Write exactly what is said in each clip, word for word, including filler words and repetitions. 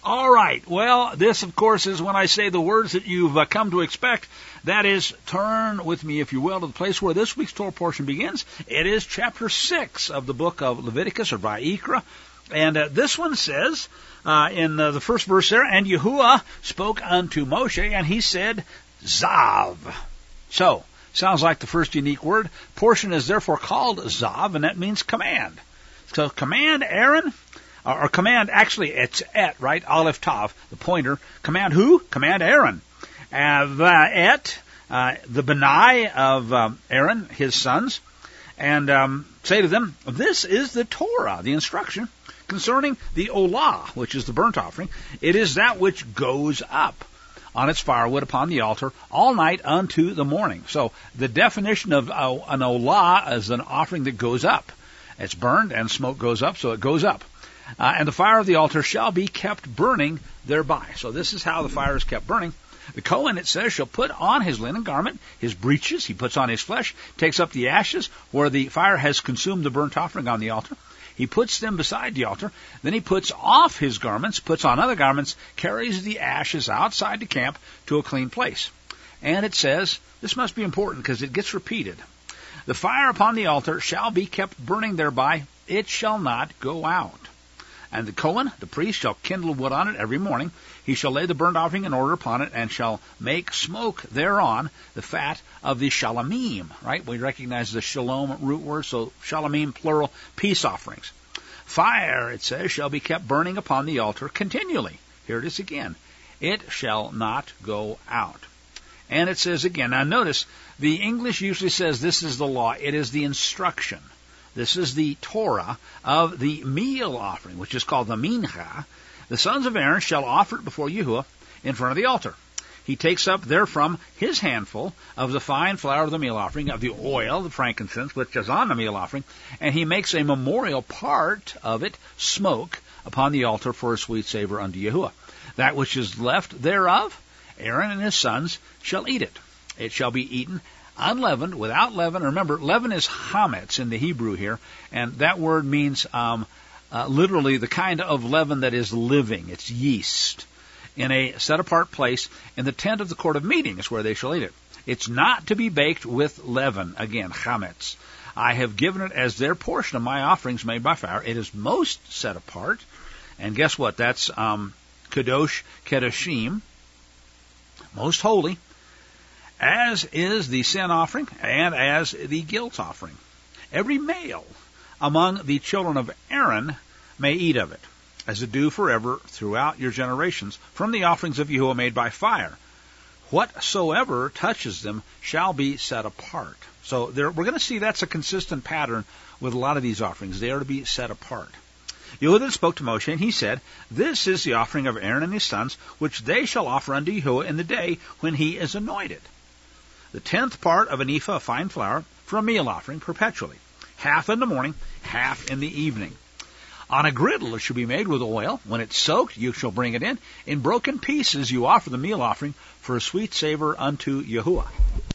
All right. Well, this, of course, is when I say the words that you've uh, come to expect. That is, turn with me, if you will, to the place where this week's Torah portion begins. It is chapter six of the book of Leviticus, or Vayikra. And uh, this one says, uh, in uh, the first verse there, and Yahuwah spoke unto Moshe, and he said, Zav. So, sounds like the first unique word. Portion is therefore called Zav, and that means command. So, command Aaron, or, or command, actually, it's et, right? Aleph Tav, the pointer. Command who? Command Aaron. Uh, et, uh, the Benai of um, Aaron, his sons, and um, say to them, this is the Torah, the instruction, concerning the Olah, which is the burnt offering. It is that which goes up on its firewood upon the altar all night unto the morning. So the definition of uh, an Olah is an offering that goes up. It's burned and smoke goes up, so it goes up. Uh, and the fire of the altar shall be kept burning thereby. So this is how the fire is kept burning. The Kohen, it says, shall put on his linen garment, his breeches, he puts on his flesh, takes up the ashes where the fire has consumed the burnt offering on the altar. He puts them beside the altar. Then he puts off his garments, puts on other garments, carries the ashes outside the camp to a clean place. And it says, this must be important because it gets repeated. The fire upon the altar shall be kept burning thereby. It shall not go out. And the Kohen, the priest, shall kindle wood on it every morning. He shall lay the burnt offering in order upon it, and shall make smoke thereon the fat of the shalamim. Right? We recognize the shalom root word, so shalamim, plural, peace offerings. Fire, it says, shall be kept burning upon the altar continually. Here it is again. It shall not go out. And it says again, now notice, the English usually says this is the law. It is the instruction. This is the Torah of the meal offering, which is called the mincha. The sons of Aaron shall offer it before Yahuwah in front of the altar. He takes up therefrom his handful of the fine flour of the meal offering, of the oil, the frankincense, which is on the meal offering, and he makes a memorial part of it smoke upon the altar for a sweet savor unto Yahuwah. That which is left thereof, Aaron and his sons shall eat it. It shall be eaten unleavened, without leaven. Remember, leaven is chametz in the Hebrew here, and that word means um, uh, literally the kind of leaven that is living. It's yeast. In a set-apart place, in the tent of the court of meeting is where they shall eat it. It's not to be baked with leaven, again, chametz. I have given it as their portion of my offerings made by fire. It is most set apart, and guess what? That's um, kadosh kedoshim, most holy, as is the sin offering and as the guilt offering. Every male among the children of Aaron may eat of it, as a due forever throughout your generations, from the offerings of Yahuwah made by fire. Whatsoever touches them shall be set apart. So there, we're going to see that's a consistent pattern with a lot of these offerings. They are to be set apart. Yahuwah then spoke to Moshe, and he said, this is the offering of Aaron and his sons, which they shall offer unto Yahuwah in the day when he is anointed. The tenth part of an ephah of fine flour for a meal offering perpetually, half in the morning, half in the evening. On a griddle it shall be made with oil. When it's soaked, you shall bring it in. In broken pieces you offer the meal offering for a sweet savor unto Yahuwah.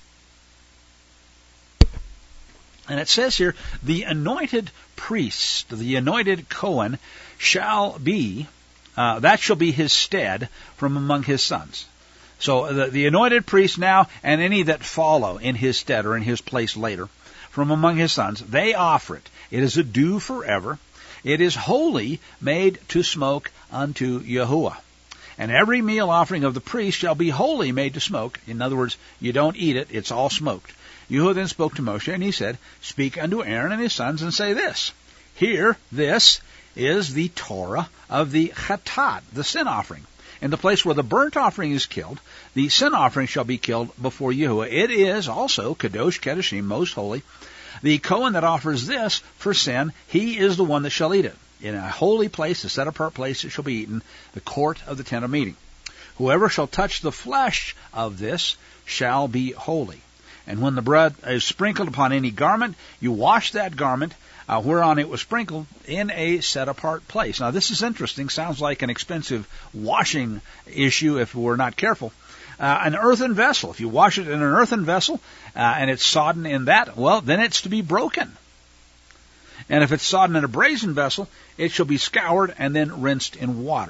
And it says here, the anointed priest, the anointed Kohen, shall be, uh, that shall be his stead from among his sons. So the, the anointed priest now, and any that follow in his stead or in his place later, from among his sons, they offer it. It is a due forever. It is holy, made to smoke unto Yahuwah. And every meal offering of the priest shall be holy, made to smoke. In other words, you don't eat it, it's all smoked. Yahuwah then spoke to Moshe, and he said, speak unto Aaron and his sons, and say this, here, this is the Torah of the chatat, the sin offering. In the place where the burnt offering is killed, the sin offering shall be killed before Yahuwah. It is also kadosh kedoshim, most holy. The Kohen that offers this for sin, he is the one that shall eat it. In a holy place, a set-apart place, it shall be eaten, the court of the tent of meeting. Whoever shall touch the flesh of this shall be holy. And when the blood is sprinkled upon any garment, you wash that garment, uh, whereon it was sprinkled, in a set-apart place. Now, this is interesting. Sounds like an expensive washing issue if we're not careful. Uh, an earthen vessel. If you wash it in an earthen vessel, uh, and it's sodden in that, well, then it's to be broken. And if it's sodden in a brazen vessel, it shall be scoured and then rinsed in water.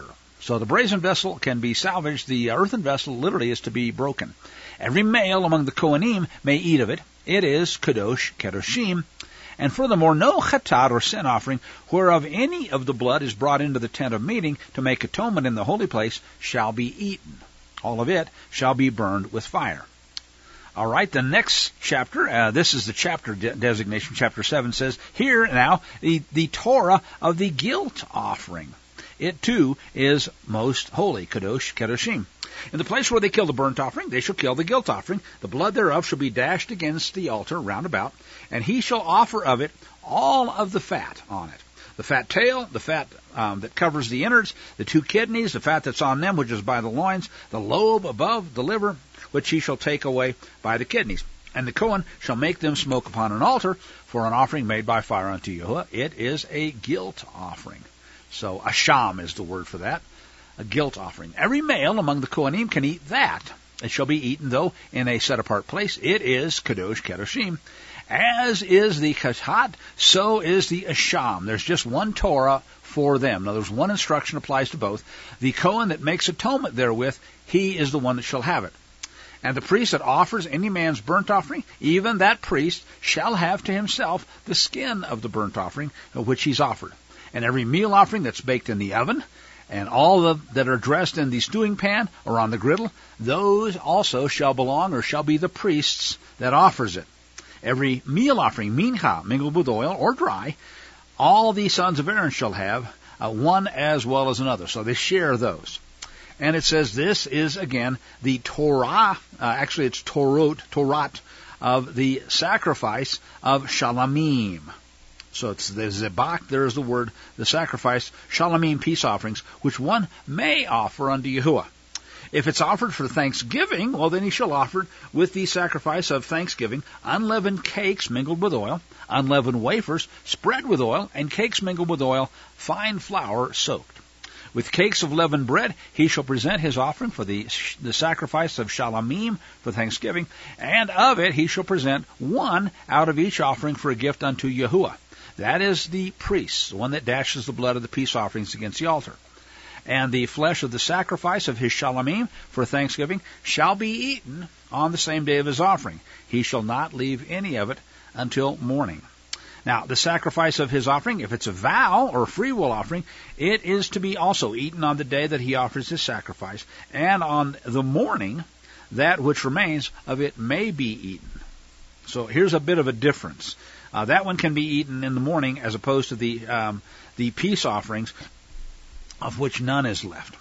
So the brazen vessel can be salvaged. The earthen vessel literally is to be broken. Every male among the Kohanim may eat of it. It is kadosh kedoshim. And furthermore, no chatat or sin offering, whereof any of the blood is brought into the tent of meeting to make atonement in the holy place, shall be eaten. All of it shall be burned with fire. All right, the next chapter, uh, this is the chapter de- designation, chapter seven, says, here now, the, the Torah of the guilt offering. It too is most holy, kadosh kedoshim. In the place where they kill the burnt offering, they shall kill the guilt offering. The blood thereof shall be dashed against the altar round about, and he shall offer of it all of the fat on it. The fat tail, the fat um, that covers the innards, the two kidneys, the fat that's on them, which is by the loins, the lobe above the liver, which he shall take away by the kidneys. And the Kohen shall make them smoke upon an altar for an offering made by fire unto Yahuwah. It is a guilt offering. So asham is the word for that. A guilt offering. Every male among the Kohanim can eat that. It shall be eaten, though, in a set-apart place. It is kadosh kedoshim. As is the katat, so is the asham. There's just one Torah for them. Now, there's one instruction applies to both. The Kohen that makes atonement therewith, he is the one that shall have it. And the priest that offers any man's burnt offering, even that priest shall have to himself the skin of the burnt offering which he's offered. And every meal offering that's baked in the oven, and all the, that are dressed in the stewing pan or on the griddle, those also shall belong or shall be the priest's that offers it. Every meal offering, mincha, mingled with oil or dry, all the sons of Aaron shall have, uh, one as well as another. So they share those. And it says this is, again, the Torah, uh, actually it's Torot, Torat, of the sacrifice of Shalamim. So it's the Zebach, there's the word, the sacrifice, Shalamim peace offerings, which one may offer unto Yahuwah. If it's offered for thanksgiving, well, then he shall offer with the sacrifice of thanksgiving unleavened cakes mingled with oil, unleavened wafers spread with oil, and cakes mingled with oil, fine flour soaked. With cakes of leavened bread he shall present his offering for the, the sacrifice of Shalamim for thanksgiving, and of it he shall present one out of each offering for a gift unto Yahuwah. That is the priest, the one that dashes the blood of the peace offerings against the altar. And the flesh of the sacrifice of his shalamim for thanksgiving shall be eaten on the same day of his offering. He shall not leave any of it until morning. Now, the sacrifice of his offering, if it's a vow or a free will offering, it is to be also eaten on the day that he offers his sacrifice, and on the morning that which remains of it may be eaten. So here's a bit of a difference. Uh, that one can be eaten in the morning as opposed to the um, the peace offerings, of which none is left.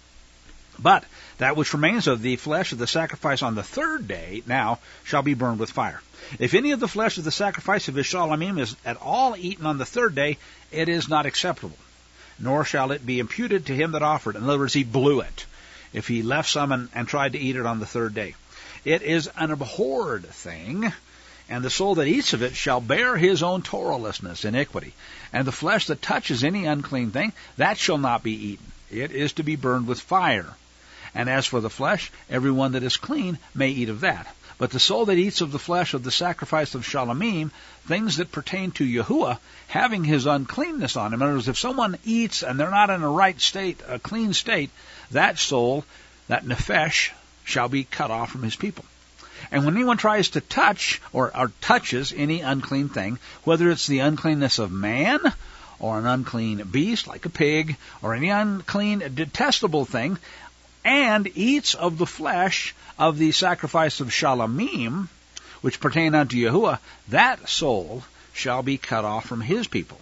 But that which remains of the flesh of the sacrifice on the third day now shall be burned with fire. If any of the flesh of the sacrifice of his shalamim is at all eaten on the third day, it is not acceptable, nor shall it be imputed to him that offered. In other words, he blew it if he left some and, and tried to eat it on the third day. It is an abhorred thing, and the soul that eats of it shall bear his own Torahlessness, iniquity. And the flesh that touches any unclean thing, that shall not be eaten. It is to be burned with fire. And as for the flesh, every one that is clean may eat of that. But the soul that eats of the flesh of the sacrifice of Shalamim, things that pertain to Yahuwah, having his uncleanness on him. In other words, if someone eats and they're not in a right state, a clean state, that soul, that nefesh, shall be cut off from his people. And when anyone tries to touch or, or touches any unclean thing, whether it's the uncleanness of man or an unclean beast like a pig or any unclean, detestable thing, and eats of the flesh of the sacrifice of Shalamim, which pertain unto Yahuwah, that soul shall be cut off from his people.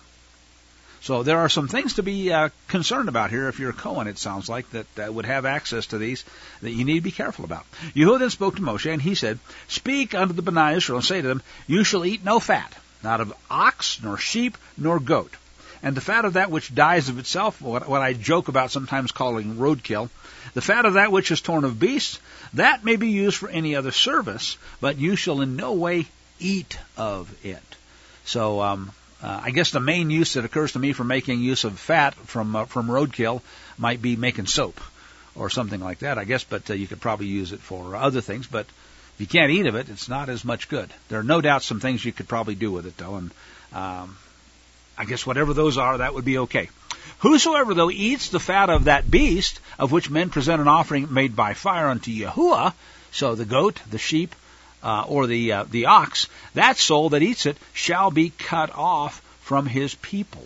So there are some things to be uh, concerned about here if you're a Kohen, it sounds like, that uh, would have access to these that you need to be careful about. Yahuwah then spoke to Moshe, and he said, Speak unto the Bnei Israel, and say to them, You shall eat no fat, not of ox, nor sheep, nor goat. And the fat of that which dies of itself, what, what I joke about sometimes calling roadkill, the fat of that which is torn of beasts, that may be used for any other service, but you shall in no way eat of it. So, um, uh, I guess the main use that occurs to me for making use of fat from uh, from roadkill might be making soap or something like that, I guess, but uh, you could probably use it for other things. But if you can't eat of it, it's not as much good. There are no doubt some things you could probably do with it, though, and um, I guess whatever those are, that would be okay. Whosoever, though, eats the fat of that beast, of which men present an offering made by fire unto Yahuwah, so the goat, the sheep, uh, or the uh, the ox, that soul that eats it shall be cut off from his people.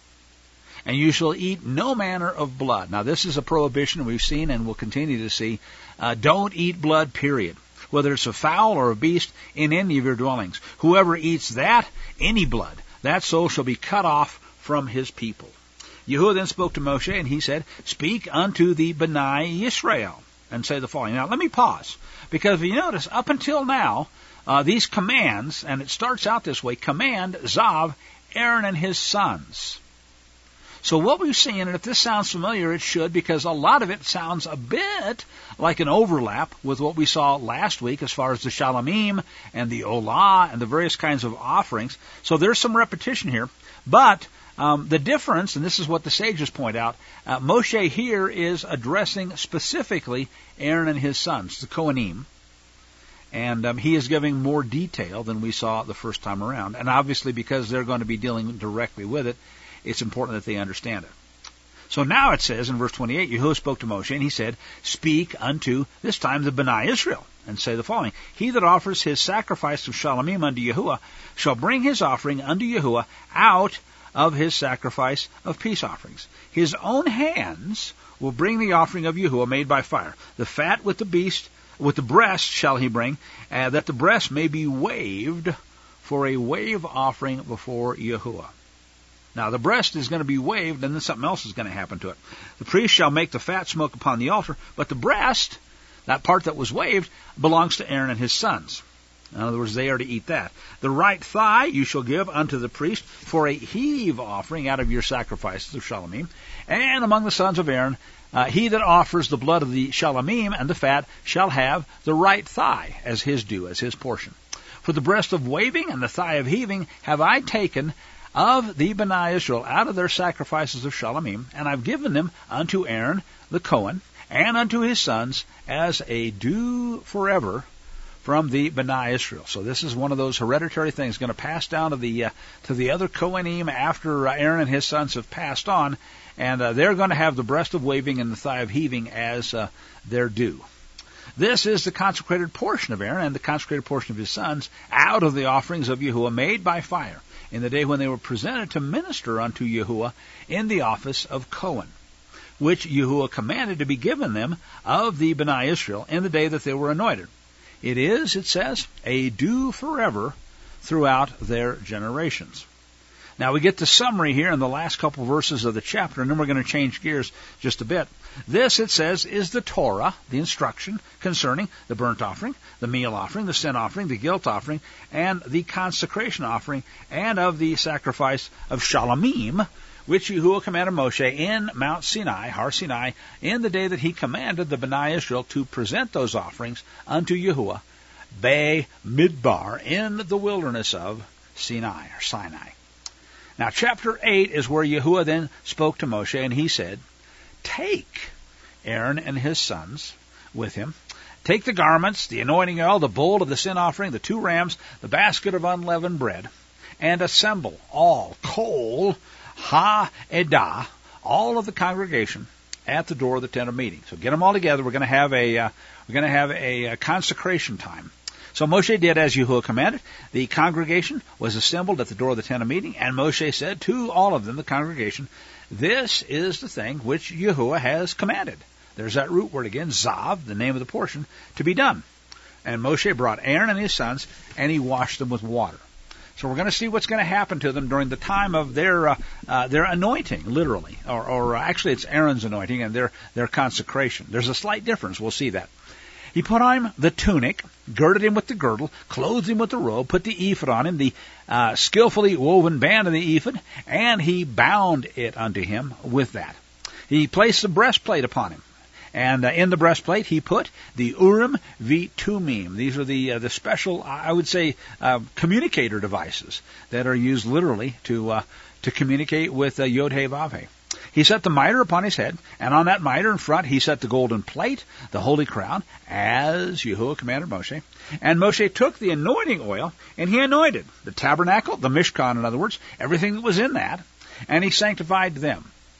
And you shall eat no manner of blood. Now, this is a prohibition we've seen and will continue to see. Uh, don't eat blood, period. Whether it's a fowl or a beast, in any of your dwellings. Whoever eats that, any blood, that soul shall be cut off from his people. Yahuwah then spoke to Moshe, and he said, Speak unto the Bnei Yisrael, and say the following. Now, let me pause, because if you notice, up until now, uh, these commands, and it starts out this way, command Zav, Aaron and his sons. So what we've seen, and if this sounds familiar, it should, because a lot of it sounds a bit like an overlap with what we saw last week as far as the Shalamim and the Olah and the various kinds of offerings. So there's some repetition here. But um, the difference, and this is what the sages point out, uh, Moshe here is addressing specifically Aaron and his sons, the Kohanim. And um, he is giving more detail than we saw the first time around. And obviously because they're going to be dealing directly with it, it's important that they understand it. So now it says in verse twenty-eight, Yahuwah spoke to Moshe, and he said, Speak unto, this time, the Bnei Israel, and say the following. He that offers his sacrifice of Shalamim unto Yahuwah shall bring his offering unto Yahuwah out of his sacrifice of peace offerings. His own hands will bring the offering of Yahuwah made by fire. The fat with the beast, with the breast shall he bring, uh, that the breast may be waved for a wave offering before Yahuwah. Now, the breast is going to be waved, and then something else is going to happen to it. The priest shall make the fat smoke upon the altar, but the breast, that part that was waved, belongs to Aaron and his sons. In other words, they are to eat that. The right thigh you shall give unto the priest for a heave offering out of your sacrifices of Shalamim. And among the sons of Aaron, uh, he that offers the blood of the Shalamim and the fat shall have the right thigh as his due, as his portion. For the breast of waving and the thigh of heaving have I taken of the Bnei Israel out of their sacrifices of Shalamim, and I've given them unto Aaron the Cohen, and unto his sons, as a due forever from the Bnei Israel. So this is one of those hereditary things going to pass down to the uh, to the other Kohanim after uh, Aaron and his sons have passed on, and uh, they're going to have the breast of waving and the thigh of heaving as uh, their due. This is the consecrated portion of Aaron and the consecrated portion of his sons out of the offerings of Yahuwah made by fire, in the day when they were presented to minister unto Yahuwah in the office of Cohen, which Yahuwah commanded to be given them of the Bnei Israel in the day that they were anointed. It is, it says, a due forever throughout their generations. Now we get the summary here in the last couple verses of the chapter, and then we're going to change gears just a bit. This, it says, is the Torah, the instruction concerning the burnt offering, the meal offering, the sin offering, the guilt offering, and the consecration offering, and of the sacrifice of Shalamim, which Yahuwah commanded Moshe in Mount Sinai, Har Sinai, in the day that he commanded the Bnei Israel to present those offerings unto Yahuwah, Be Midbar, in the wilderness of Sinai, or Sinai. Now, chapter eight is where Yahuwah then spoke to Moshe, and he said, Take Aaron and his sons with him. Take the garments, the anointing oil, the bowl of the sin offering, the two rams, the basket of unleavened bread, and assemble all, kol ha-edah, all of the congregation at the door of the tent of meeting. So get them all together. We're going to have a uh, we're going to have a, a consecration time. So Moshe did as Yahuwah commanded. The congregation was assembled at the door of the tent of meeting, and Moshe said to all of them, the congregation, This is the thing which Yahuwah has commanded. There's that root word again, Zav, the name of the portion, to be done. And Moshe brought Aaron and his sons, and he washed them with water. So we're going to see what's going to happen to them during the time of their uh, uh, their anointing, literally. Or, or uh, actually it's Aaron's anointing and their, their consecration. There's a slight difference. We'll see that. He put on him the tunic, girded him with the girdle, clothed him with the robe, put the ephod on him, the uh, skillfully woven band of the ephod, and he bound it unto him with that. He placed the breastplate upon him. And uh, in the breastplate, he put the Urim v'Tumim. These are the uh, the special, I would say, uh, communicator devices that are used literally to uh, to communicate with uh, Yod-Heh-Vav-Heh. He set the mitre upon his head, and on that mitre in front he set the golden plate, the holy crown, as Yahuwah commanded Moshe. And Moshe took the anointing oil, and he anointed the tabernacle, the Mishkan, in other words, everything that was in that, and he sanctified them.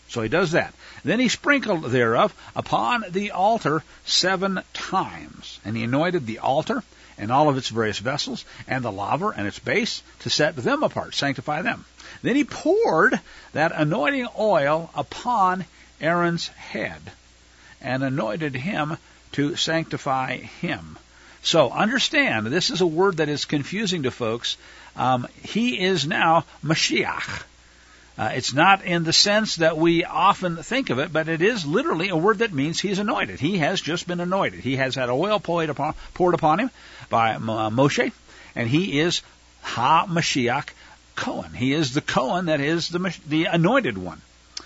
So he does that. Then he sprinkled thereof upon the altar seven times. And he anointed the altar and all of its various vessels, and the laver and its base, to set them apart, sanctify them. Then he poured that anointing oil upon Aaron's head, and anointed him to sanctify him. So understand, this is a word that is confusing to folks. Um, he is now Mashiach. Uh, it's not in the sense that we often think of it, but it is literally a word that means he's anointed. He has just been anointed. He has had oil poured upon, poured upon him by uh, Moshe, and he is Ha-Mashiach Cohen. He is the Cohen that is the, the anointed one.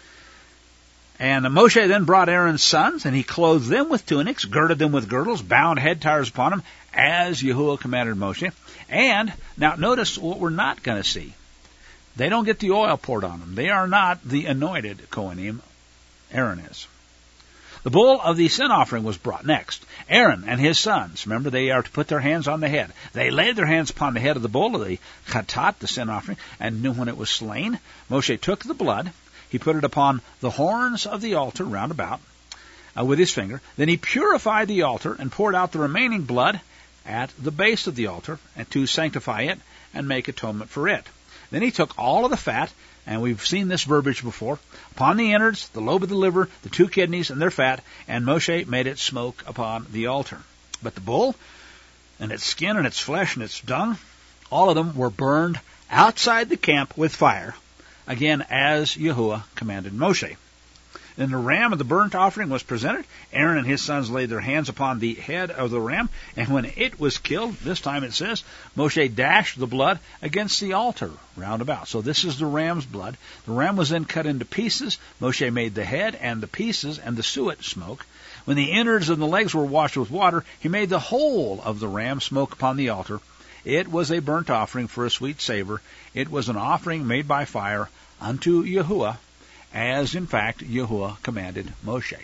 And Moshe then brought Aaron's sons, and he clothed them with tunics, girded them with girdles, bound head tires upon them, as Yahuwah commanded Moshe. And, now notice what we're not going to see. They don't get the oil poured on them. They are not the anointed Kohanim. Aaron is. The bull of the sin offering was brought next. Aaron and his sons, remember, they are to put their hands on the head. They laid their hands upon the head of the bull of the chatat, the sin offering, and when it was slain, Moshe took the blood. He put it upon the horns of the altar round about uh, with his finger. Then he purified the altar and poured out the remaining blood at the base of the altar, and to sanctify it and make atonement for it. Then he took all of the fat, and we've seen this verbiage before, upon the innards, the lobe of the liver, the two kidneys, and their fat, and Moshe made it smoke upon the altar. But the bull, and its skin, and its flesh, and its dung, all of them were burned outside the camp with fire, again as Yahuwah commanded Moshe. Then the ram of the burnt offering was presented. Aaron and his sons laid their hands upon the head of the ram, and when it was killed, this time it says, Moshe dashed the blood against the altar round about. So this is the ram's blood. The ram was then cut into pieces. Moshe made the head and the pieces and the suet smoke. When the innards and the legs were washed with water, he made the whole of the ram smoke upon the altar. It was a burnt offering for a sweet savor. It was an offering made by fire unto Yahuwah, as in fact Yahuwah commanded Moshe.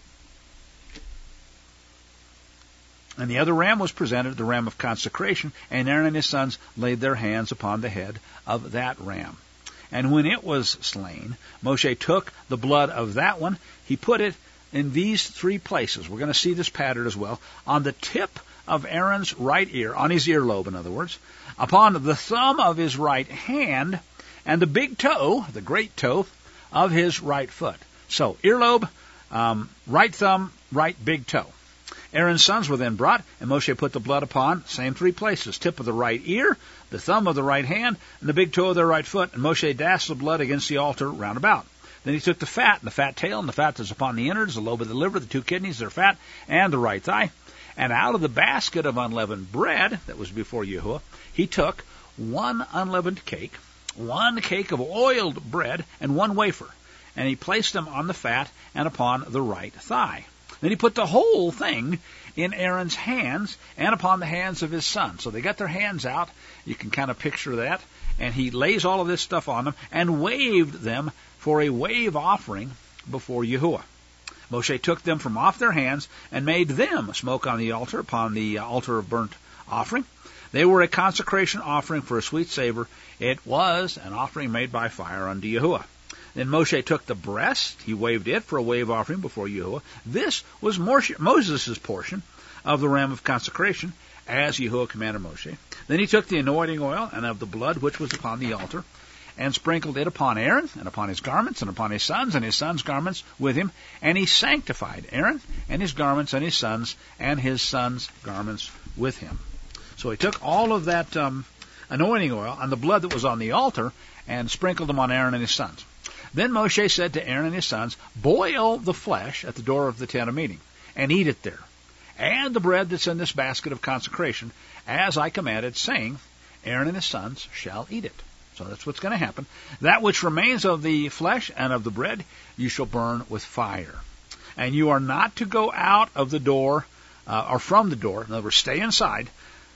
And the other ram was presented, the ram of consecration, and Aaron and his sons laid their hands upon the head of that ram. And when it was slain, Moshe took the blood of that one, he put it in these three places. We're going to see this pattern as well. On the tip of Aaron's right ear, on his earlobe in other words, upon the thumb of his right hand, and the big toe, the great toe, of his right foot. So, earlobe, um, right thumb, right big toe. Aaron's sons were then brought, and Moshe put the blood upon, same three places, tip of the right ear, the thumb of the right hand, and the big toe of their right foot, and Moshe dashed the blood against the altar round about. Then he took the fat, and the fat tail, and the fat that's upon the innards, the lobe of the liver, the two kidneys, their fat, and the right thigh. And out of the basket of unleavened bread that was before Yahuwah, he took one unleavened cake, one cake of oiled bread, and one wafer, and he placed them on the fat and upon the right thigh. Then he put the whole thing in Aaron's hands and upon the hands of his sons. So they got their hands out. You can kind of picture that. And he lays all of this stuff on them and waved them for a wave offering before Yahuwah. Moshe took them from off their hands and made them smoke on the altar, upon the altar of burnt offering. They were a consecration offering for a sweet savor. It was an offering made by fire unto Yahuwah. Then Moshe took the breast, he waved it for a wave offering before Yahuwah. This was Moses' portion of the ram of consecration, as Yahuwah commanded Moshe. Then he took the anointing oil and of the blood which was upon the altar, and sprinkled it upon Aaron, and upon his garments, and upon his sons, and his sons' garments with him. And he sanctified Aaron, and his garments, and his sons, and his sons' garments with him. So he took all of that um, anointing oil and the blood that was on the altar, and sprinkled them on Aaron and his sons. Then Moshe said to Aaron and his sons, boil the flesh at the door of the tent of meeting, and eat it there, and the bread that's in this basket of consecration, as I commanded, saying, Aaron and his sons shall eat it. So that's what's going to happen. That which remains of the flesh and of the bread you shall burn with fire. And you are not to go out of the door, uh, or from the door, in other words, stay inside,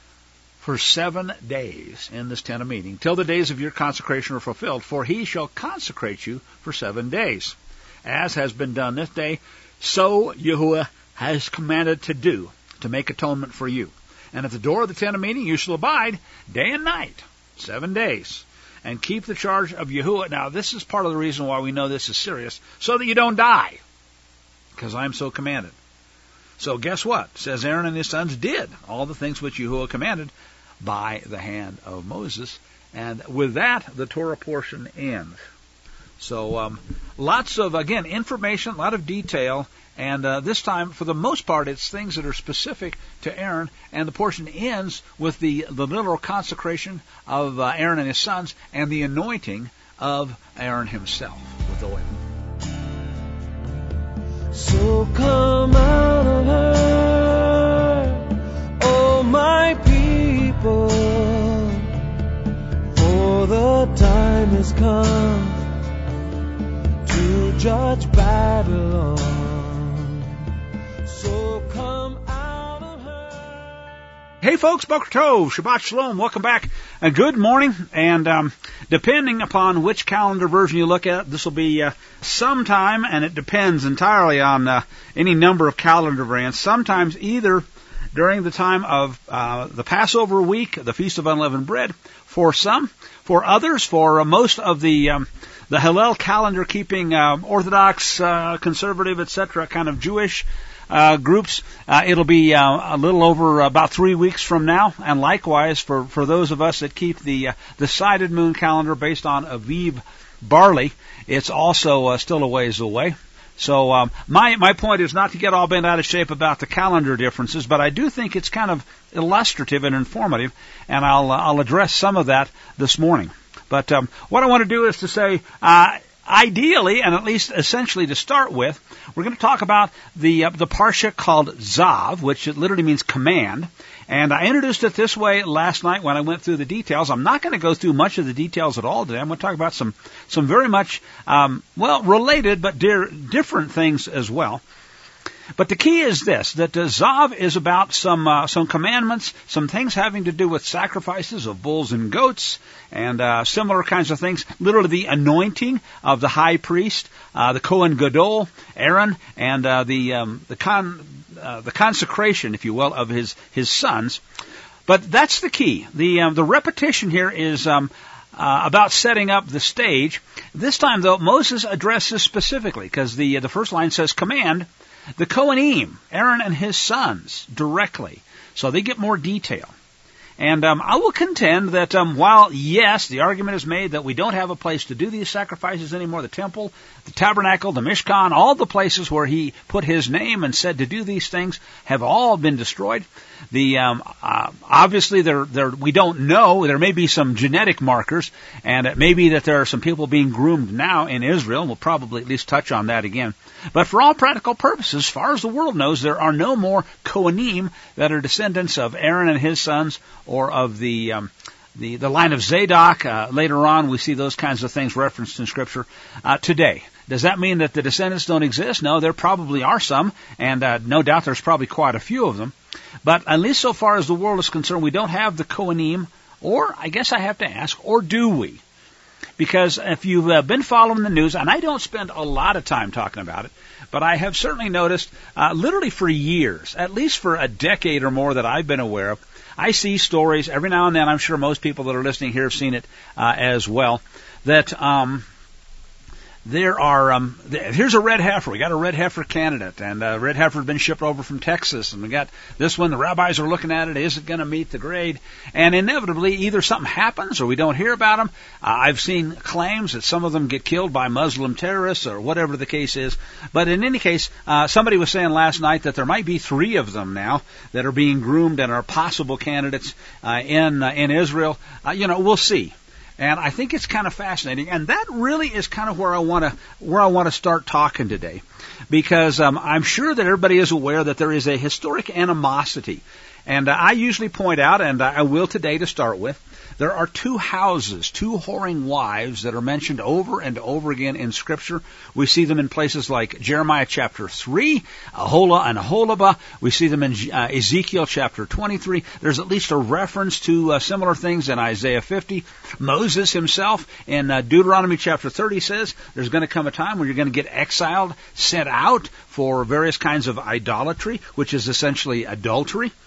for seven days in this tent of meeting, till the days of your consecration are fulfilled, for he shall consecrate you for seven days. As has been done this day, so Yahuwah has commanded to do, to make atonement for you. And at the door of the tent of meeting you shall abide day and night, seven days. and keep the charge of Yahuwah. Now, this is part of the reason why we know this is serious, so that you don't die, because I am so commanded. So guess what? It says Aaron and his sons did all the things which Yahuwah commanded by the hand of Moses. And with that, the Torah portion ends. So um, lots of, again, information, a lot of detail. And uh, this time, for the most part, it's things that are specific to Aaron. And the portion ends with the, the literal consecration of uh, Aaron and his sons and the anointing of Aaron himself with oil. So come out of her, oh my people, for the time has come to judge Babylon. So come out of her. Hey folks, Boker Tov, Shabbat Shalom, welcome back. Uh, good morning, and um, depending upon which calendar version you look at, this will be uh, sometime, and it depends entirely on uh, any number of calendar variants, sometimes either during the time of uh, the Passover week, the Feast of Unleavened Bread, for some, for others, for uh, most of the um, the Hillel calendar keeping uh, Orthodox, uh, conservative, et cetera, kind of Jewish Uh, groups, uh, it'll be uh, a little over uh, about three weeks from now, and likewise for, for those of us that keep the uh, the sighted moon calendar based on Aviv barley, it's also uh, still a ways away. So um, my my point is not to get all bent out of shape about the calendar differences, but I do think it's kind of illustrative and informative, and I'll uh, I'll address some of that this morning. But um, what I want to do is to say, uh, ideally, and at least essentially to start with, we're going to talk about the uh, the parsha called Zav, which it literally means command. And I introduced it this way last night when I went through the details. I'm not going to go through much of the details at all today. I'm going to talk about some some very much, um, well, related but dear, different things as well. But the key is this, that uh, Zav is about some uh, some commandments, some things having to do with sacrifices of bulls and goats, and uh, similar kinds of things, literally the anointing of the high priest, uh, the Kohen Gadol, Aaron, and uh, the um, the con uh, the consecration, if you will, of his his sons. But that's the key. The um, the repetition here is um, uh, about setting up the stage. This time, though, Moses addresses specifically, because the uh, the first line says command the Kohanim, Aaron and his sons, directly. So they get more detail. And um, I will contend that um, while, yes, the argument is made that we don't have a place to do these sacrifices anymore, the temple, the tabernacle, the Mishkan, all the places where he put his name and said to do these things have all been destroyed. The um, uh, obviously, there, there, we don't know. There may be some genetic markers, and it may be that there are some people being groomed now in Israel. We'll probably at least touch on that again. But for all practical purposes, as far as the world knows, there are no more Kohanim that are descendants of Aaron and his sons, or of the um, the, the line of Zadok. Uh, later on, we see those kinds of things referenced in Scripture uh, today. Does that mean that the descendants don't exist? No, there probably are some, and uh, no doubt there's probably quite a few of them. But at least so far as the world is concerned, we don't have the Kohanim, or I guess I have to ask, or do we? Because if you've uh, been following the news, and I don't spend a lot of time talking about it, but I have certainly noticed, uh, literally for years, at least for a decade or more that I've been aware of, I see stories every now and then. I'm sure most people that are listening here have seen it uh, as well. That um, there are. Um, th- here's a red heifer. We got a red heifer candidate, and a red heifer has been shipped over from Texas, and we got this one. The rabbis are looking at it. Is it going to meet the grade? And inevitably, either something happens or we don't hear about them. Uh, I've seen claims that some of them get killed by Muslim terrorists or whatever the case is. But in any case, uh, somebody was saying last night that there might be three of them now that are being groomed and are possible candidates uh, in uh, in Israel. Uh, you know, we'll see. And I think it's kind of fascinating, and that really is kind of where I want to where I want to start talking today, because um, I'm sure that everybody is aware that there is a historic animosity, and uh, I usually point out, and I will today to start with, there are two houses, two whoring wives that are mentioned over and over again in Scripture. We see them in places like Jeremiah chapter three, Aholah and Aholibah. We see them in uh, Ezekiel chapter twenty-three. There's at least a reference to uh, similar things in Isaiah fifty. Moses himself in uh, Deuteronomy chapter thirty says there's going to come a time when you're going to get exiled, sent out for various kinds of idolatry, which is essentially adultery.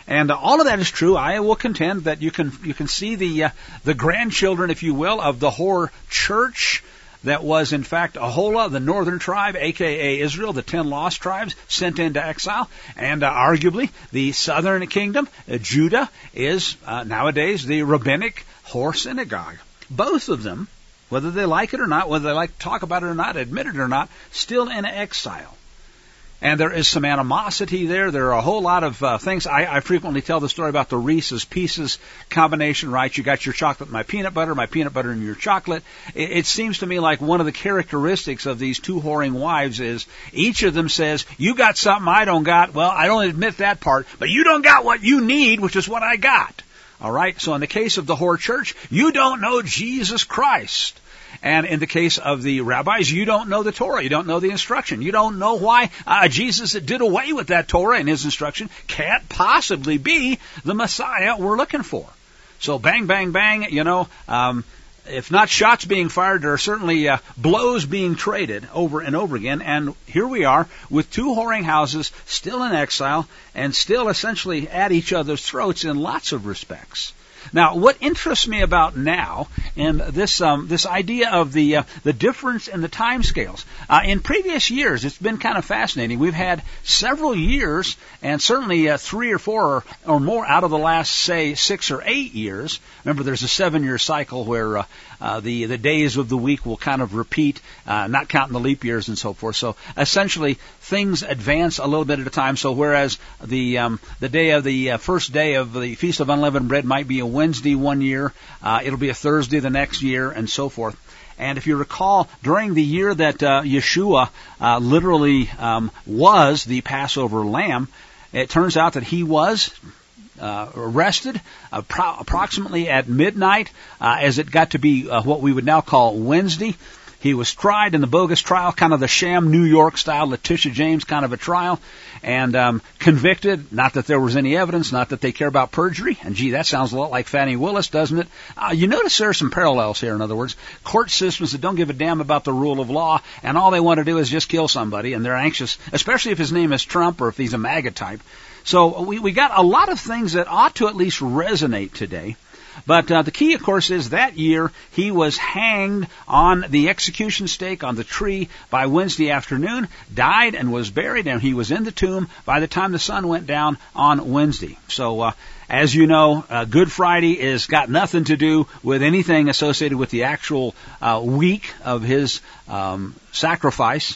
And uh, all of that is true. I will contend that you can you can see the uh, the grandchildren, if you will, of the Hor church. That was, in fact, Aholah, the northern tribe, a k a. Israel, the ten lost tribes, sent into exile. And uh, arguably, the southern kingdom, uh, Judah, is uh, nowadays the rabbinic Hor synagogue. Both of them, whether they like it or not, whether they like to talk about it or not, admit it or not, still in exile. And there is some animosity there. There are a whole lot of uh, things. I, I frequently tell the story about the Reese's Pieces combination, right? You got your chocolate and my peanut butter, my peanut butter and your chocolate. It, it seems to me like one of the characteristics of these two whoring wives is each of them says, you got something I don't got. Well, I don't admit that part, but you don't got what you need, which is what I got. All right? So in the case of the Hor church, you don't know Jesus Christ. And in the case of the rabbis, you don't know the Torah. You don't know the instruction. You don't know why uh, Jesus that did away with that Torah and his instruction can't possibly be the Messiah we're looking for. So bang, bang, bang, you know, um, if not shots being fired, there are certainly uh, blows being traded over and over again. And here we are with two whoring houses still in exile and still essentially at each other's throats in lots of respects. Now, what interests me about now, and this um, this idea of the uh, the difference in the time scales. Uh, in previous years, it's been kind of fascinating. We've had several years, and certainly uh, three or four or, or more out of the last, say, six or eight years. Remember, there's a seven-year cycle where uh, uh, the the days of the week will kind of repeat, uh, not counting the leap years and so forth. So essentially, things advance a little bit at a time. So whereas the um, the day of the uh, first day of the Feast of Unleavened Bread might be a Wednesday one year, uh, it'll be a Thursday the next year, and so forth. And if you recall, during the year that uh, Yeshua uh, literally um, was the Passover lamb, it turns out that he was uh, arrested uh, pro- approximately at midnight uh, as it got to be uh, what we would now call Wednesday. He was tried in the bogus trial, kind of the sham New York style, Letitia James kind of a trial, and um, convicted. Not that there was any evidence, not that they care about perjury. And gee, that sounds a lot like Fannie Willis, doesn't it? Uh, you notice there are some parallels here, in other words. Court systems that don't give a damn about the rule of law, and all they want to do is just kill somebody, and they're anxious, especially if his name is Trump or if he's a MAGA type. So we, we got a lot of things that ought to at least resonate today. But uh, the key, of course, is that year he was hanged on the execution stake on the tree by Wednesday afternoon, died and was buried, and he was in the tomb by the time the sun went down on Wednesday. So, uh, as you know, uh, Good Friday is got nothing to do with anything associated with the actual uh, week of his um, sacrifice.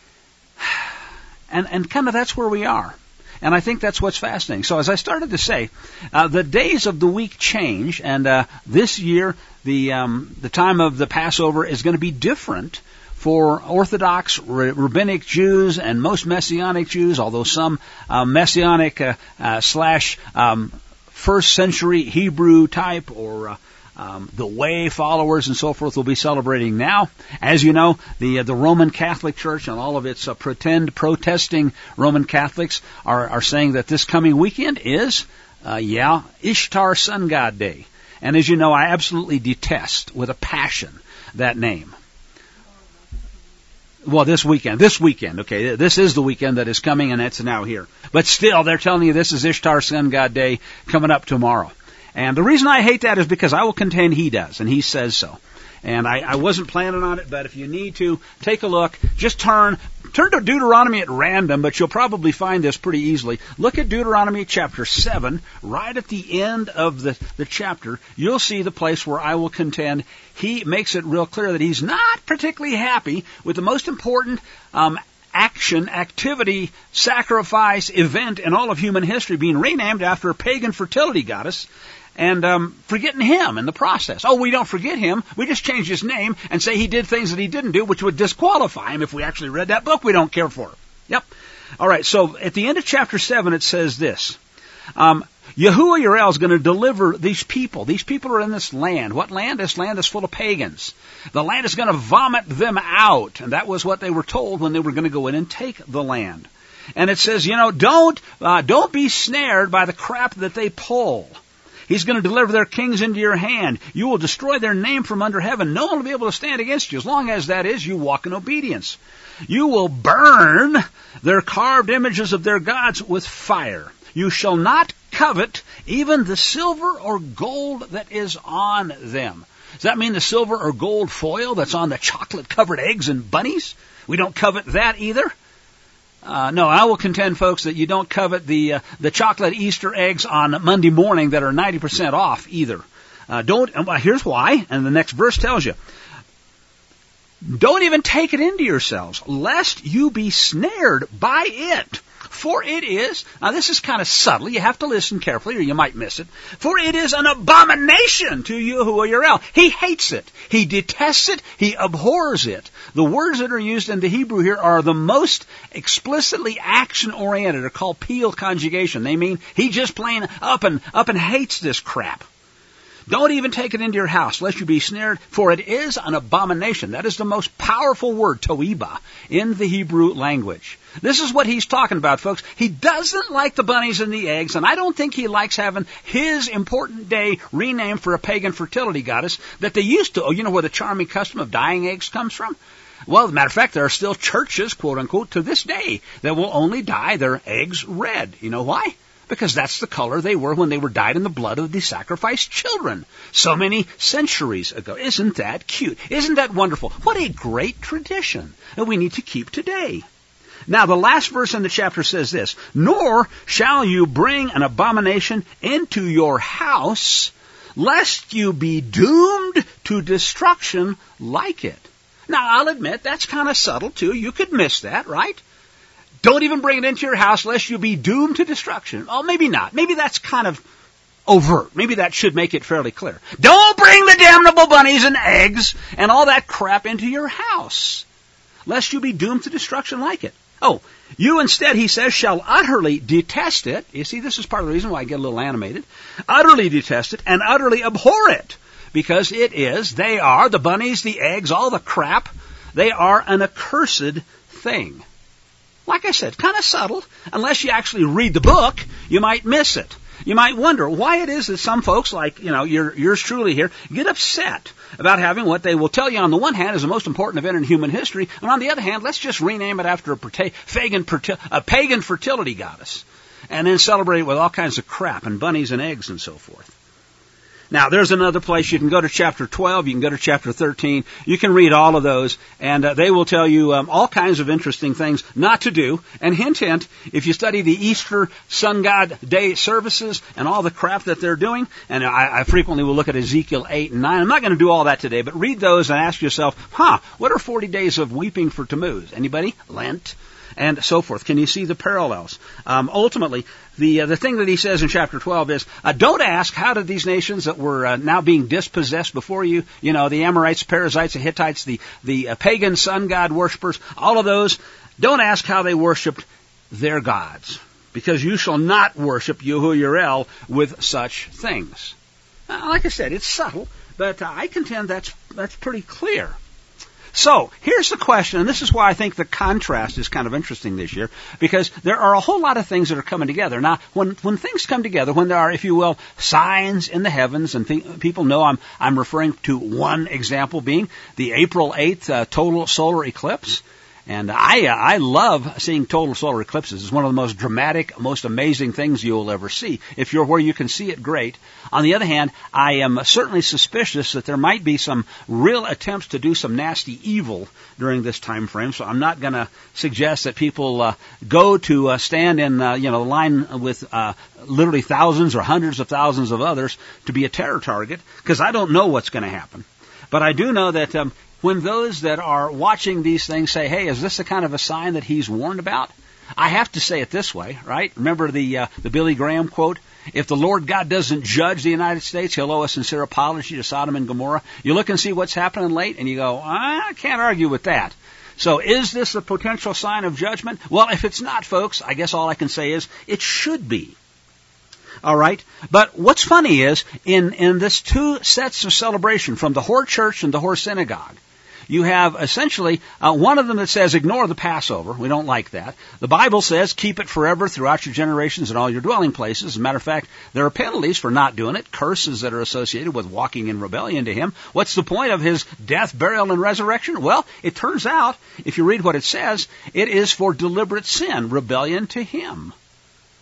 And, and kind of that's where we are. And I think that's what's fascinating. So as I started to say, uh, the days of the week change, and uh, this year the um, the time of the Passover is going to be different for Orthodox rabbinic Jews and most Messianic Jews, although some uh, Messianic uh, uh, slash um, first century Hebrew type or uh, Um, the Way followers and so forth will be celebrating now. As you know, the uh, the Roman Catholic Church and all of its uh, pretend protesting Roman Catholics are, are saying that this coming weekend is, uh, yeah, Ishtar Sun God Day. And as you know, I absolutely detest with a passion that name. Well, this weekend, this weekend, okay, this is the weekend that is coming, and it's now here. But still, they're telling you this is Ishtar Sun God Day coming up tomorrow. And the reason I hate that is because I will contend he does, and he says so. And I, I wasn't planning on it, but if you need to, take a look. Just turn, turn to Deuteronomy at random, but you'll probably find this pretty easily. Look at Deuteronomy chapter seven. Right at the end of the, the chapter, you'll see the place where I will contend he makes it real clear that he's not particularly happy with the most important um, action, activity, sacrifice, event in all of human history being renamed after a pagan fertility goddess. And um, forgetting him in the process. Oh, we don't forget him. We just change his name and say he did things that he didn't do, which would disqualify him if we actually read that book we don't care for. Yep. All right, so at the end of chapter seven, it says this. Um, Yahuwah Yireh is going to deliver these people. These people are in this land. What land? This land is full of pagans. The land is going to vomit them out. And that was what they were told when they were going to go in and take the land. And it says, you know, don't uh, don't be snared by the crap that they pull. He's going to deliver their kings into your hand. You will destroy their name from under heaven. No one will be able to stand against you as long as that is you walk in obedience. You will burn their carved images of their gods with fire. You shall not covet even the silver or gold that is on them. Does that mean the silver or gold foil that's on the chocolate-covered eggs and bunnies? We don't covet that either. Uh, no, I will contend, folks, that you don't covet the uh, the chocolate Easter eggs on Monday morning that are ninety percent off either. Uh, don't. Uh, here's why, and the next verse tells you. Don't even take it into yourselves, lest you be snared by it. For it is, now this is kind of subtle, you have to listen carefully or you might miss it. For it is an abomination to Yahuwah. He hates it. He detests it. He abhors it. The words that are used in the Hebrew here are the most explicitly action-oriented. They're called Peel conjugation. They mean he just plain up and up and hates this crap. Don't even take it into your house, lest you be snared, for it is an abomination. That is the most powerful word, toiba, in the Hebrew language. This is what he's talking about, folks. He doesn't like the bunnies and the eggs, and I don't think he likes having his important day renamed for a pagan fertility goddess that they used to. Oh, you know where the charming custom of dyeing eggs comes from? Well, as a matter of fact, there are still churches, quote-unquote, to this day that will only dye their eggs red. You know why? Because that's the color they were when they were dyed in the blood of the sacrificed children so many centuries ago. Isn't that cute? Isn't that wonderful? What a great tradition that we need to keep today. Now, the last verse in the chapter says this, nor shall you bring an abomination into your house, lest you be doomed to destruction like it. Now, I'll admit, that's kind of subtle, too. You could miss that, right? Don't even bring it into your house lest you be doomed to destruction. Oh, maybe not. Maybe that's kind of overt. Maybe that should make it fairly clear. Don't bring the damnable bunnies and eggs and all that crap into your house, lest you be doomed to destruction like it. Oh, you instead, he says, shall utterly detest it. You see, this is part of the reason why I get a little animated. Utterly detest it and utterly abhor it, because it is, they are, the bunnies, the eggs, all the crap, they are an accursed thing. Like I said, kind of subtle. Unless you actually read the book, you might miss it. You might wonder why it is that some folks, like, you know, your, yours truly here, get upset about having what they will tell you on the one hand is the most important event in human history, and on the other hand, let's just rename it after a, pagan, a pagan fertility goddess, and then celebrate it with all kinds of crap and bunnies and eggs and so forth. Now, there's another place. You can go to chapter twelve. You can go to chapter thirteen. You can read all of those, and uh, they will tell you um, all kinds of interesting things not to do. And hint, hint, if you study the Easter Sun God Day services and all the crap that they're doing, and I, I frequently will look at Ezekiel eight and nine. I'm not going to do all that today, but read those and ask yourself, huh, what are forty days of weeping for Tammuz? Anybody? Lent? And so forth. Can you see the parallels? Um, ultimately, the uh, the thing that he says in chapter twelve is, uh, don't ask, how did these nations that were uh, now being dispossessed before you, you know, the Amorites, Perizzites, the Hittites, the, the uh, pagan sun god worshippers, all of those, don't ask how they worshipped their gods, because you shall not worship Yahuwah with such things. Uh, like I said, it's subtle, but uh, I contend that's that's pretty clear. So, here's the question, and this is why I think the contrast is kind of interesting this year, because there are a whole lot of things that are coming together. Now, when when things come together, when there are, if you will, signs in the heavens, and th- people know I'm I'm referring to one example being the April eighth uh, total solar eclipse. And I uh, I love seeing total solar eclipses. It's one of the most dramatic, most amazing things you'll ever see. If you're where you can see it, great. On the other hand, I am certainly suspicious that there might be some real attempts to do some nasty evil during this time frame. So I'm not going to suggest that people uh, go to uh, stand in uh, you know the line with uh, literally thousands or hundreds of thousands of others to be a terror target, because I don't know what's going to happen. But I do know that um, when those that are watching these things say, hey, is this the kind of a sign that he's warned about? I have to say it this way, right? Remember the uh, the Billy Graham quote? If the Lord God doesn't judge the United States, he'll owe a sincere apology to Sodom and Gomorrah. You look and see what's happening late, and you go, I can't argue with that. So is this a potential sign of judgment? Well, if it's not, folks, I guess all I can say is it should be. All right? But what's funny is, in, in this two sets of celebration from the Hor Church and the Hor Synagogue, you have essentially uh, one of them that says, ignore the Passover. We don't like that. The Bible says, keep it forever throughout your generations and all your dwelling places. As a matter of fact, there are penalties for not doing it, curses that are associated with walking in rebellion to him. What's the point of his death, burial, and resurrection? Well, it turns out, if you read what it says, it is for deliberate sin, rebellion to him.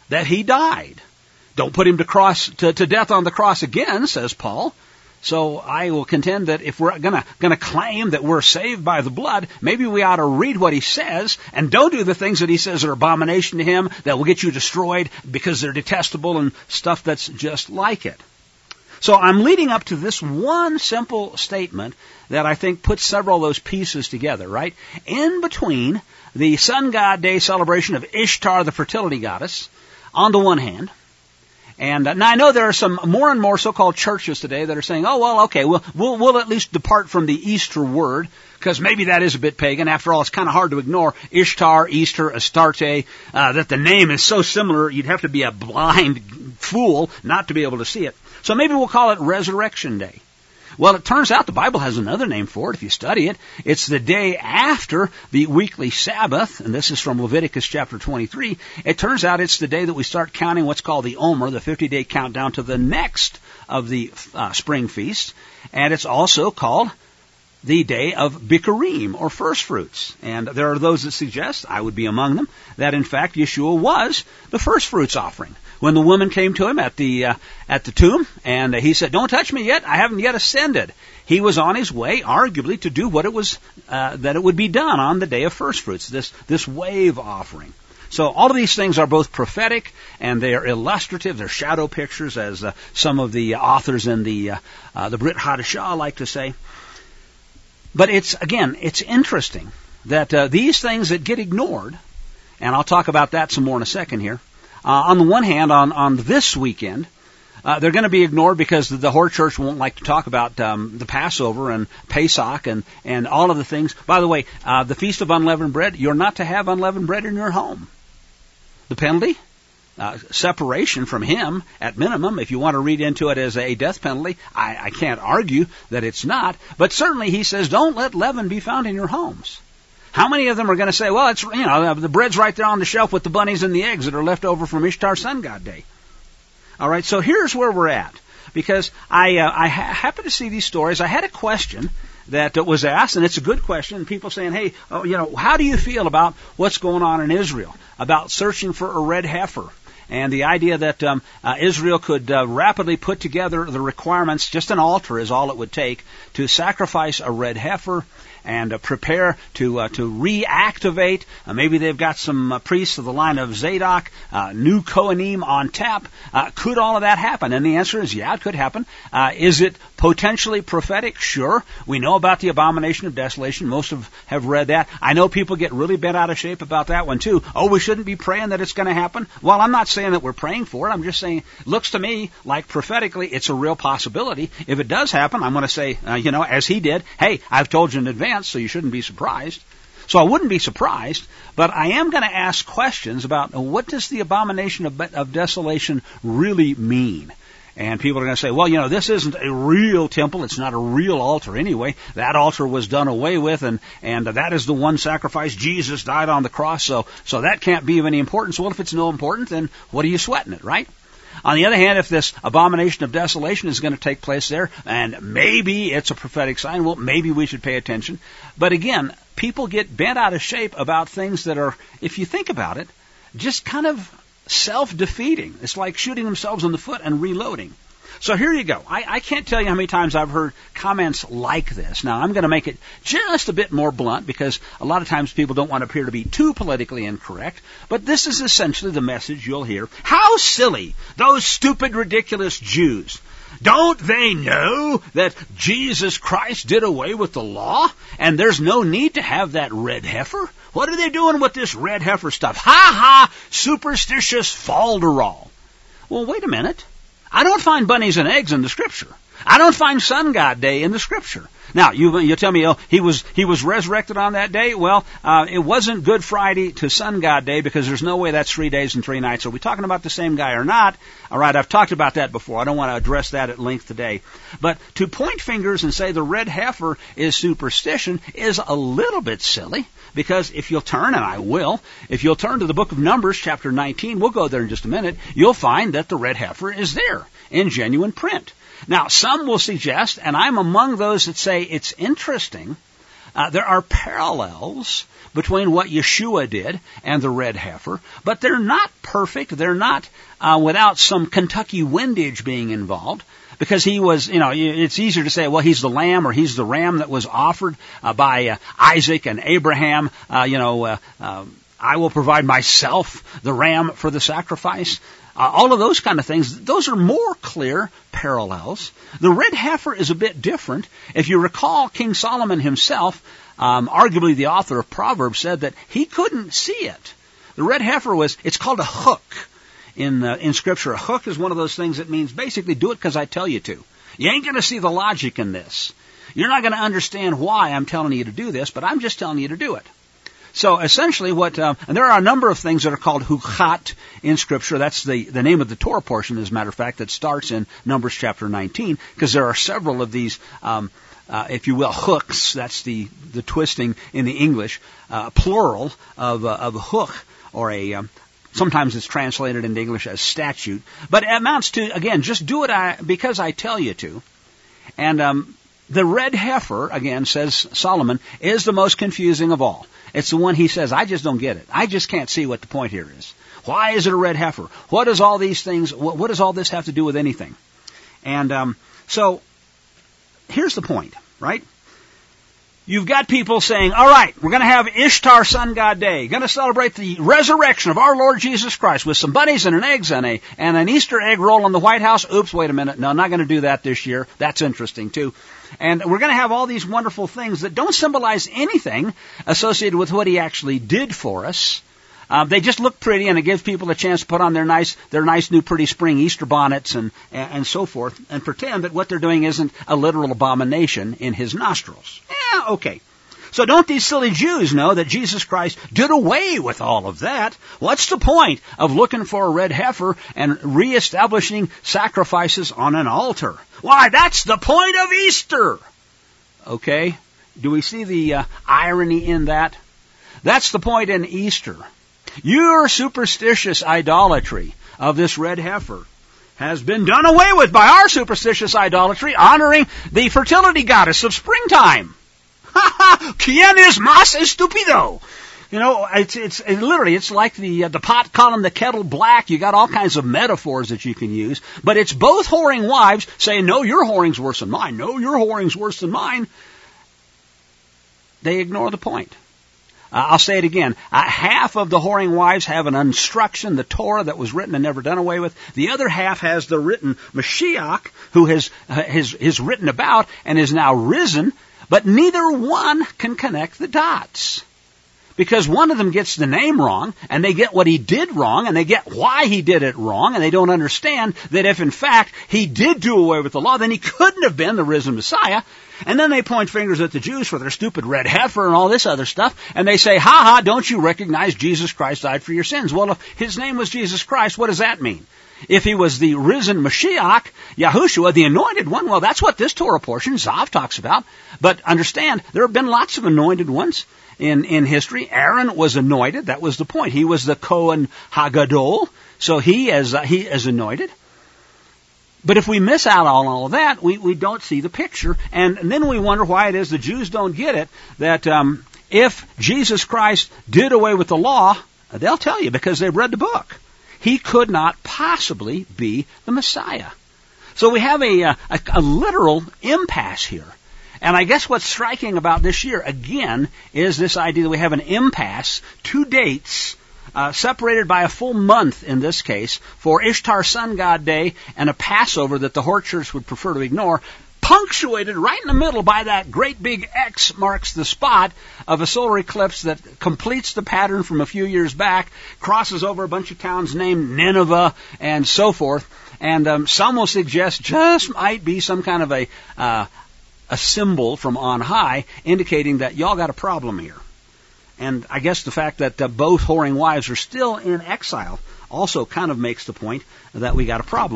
that he died. Don't put him to cross to, to death on the cross again, says Paul. So I will contend that if we're gonna gonna claim that we're saved by the blood, maybe we ought to read what he says and don't do the things that he says are abomination to him, that will get you destroyed because they're detestable and stuff that's just like it. So I'm leading up to this one simple statement that I think puts several of those pieces together, right? In between the sun god day celebration of Ishtar, the fertility goddess, on the one hand, and uh, now I know there are some more and more so-called churches today that are saying, oh, well, okay, we'll, we'll, we'll at least depart from the Easter word, because maybe that is a bit pagan. After all, it's kind of hard to ignore Ishtar, Easter, Astarte, uh, that the name is so similar, you'd have to be a blind fool not to be able to see it. So maybe we'll call it Resurrection Day. Well, it turns out the Bible has another name for it if you study it. It's the day after the weekly Sabbath, and this is from Leviticus chapter twenty-three. It turns out it's the day that we start counting what's called the Omer, the fifty-day countdown to the next of the uh, spring feast, and it's also called the day of Bikurim, or first fruits. And there are those that suggest, I would be among them, that in fact Yeshua was the first fruits offering. When the woman came to him at the uh, at the tomb, and uh, he said, "Don't touch me yet, I haven't yet ascended." He was on his way, arguably, to do what it was uh, that it would be done on the day of first fruits, this this wave offering. So all of these things are both prophetic and they are illustrative. They're shadow pictures, as uh, some of the authors in the uh, uh, the Brit Hadashah like to say. But it's again, it's interesting that uh, these things that get ignored, and I'll talk about that some more in a second here. Uh, on the one hand, on, on this weekend, uh, they're going to be ignored because the, the Horde Church won't like to talk about um, the Passover and Pesach and, and all of the things. By the way, uh, the Feast of Unleavened Bread, you're not to have unleavened bread in your home. The penalty? Uh, separation from him, at minimum. If you want to read into it as a death penalty, I, I can't argue that it's not. But certainly he says, don't let leaven be found in your homes. How many of them are going to say, well, it's, you know, the bread's right there on the shelf with the bunnies and the eggs that are left over from Ishtar Sun God Day? All right, so here's where we're at. Because I, uh, I ha- happen to see these stories. I had a question that uh, was asked, and it's a good question. People saying, hey, oh, you know, how do you feel about what's going on in Israel, about searching for a red heifer? And the idea that um, uh, Israel could uh, rapidly put together the requirements, just an altar is all it would take, to sacrifice a red heifer and uh, prepare to uh, to reactivate. Uh, maybe they've got some uh, priests of the line of Zadok, uh, new Kohanim on tap. Uh, could all of that happen? And the answer is, yeah, it could happen. Uh, is it potentially prophetic? Sure. We know about the abomination of desolation. Most of have read that. I know people get really bent out of shape about that one too. Oh, we shouldn't be praying that it's going to happen. Well, I'm not saying that we're praying for it. I'm just saying, it looks to me like prophetically it's a real possibility. If it does happen, I'm going to say, uh, you know, as he did, hey, I've told you in advance, so you shouldn't be surprised. So I wouldn't be surprised, but I am going to ask questions about uh, what does the abomination of, of desolation really mean? And people are going to say, well, you know, this isn't a real temple. It's not a real altar anyway. That altar was done away with, and, and that is the one sacrifice. Jesus died on the cross, so, so that can't be of any importance. Well, if it's no importance, then what are you sweating it, right? On the other hand, if this abomination of desolation is going to take place there, and maybe it's a prophetic sign, well, maybe we should pay attention. But again, people get bent out of shape about things that are, if you think about it, just kind of self-defeating. It's like shooting themselves in the foot and reloading. So here you go. I, I can't tell you how many times I've heard comments like this. Now, I'm going to make it just a bit more blunt because a lot of times people don't want to appear to be too politically incorrect. But this is essentially the message you'll hear. How silly! Those stupid, ridiculous Jews. Don't they know that Jesus Christ did away with the law? And there's no need to have that red heifer? What are they doing with this red heifer stuff? Ha ha! Superstitious falderall. Well, wait a minute. I don't find bunnies and eggs in the Scripture. I don't find Sun God Day in the Scripture. Now, you you tell me, oh, he was he was resurrected on that day? Well, uh, it wasn't Good Friday to Sun God Day because there's no way that's three days and three nights. Are we talking about the same guy or not? All right, I've talked about that before. I don't want to address that at length today. But to point fingers and say the red heifer is superstition is a little bit silly because if you'll turn, and I will, if you'll turn to the book of Numbers, chapter nineteen, we'll go there in just a minute, you'll find that the red heifer is there in genuine print. Now, some will suggest, and I'm among those that say it's interesting, Uh, there are parallels between what Yeshua did and the red heifer, but they're not perfect. They're not uh, without some Kentucky windage being involved. Because he was, you know, it's easier to say, well, he's the lamb or he's the ram that was offered uh, by uh, Isaac and Abraham. Uh, you know, uh, uh, I will provide myself the ram for the sacrifice. Uh, all of those kind of things, those are more clear parallels. The red heifer is a bit different. If you recall, King Solomon himself, um, arguably the author of Proverbs, said that he couldn't see it. The red heifer was, it's called a hook. In uh, in Scripture, a hook is one of those things that means basically do it because I tell you to. You ain't going to see the logic in this. You're not going to understand why I'm telling you to do this, but I'm just telling you to do it. So essentially what, uh, and there are a number of things that are called hukat in Scripture. That's the, the name of the Torah portion, as a matter of fact, that starts in Numbers chapter nineteen, because there are several of these, um, uh, if you will, hooks. That's the, the twisting in the English, uh, plural of, uh, of a hook or a, um, sometimes it's translated into English as statute, but it amounts to, again, just do it I, because I tell you to. And um, the red heifer, again, says Solomon, is the most confusing of all. It's the one he says, I just don't get it. I just can't see what the point here is. Why is it a red heifer? What does all these things, what, what does all this have to do with anything? And um, so here's the point, right? You've got people saying, all right, we're going to have Ishtar Sun God Day. Going to celebrate the resurrection of our Lord Jesus Christ with some bunnies and an eggs and a and an Easter egg roll in the White House. Oops, wait a minute. No, I'm not going to do that this year. That's interesting, too. And we're going to have all these wonderful things that don't symbolize anything associated with what he actually did for us. Uh, they just look pretty, and it gives people a chance to put on their nice, their nice new pretty spring Easter bonnets and, and, and so forth, and pretend that what they're doing isn't a literal abomination in his nostrils. Yeah, okay. So don't these silly Jews know that Jesus Christ did away with all of that? What's the point of looking for a red heifer and reestablishing sacrifices on an altar? Why, that's the point of Easter! Okay? Do we see the uh, irony in that? That's the point in Easter. Your superstitious idolatry of this red heifer has been done away with by our superstitious idolatry honoring the fertility goddess of springtime. Ha ha! ¿Quién es más estúpido? You know, it's, it's, it literally, it's like the, uh, the pot calling the kettle black. You got all kinds of metaphors that you can use. But it's both whoring wives saying, no, your whoring's worse than mine. No, your whoring's worse than mine. They ignore the point. Uh, I'll say it again. Uh, half of the whoring wives have an instruction, the Torah, that was written and never done away with. The other half has the written Mashiach, who has, uh, has, is written about and is now risen, but neither one can connect the dots. Because one of them gets the name wrong, and they get what he did wrong, and they get why he did it wrong, and they don't understand that if in fact he did do away with the law, then he couldn't have been the risen Messiah. And then they point fingers at the Jews for their stupid red heifer and all this other stuff, and they say, ha ha, don't you recognize Jesus Christ died for your sins? Well, if his name was Jesus Christ, what does that mean? If he was the risen Mashiach, Yahushua, the anointed one, well, that's what this Torah portion, Zav, talks about. But understand, there have been lots of anointed ones in, in history. Aaron was anointed. That was the point. He was the Kohen Hagadol. So he is, uh, he is anointed. But if we miss out on all of that, we, we don't see the picture. And, and then we wonder why it is the Jews don't get it, that um, if Jesus Christ did away with the law, they'll tell you because they've read the book. He could not possibly be the Messiah. So we have a, a, a literal impasse here. And I guess what's striking about this year, again, is this idea that we have an impasse, two dates, uh, separated by a full month in this case, for Ishtar Sun God Day and a Passover that the Hort Church would prefer to ignore, punctuated right in the middle by that great big X marks the spot of a solar eclipse that completes the pattern from a few years back, crosses over a bunch of towns named Nineveh and so forth. And um, some will suggest just might be some kind of a uh, a symbol from on high indicating that y'all got a problem here. And I guess the fact that uh, both whoring wives are still in exile also kind of makes the point that we got a problem.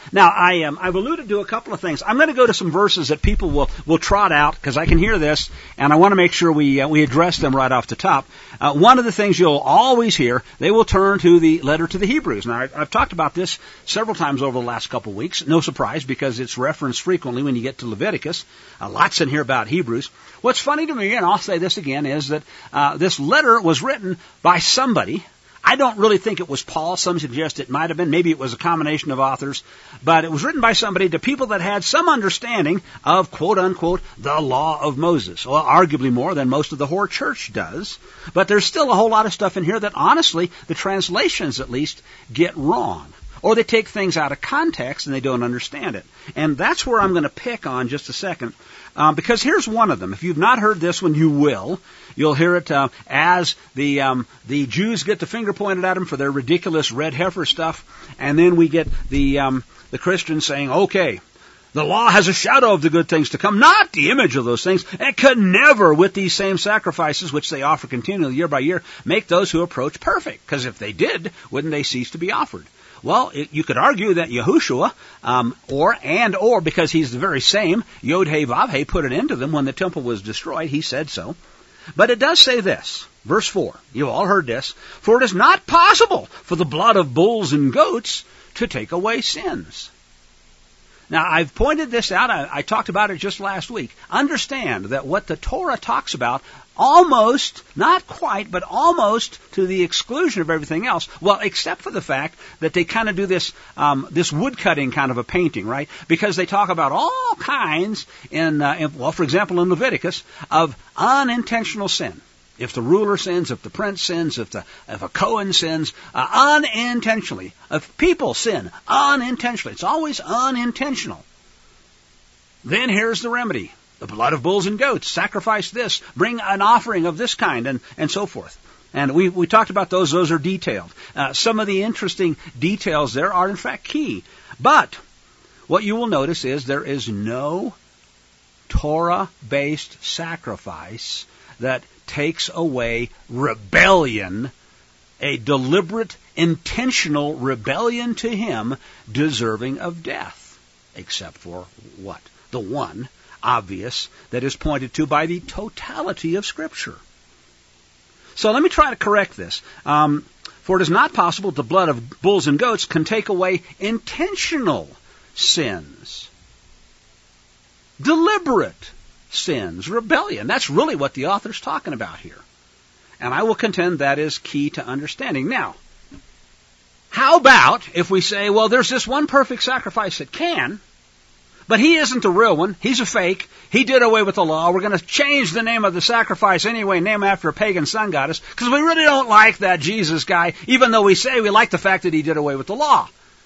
Now, I, um, I've alluded to a couple of things. I'm going to go to some verses that people will, will trot out, because I can hear this, and I want to make sure we uh, we address them right off the top. Uh, one of the things you'll always hear, they will turn to the letter to the Hebrews. Now, I, I've talked about this several times over the last couple of weeks. No surprise, because it's referenced frequently when you get to Leviticus. Uh, lots in here about Hebrews. What's funny to me, and I'll say this again, is that uh, this letter was written by somebody. I don't really think it was Paul. Some suggest it might have been. Maybe it was a combination of authors. But it was written by somebody to people that had some understanding of, quote unquote, the law of Moses. Well, arguably more than most of the whore church does. But there's still a whole lot of stuff in here that, honestly, the translations at least get wrong. Or they take things out of context and they don't understand it. And that's where I'm going to pick on just a second. Um, because here's one of them. If you've not heard this one, you will. You'll hear it uh, as the um, the Jews get the finger pointed at them for their ridiculous red heifer stuff, and then we get the um, the Christians saying, "Okay, the law has a shadow of the good things to come, not the image of those things. It could never, with these same sacrifices, which they offer continually year by year, make those who approach perfect. Because if they did, wouldn't they cease to be offered?" Well, it, you could argue that Yahushua, um, or, and, or, because he's the very same, Yod-He Vav-He, put it into them when the temple was destroyed. He said so. But it does say this, verse four. You've all heard this. "For it is not possible for the blood of bulls and goats to take away sins." Now, I've pointed this out. I, I talked about it just last week. Understand that what the Torah talks about, almost, not quite, but almost to the exclusion of everything else, well, except for the fact that they kind of do this um, this woodcutting kind of a painting, right? Because they talk about all kinds, in, uh, in well, for example, in Leviticus, of unintentional sin. If the ruler sins, if the prince sins, if the if a Cohen sins, uh, unintentionally. If people sin unintentionally, it's always unintentional. Then here's the remedy. The blood of bulls and goats, sacrifice this, bring an offering of this kind, and, and so forth. And we, we talked about those. Those are detailed. Uh, some of the interesting details there are, in fact, key. But what you will notice is there is no Torah-based sacrifice that takes away rebellion, a deliberate, intentional rebellion to Him, deserving of death. Except for what? The one obvious that is pointed to by the totality of Scripture. So let me try to correct this. Um, for it is not possible the blood of bulls and goats can take away intentional sins. Deliberate sins, rebellion. That's really what the author's talking about here. And I will contend that is key to understanding. Now, how about if we say, well, there's this one perfect sacrifice that can, but he isn't the real one. He's a fake. He did away with the law. We're going to change the name of the sacrifice anyway, name after a pagan sun goddess, because we really don't like that Jesus guy, even though we say we like the fact that he did away with the law.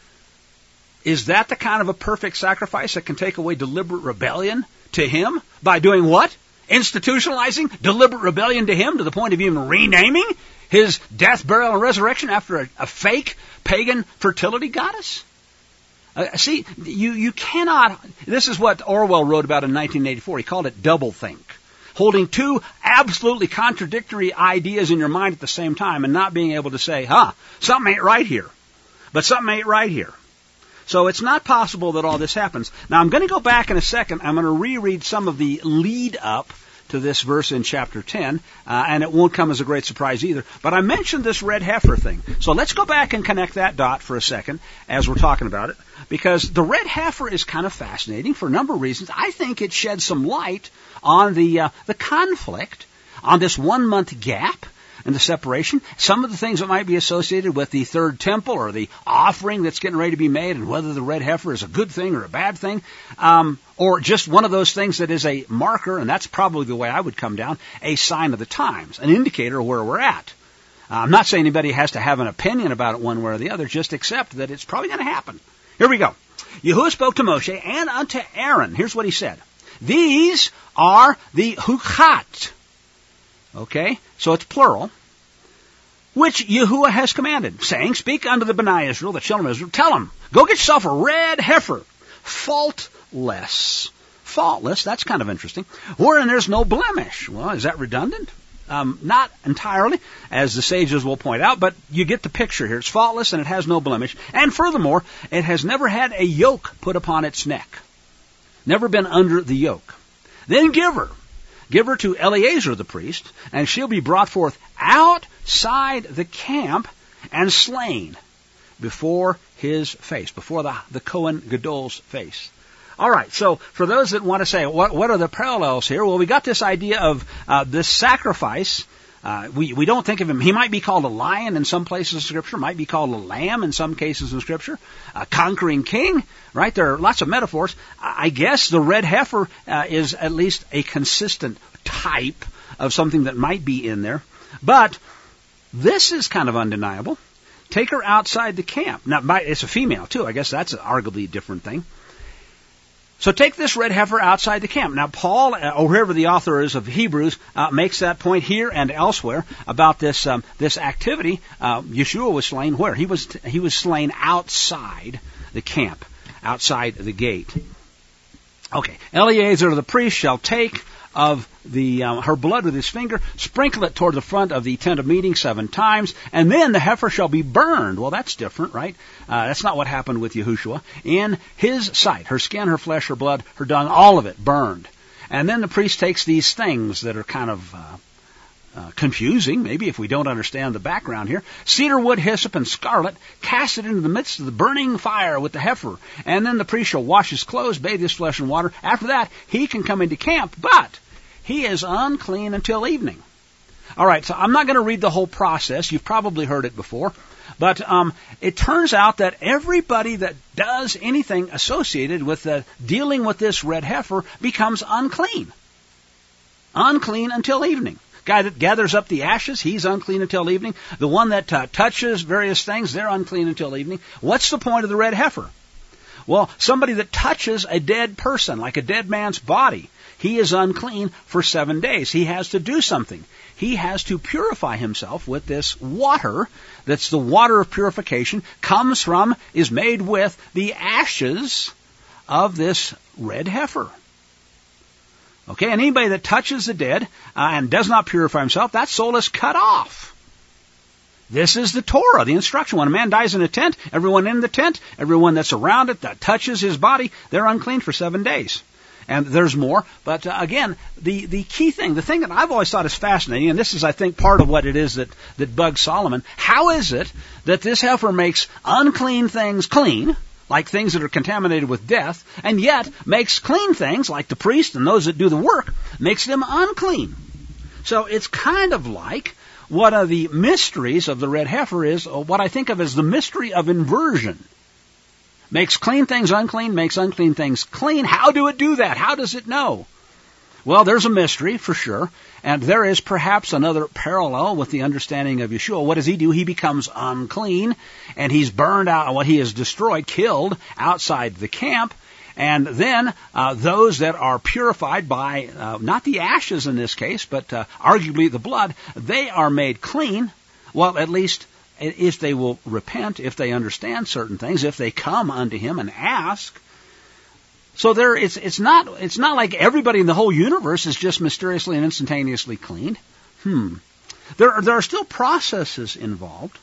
Is that the kind of a perfect sacrifice that can take away deliberate rebellion to Him by doing what? Institutionalizing deliberate rebellion to Him to the point of even renaming His death, burial, and resurrection after a, a fake pagan fertility goddess? Uh, see, you, you cannot, this is what Orwell wrote about in nineteen eighty-four. He called it doublethink. Holding two absolutely contradictory ideas in your mind at the same time and not being able to say, huh, something ain't right here. But something ain't right here. So it's not possible that all this happens. Now, I'm going to go back in a second. I'm going to reread some of the lead up to this verse in chapter ten, uh, and it won't come as a great surprise either. But I mentioned this red heifer thing. So let's go back and connect that dot for a second as we're talking about it, because the red heifer is kind of fascinating for a number of reasons. I think it sheds some light on the uh, the conflict, on this one-month gap and the separation, some of the things that might be associated with the third temple or the offering that's getting ready to be made, and whether the red heifer is a good thing or a bad thing, um, or just one of those things that is a marker, and that's probably the way I would come down, a sign of the times, an indicator of where we're at. Uh, I'm not saying anybody has to have an opinion about it one way or the other, just accept that it's probably going to happen. Here we go. Yahuwah spoke to Moshe and unto Aaron. Here's what he said. These are the hukhat. Okay, so it's plural, which Yahuwah has commanded, saying, speak unto the Bnei Israel, the children of Israel, tell them, go get yourself a red heifer, faultless. Faultless, that's kind of interesting. Wherein there's no blemish. Well, is that redundant? Um, not entirely, as the sages will point out, but you get the picture here. It's faultless and it has no blemish. And furthermore, it has never had a yoke put upon its neck. Never been under the yoke. Then give her. Give her to Eleazar the priest, and she'll be brought forth outside the camp and slain before his face, before the, the Kohen Gadol's face. All right, so for those that want to say, what, what are the parallels here? Well, we got this idea of uh, this sacrifice. Uh, we, we don't think of him. He might be called a lion in some places in Scripture, might be called a lamb in some cases in Scripture, a conquering king, right? There are lots of metaphors. I guess the red heifer uh, is at least a consistent type of something that might be in there. But this is kind of undeniable. Take her outside the camp. Now, it's a female, too. I guess that's an arguably different thing. So take this red heifer outside the camp. Now, Paul, or whoever the author is of Hebrews, uh, makes that point here and elsewhere about this um, this activity. Uh, Yeshua was slain where? He was he was slain outside the camp, outside the gate. Okay, Eleazar the priest shall take of the um, her blood with his finger, sprinkle it toward the front of the tent of meeting seven times, and then the heifer shall be burned. Well, that's different, right? Uh, that's not what happened with Yahushua. In his sight, her skin, her flesh, her blood, her dung, all of it burned. And then the priest takes these things that are kind of uh, uh, confusing, maybe if we don't understand the background here. Cedar wood, hyssop, and scarlet, cast it into the midst of the burning fire with the heifer. And then the priest shall wash his clothes, bathe his flesh in water. After that, he can come into camp, but he is unclean until evening. All right, so I'm not going to read the whole process. You've probably heard it before. But um, it turns out that everybody that does anything associated with uh, dealing with this red heifer becomes unclean. Unclean until evening. Guy that gathers up the ashes, he's unclean until evening. The one that uh, touches various things, they're unclean until evening. What's the point of the red heifer? Well, somebody that touches a dead person, like a dead man's body, he is unclean for seven days. He has to do something. He has to purify himself with this water. That's the water of purification. Comes from, is made with the ashes of this red heifer. Okay, and anybody that touches the dead uh, and does not purify himself, that soul is cut off. This is the Torah, the instruction. When a man dies in a tent, everyone in the tent, everyone that's around it that touches his body, they're unclean for seven days. And there's more, but uh, again, the, the key thing, the thing that I've always thought is fascinating, and this is, I think, part of what it is that, that bugs Solomon, how is it that this heifer makes unclean things clean, like things that are contaminated with death, and yet makes clean things, like the priest and those that do the work, makes them unclean? So it's kind of like one of the mysteries of the red heifer is what I think of as the mystery of inversion. Makes clean things unclean, makes unclean things clean. How do it do that? How does it know? Well, there's a mystery for sure, and there is perhaps another parallel with the understanding of Yeshua. What does he do? He becomes unclean, and he's burned out, what he is destroyed, killed outside the camp, and then uh, those that are purified by, uh, not the ashes in this case, but uh, arguably the blood, they are made clean, well, at least if they will repent, if they understand certain things, if they come unto him and ask. So there, it's it's not it's not like everybody in the whole universe is just mysteriously and instantaneously cleaned. Hmm. There are, there are still processes involved,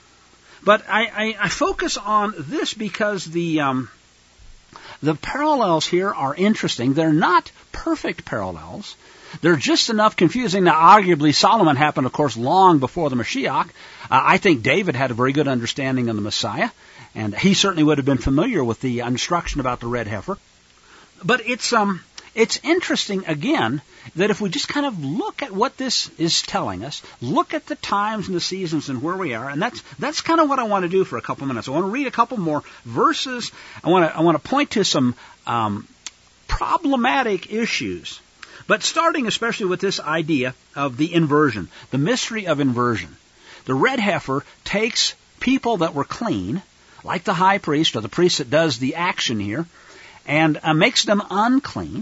but I, I, I focus on this because the um, the parallels here are interesting. They're not perfect parallels. They're just enough confusing. Now, arguably, Solomon happened, of course, long before the Mashiach. Uh, I think David had a very good understanding of the Messiah, and he certainly would have been familiar with the instruction about the red heifer. But it's um, it's interesting, again, that if we just kind of look at what this is telling us, look at the times and the seasons and where we are, and that's that's kind of what I want to do for a couple minutes. I want to read a couple more verses. I want to I want to point to some um, problematic issues. But starting especially with this idea of the inversion, the mystery of inversion. The red heifer takes people that were clean, like the high priest or the priest that does the action here, and uh, makes them unclean.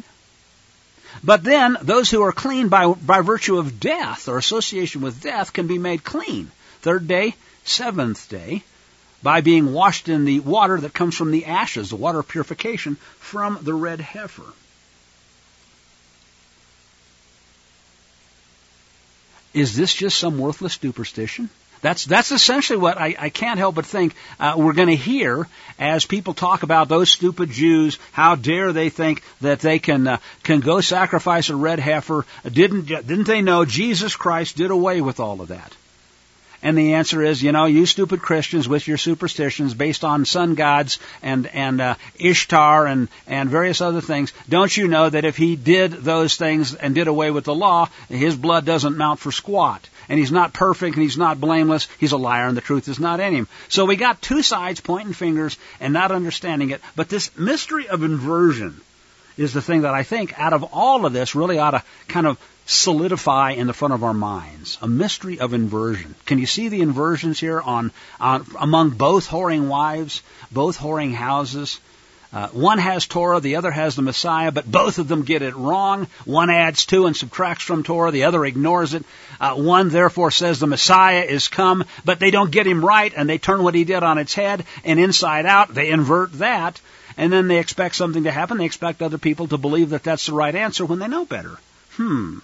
But then those who are clean by, by virtue of death or association with death can be made clean. Third day, seventh day, by being washed in the water that comes from the ashes, the water of purification from the red heifer. Is this just some worthless superstition? That's that's essentially what I, I can't help but think uh, we're going to hear as people talk about those stupid Jews. How dare they think that they can uh, can go sacrifice a red heifer? Didn't didn't they know Jesus Christ did away with all of that? And the answer is, you know, you stupid Christians with your superstitions based on sun gods and and uh, Ishtar and and various other things. Don't you know that if he did those things and did away with the law, his blood doesn't mount for squat? And he's not perfect and he's not blameless. He's a liar and the truth is not in him. So we got two sides pointing fingers and not understanding it. But this mystery of inversion is the thing that I think out of all of this really ought to kind of solidify in the front of our minds. A mystery of inversion. Can you see the inversions here on, on among both whoring wives, both whoring houses? Uh, one has Torah, the other has the Messiah, but both of them get it wrong. One adds to and subtracts from Torah, the other ignores it. Uh, one therefore says the Messiah is come, but they don't get him right, and they turn what he did on its head, and inside out, they invert that, and then they expect something to happen. They expect other people to believe that that's the right answer when they know better. Hmm.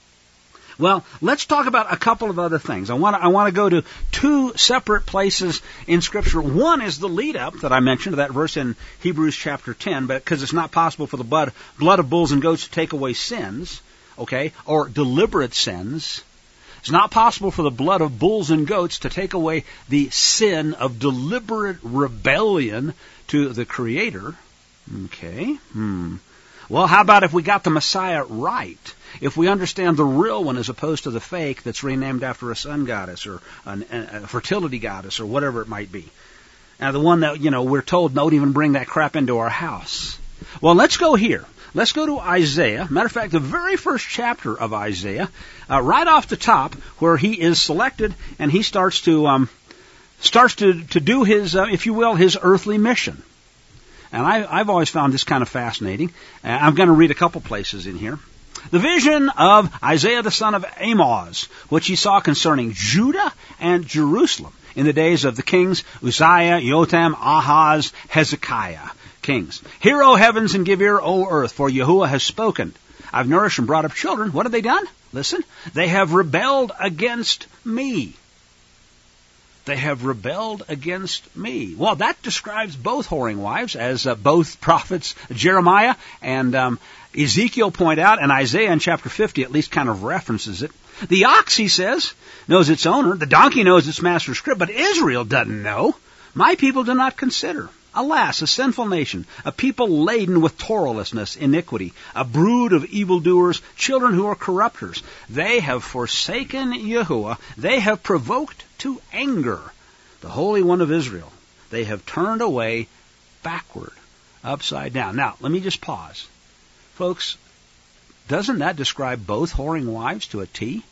Well, let's talk about a couple of other things. I want to, I want to go to two separate places in Scripture. One is the lead-up that I mentioned, that verse in Hebrews chapter ten, but because it's not possible for the blood, blood of bulls and goats to take away sins, okay, or deliberate sins. It's not possible for the blood of bulls and goats to take away the sin of deliberate rebellion to the Creator. Okay. Hmm. Well, how about if we got the Messiah right? If we understand the real one as opposed to the fake that's renamed after a sun goddess or an, a fertility goddess or whatever it might be. Now, the one that, you know, we're told don't even bring that crap into our house. Well, let's go here. Let's go to Isaiah. Matter of fact, the very first chapter of Isaiah, uh, right off the top, where he is selected and he starts to um, starts to, to do his, uh, if you will, his earthly mission. And I, I've always found this kind of fascinating. Uh, I'm going to read a couple places in here. The vision of Isaiah the son of Amoz, which he saw concerning Judah and Jerusalem in the days of the kings Uzziah, Jotham, Ahaz, Hezekiah, kings. Hear, O heavens, and give ear, O earth, for Yahuwah has spoken. I've nourished and brought up children. What have they done? Listen. They have rebelled against me. They have rebelled against me. Well, that describes both whoring wives, as uh, both prophets Jeremiah and um, Ezekiel point out, and Isaiah in chapter fifty at least kind of references it. The ox, he says, knows its owner. The donkey knows its master's crib, but Israel doesn't know. My people do not consider. Alas, a sinful nation, a people laden with Torahlessness, iniquity, a brood of evildoers, children who are corrupters. They have forsaken Yahuwah. They have provoked to anger the Holy One of Israel. They have turned away backward, upside down. Now, let me just pause. Folks, doesn't that describe both whoring wives to a T?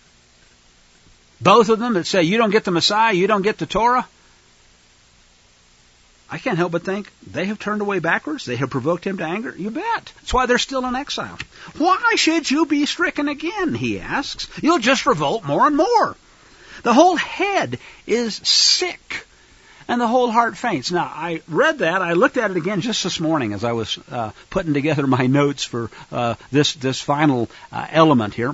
Both of them that say, you don't get the Messiah, you don't get the Torah. I can't help but think they have turned away backwards. They have provoked him to anger. You bet. That's why they're still in exile. Why should you be stricken again, he asks. You'll just revolt more and more. The whole head is sick, and the whole heart faints. Now, I read that. I looked at it again just this morning as I was uh, putting together my notes for uh, this, this final uh, element here.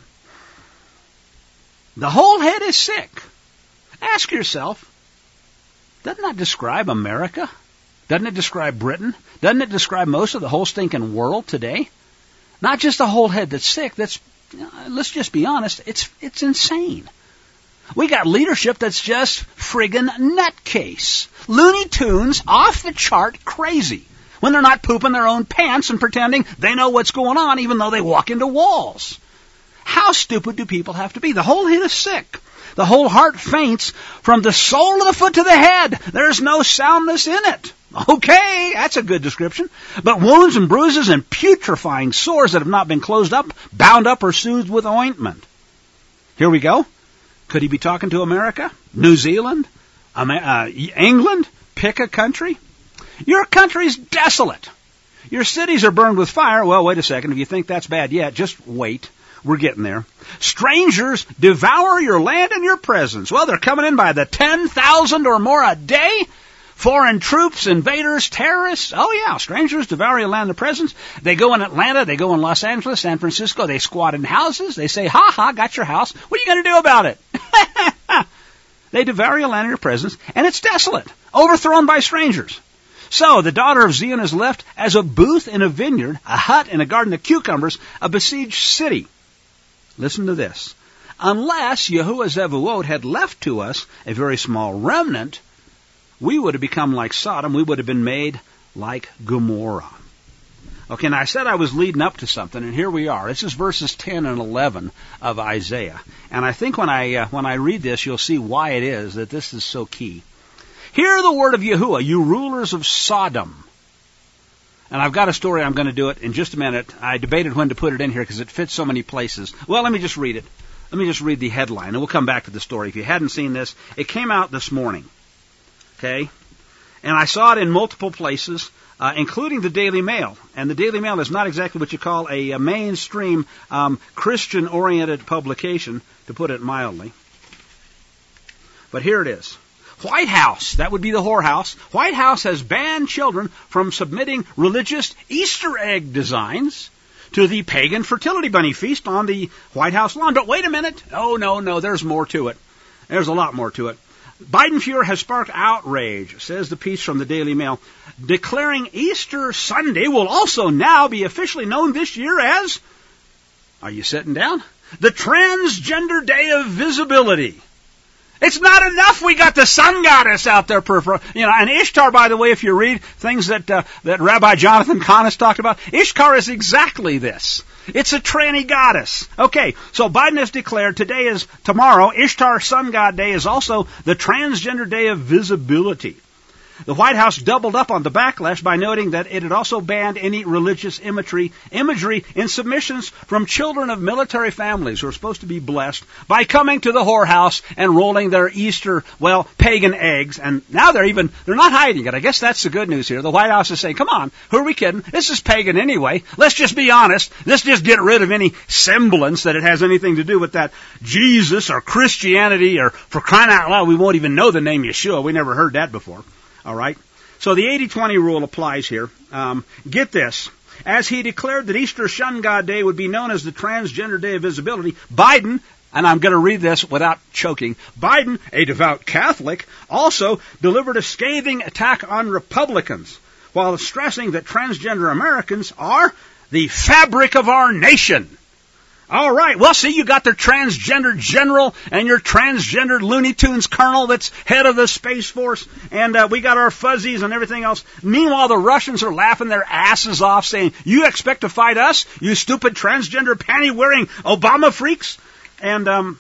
The whole head is sick. Ask yourself, doesn't that describe America? Doesn't it describe Britain? Doesn't it describe most of the whole stinking world today? Not just the whole head that's sick. That's, let's just be honest, it's it's insane. We got leadership that's just friggin' nutcase. Looney Tunes, off the chart crazy. When they're not pooping their own pants and pretending they know what's going on even though they walk into walls. How stupid do people have to be? The whole head is sick. The whole heart faints from the sole of the foot to the head. There's no soundness in it. Okay, that's a good description. But wounds and bruises and putrefying sores that have not been closed up, bound up, or soothed with ointment. Here we go. Could he be talking to America? New Zealand? Uh, England? Pick a country. Your country's desolate. Your cities are burned with fire. Well, wait a second. If you think that's bad yet, just wait. We're getting there. Strangers devour your land and your presence. Well, they're coming in by the ten thousand or more a day. Foreign troops, invaders, terrorists. Oh yeah, strangers devour your land of presence. They go in Atlanta, they go in Los Angeles, San Francisco, they squat in houses. They say, ha ha, got your house. What are you going to do about it? They devour your land of your presence, and it's desolate, overthrown by strangers. So the daughter of Zion is left as a booth in a vineyard, a hut in a garden of cucumbers, a besieged city. Listen to this. Unless Yahuwah Zevuot had left to us a very small remnant, we would have become like Sodom. We would have been made like Gomorrah. Okay, now I said I was leading up to something, and here we are. This is verses ten and eleven of Isaiah. And I think when I uh, when I read this, you'll see why it is that this is so key. Hear the word of Yahuwah, you rulers of Sodom. And I've got a story, I'm going to do it in just a minute. I debated when to put it in here because it fits so many places. Well, let me just read it. Let me just read the headline, and we'll come back to the story. If you hadn't seen this, it came out this morning. Okay? And I saw it in multiple places, uh, including the Daily Mail. And the Daily Mail is not exactly what you call a, a mainstream um, Christian-oriented publication, to put it mildly. But here it is. White House, that would be the whorehouse. White House has banned children from submitting religious Easter egg designs to the pagan fertility bunny feast on the White House lawn. But wait a minute. Oh, no, no, there's more to it. There's a lot more to it. Biden furor has sparked outrage, says the piece from the Daily Mail, declaring Easter Sunday will also now be officially known this year as, are you sitting down? The Transgender Day of Visibility. It's not enough we got the sun goddess out there. For, for, you know, and Ishtar, by the way, if you read things that uh, that Rabbi Jonathan Kahn has talked about, Ishtar is exactly this. It's a tranny goddess. Okay, so Biden has declared today is tomorrow, Ishtar Sun God Day is also the Transgender Day of Visibility. The White House doubled up on the backlash by noting that it had also banned any religious imagery, imagery in submissions from children of military families who are supposed to be blessed by coming to the whorehouse and rolling their Easter, well, pagan eggs. And now they're even, they're not hiding it. I guess that's the good news here. The White House is saying, come on, who are we kidding? This is pagan anyway. Let's just be honest. Let's just get rid of any semblance that it has anything to do with that Jesus or Christianity, or for crying out loud, we won't even know the name Yeshua. We never heard that before. All right? So the eighty twenty rule applies here. Um, get this. As he declared that Easter Sun God Day would be known as the Transgender Day of Visibility, Biden, and I'm going to read this without choking, Biden, a devout Catholic, also delivered a scathing attack on Republicans while stressing that transgender Americans are the fabric of our nation. All right. Well, see, you got their transgender general and your transgendered Looney Tunes colonel that's head of the Space Force, and uh, we got our fuzzies and everything else. Meanwhile, the Russians are laughing their asses off, saying, you expect to fight us, you stupid transgender panty-wearing Obama freaks? And um,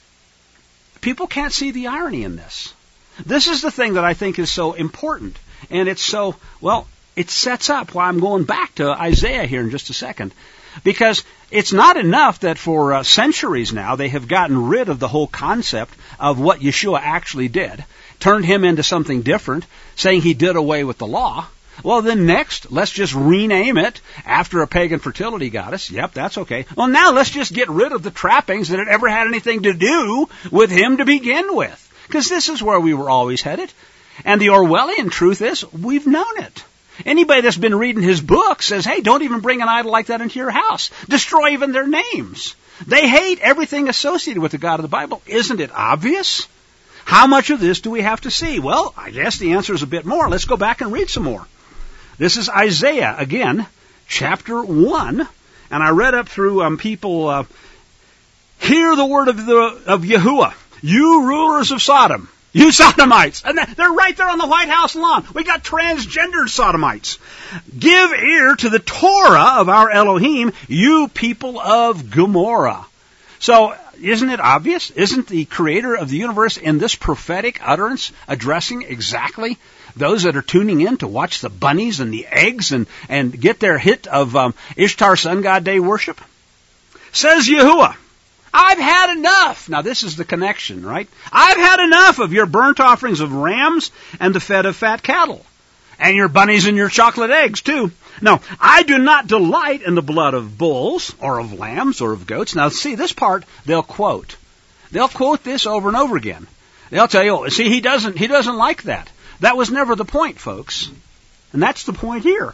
people can't see the irony in this. This is the thing that I think is so important, and it's so, well, it sets up why I'm going back to Isaiah here in just a second. Because it's not enough that for uh, centuries now they have gotten rid of the whole concept of what Yeshua actually did, turned him into something different, saying he did away with the law. Well, then next, let's just rename it after a pagan fertility goddess. Yep, that's okay. Well, now let's just get rid of the trappings that it ever had anything to do with him to begin with. Because this is where we were always headed. And the Orwellian truth is, we've known it. Anybody that's been reading his book says, hey, don't even bring an idol like that into your house. Destroy even their names. They hate everything associated with the God of the Bible. Isn't it obvious? How much of this do we have to see? Well, I guess the answer is a bit more. Let's go back and read some more. This is Isaiah, again, chapter one. And I read up through um, people, uh, hear the word of, the, of Yahuwah, you rulers of Sodom. You Sodomites. And they're right there on the White House lawn. We got transgendered Sodomites. Give ear to the Torah of our Elohim, you people of Gomorrah. So, isn't it obvious? Isn't the creator of the universe in this prophetic utterance addressing exactly those that are tuning in to watch the bunnies and the eggs and, and get their hit of um, Ishtar Sun God Day worship? Says Yahuwah, I've had enough. Now this is the connection, right? I've had enough of your burnt offerings of rams and the fed of fat cattle. And your bunnies and your chocolate eggs too. No, I do not delight in the blood of bulls or of lambs or of goats. Now see, this part they'll quote. They'll quote this over and over again. They'll tell you, oh, see, he doesn't, he doesn't like that. That was never the point, folks. And that's the point here.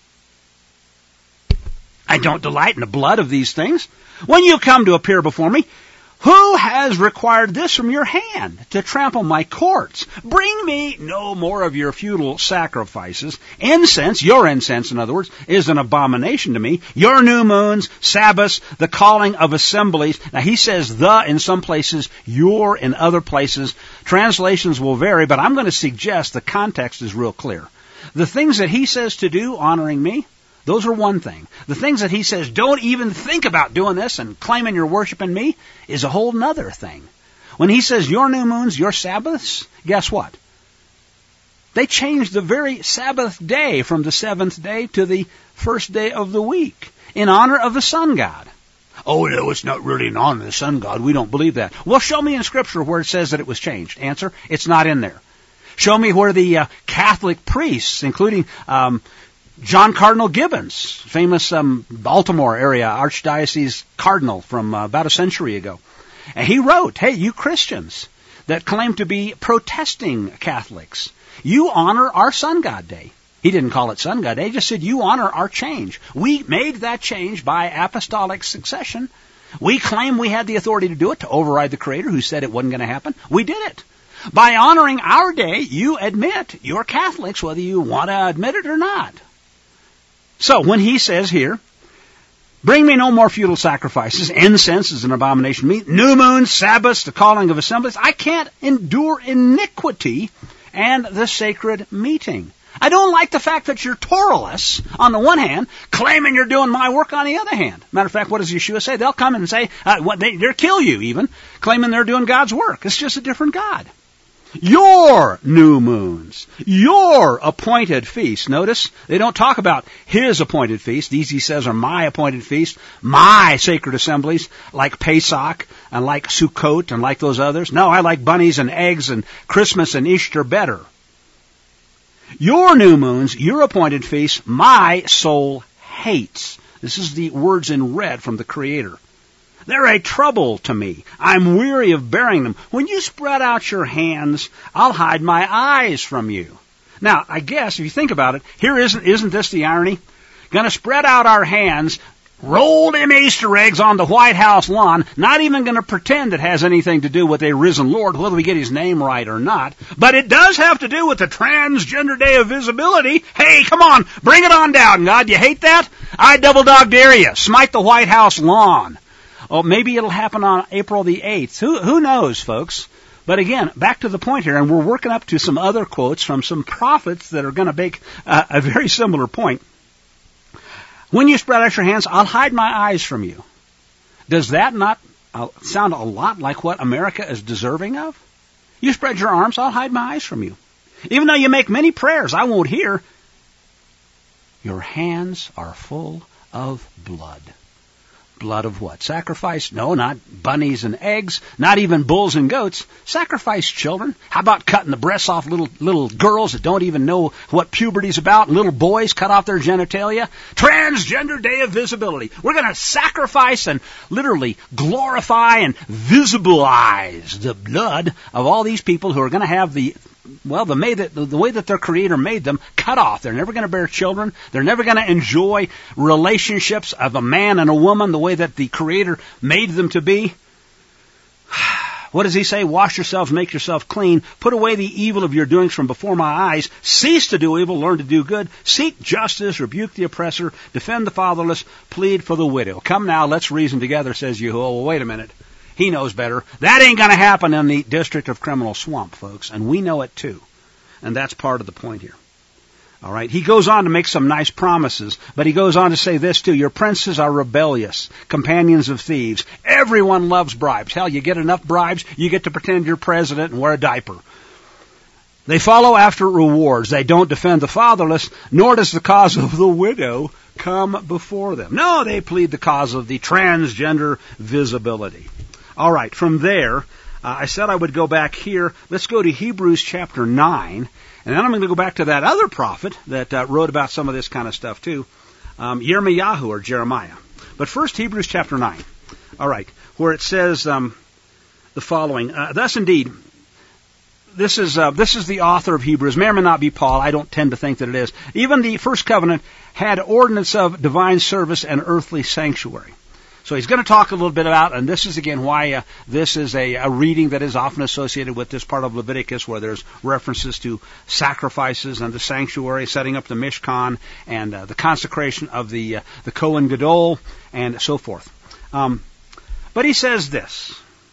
I don't delight in the blood of these things. When you come to appear before me, who has required this from your hand to trample my courts? Bring me no more of your futile sacrifices. Incense, your incense, in other words, is an abomination to me. Your new moons, Sabbaths, the calling of assemblies. Now he says the in some places, your in other places. Translations will vary, but I'm going to suggest the context is real clear. The things that he says to do, honoring me, those are one thing. The things that he says, don't even think about doing this and claiming you're worshiping me, is a whole nother thing. When he says your new moons, your Sabbaths, guess what? They changed the very Sabbath day from the seventh day to the first day of the week in honor of the sun god. Oh, no, it's not really in honor of the sun god. We don't believe that. Well, show me in Scripture where it says that it was changed. Answer, it's not in there. Show me where the uh, Catholic priests, including um, John Cardinal Gibbons, famous um, Baltimore area archdiocese cardinal from uh, about a century ago. And he wrote, hey, you Christians that claim to be protesting Catholics, you honor our sun god day. He didn't call it sun god day. He just said you honor our change. We made that change by apostolic succession. We claim we had the authority to do it, to override the Creator who said it wasn't going to happen. We did it. By honoring our day, you admit you're Catholics, whether you want to admit it or not. So when he says here, bring me no more futile sacrifices, incense is an abomination to me, new moons, Sabbaths, the calling of assemblies, I can't endure iniquity and the sacred meeting. I don't like the fact that you're Torahless on the one hand, claiming you're doing my work on the other hand. Matter of fact, what does Yeshua say? They'll come and say, uh, what, they, they'll kill you even, claiming they're doing God's work. It's just a different God. Your new moons, your appointed feasts. Notice, they don't talk about his appointed feast. These, he says, are my appointed feast, my sacred assemblies, like Pesach and like Sukkot and like those others. No, I like bunnies and eggs and Christmas and Easter better. Your new moons, your appointed feasts, my soul hates. This is the words in red from the Creator. They're a trouble to me. I'm weary of bearing them. When you spread out your hands, I'll hide my eyes from you. Now, I guess if you think about it, here isn't, isn't this the irony? Gonna spread out our hands, roll them Easter eggs on the White House lawn, not even gonna pretend it has anything to do with a risen Lord, whether we get his name right or not. But it does have to do with the Transgender Day of Visibility. Hey, come on, bring it on down, God. You hate that? I double dog dare you. Smite the White House lawn. Oh, maybe it'll happen on April the eighth. Who, who knows, folks? But again, back to the point here, and we're working up to some other quotes from some prophets that are going to make uh, a very similar point. When you spread out your hands, I'll hide my eyes from you. Does that not uh, sound a lot like what America is deserving of? You spread your arms, I'll hide my eyes from you. Even though you make many prayers, I won't hear. Your hands are full of blood. Blood of what? Sacrifice? No, not bunnies and eggs, not even bulls and goats. Sacrifice children. How about cutting the breasts off little little girls that don't even know what puberty's about, and little boys cut off their genitalia? Transgender Day of Visibility. We're going to sacrifice and literally glorify and visibilize the blood of all these people who are going to have the Well, the, made that, the way that their Creator made them cut off. They're never going to bear children. They're never going to enjoy relationships of a man and a woman the way that the Creator made them to be. What does he say? Wash yourselves, make yourself clean. Put away the evil of your doings from before my eyes. Cease to do evil, learn to do good. Seek justice, rebuke the oppressor, defend the fatherless, plead for the widow. Come now, let's reason together, says Yahuwah. Well, wait a minute. He knows better. That ain't going to happen in the District of Criminal Swamp, folks, and we know it too. And that's part of the point here. All right. He goes on to make some nice promises, but he goes on to say this too. Your princes are rebellious, companions of thieves. Everyone loves bribes. Hell, you get enough bribes, you get to pretend you're president and wear a diaper. They follow after rewards. They don't defend the fatherless, nor does the cause of the widow come before them. No, they plead the cause of the transgender visibility. All right, from there, uh, I said I would go back here. Let's go to Hebrews chapter nine, and then I'm going to go back to that other prophet that uh, wrote about some of this kind of stuff too, um, Yirmiyahu or Jeremiah. But first, Hebrews chapter nine. All right, where it says um, the following, uh, thus indeed, this is uh, this is the author of Hebrews. May or may not be Paul. I don't tend to think that it is. Even the first covenant had ordinance of divine service and earthly sanctuary. So he's going to talk a little bit about, and this is again why uh, this is a, a reading that is often associated with this part of Leviticus, where there's references to sacrifices and the sanctuary, setting up the Mishkan, and uh, the consecration of the uh, the Kohen Gadol, and so forth. Um, but he says this,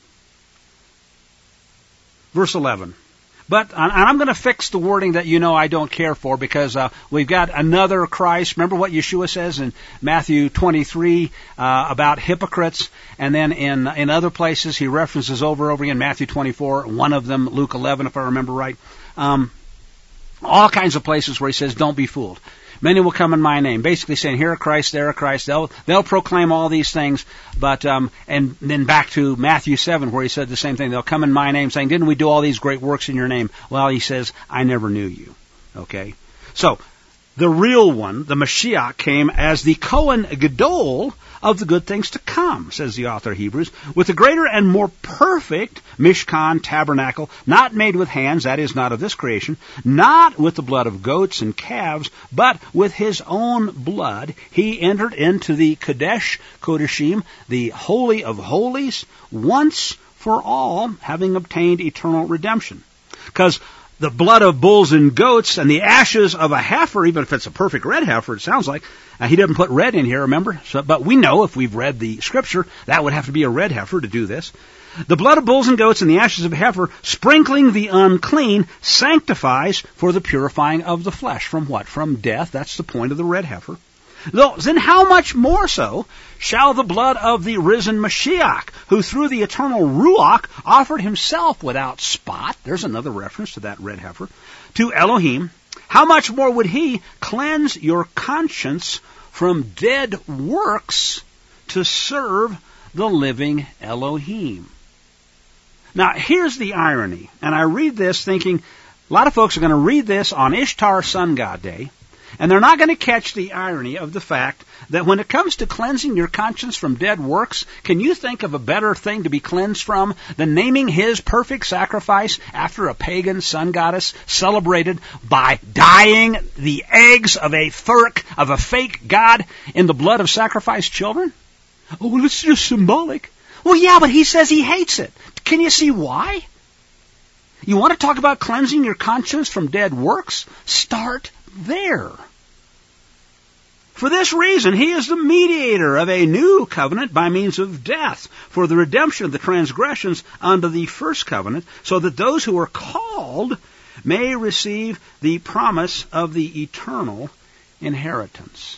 verse eleven. But, and I'm going to fix the wording that you know I don't care for, because uh, we've got another Christ. Remember what Yeshua says in Matthew twenty-three uh, about hypocrites, and then in in other places he references over and over again Matthew twenty-four, one of them Luke eleven, if I remember right. Um, all kinds of places where he says, "Don't be fooled. Many will come in my name," basically saying, here a Christ, there a Christ. They'll they'll proclaim all these things, but um, and then back to Matthew seven, where he said the same thing. They'll come in my name, saying, "Didn't we do all these great works in your name?" Well, he says, "I never knew you." Okay, so the real one, the Mashiach, came as the Kohen Gadol of the good things to come, says the author of Hebrews, with a greater and more perfect Mishkan tabernacle, not made with hands, that is, not of this creation, not with the blood of goats and calves, but with his own blood. He entered into the Kadesh Kodeshim, the Holy of Holies, once for all, having obtained eternal redemption. Because the blood of bulls and goats and the ashes of a heifer, even if it's a perfect red heifer, it sounds like. Uh, he doesn't put red in here, remember? So, but we know if we've read the scripture, that would have to be a red heifer to do this. The blood of bulls and goats and the ashes of a heifer, sprinkling the unclean, sanctifies for the purifying of the flesh. From what? From death. That's the point of the red heifer. Then how much more so shall the blood of the risen Mashiach, who through the eternal Ruach offered himself without spot, there's another reference to that red heifer, to Elohim, how much more would he cleanse your conscience from dead works to serve the living Elohim? Now, here's the irony, and I read this thinking, a lot of folks are going to read this on Ishtar Sun God Day, and they're not going to catch the irony of the fact that when it comes to cleansing your conscience from dead works, can you think of a better thing to be cleansed from than naming his perfect sacrifice after a pagan sun goddess celebrated by dyeing the eggs of a thurk, of a fake god, in the blood of sacrificed children? Oh, well, it's just symbolic. Well, yeah, but he says he hates it. Can you see why? You want to talk about cleansing your conscience from dead works? Start there. For this reason, he is the mediator of a new covenant by means of death, for the redemption of the transgressions under the first covenant, so that those who are called may receive the promise of the eternal inheritance.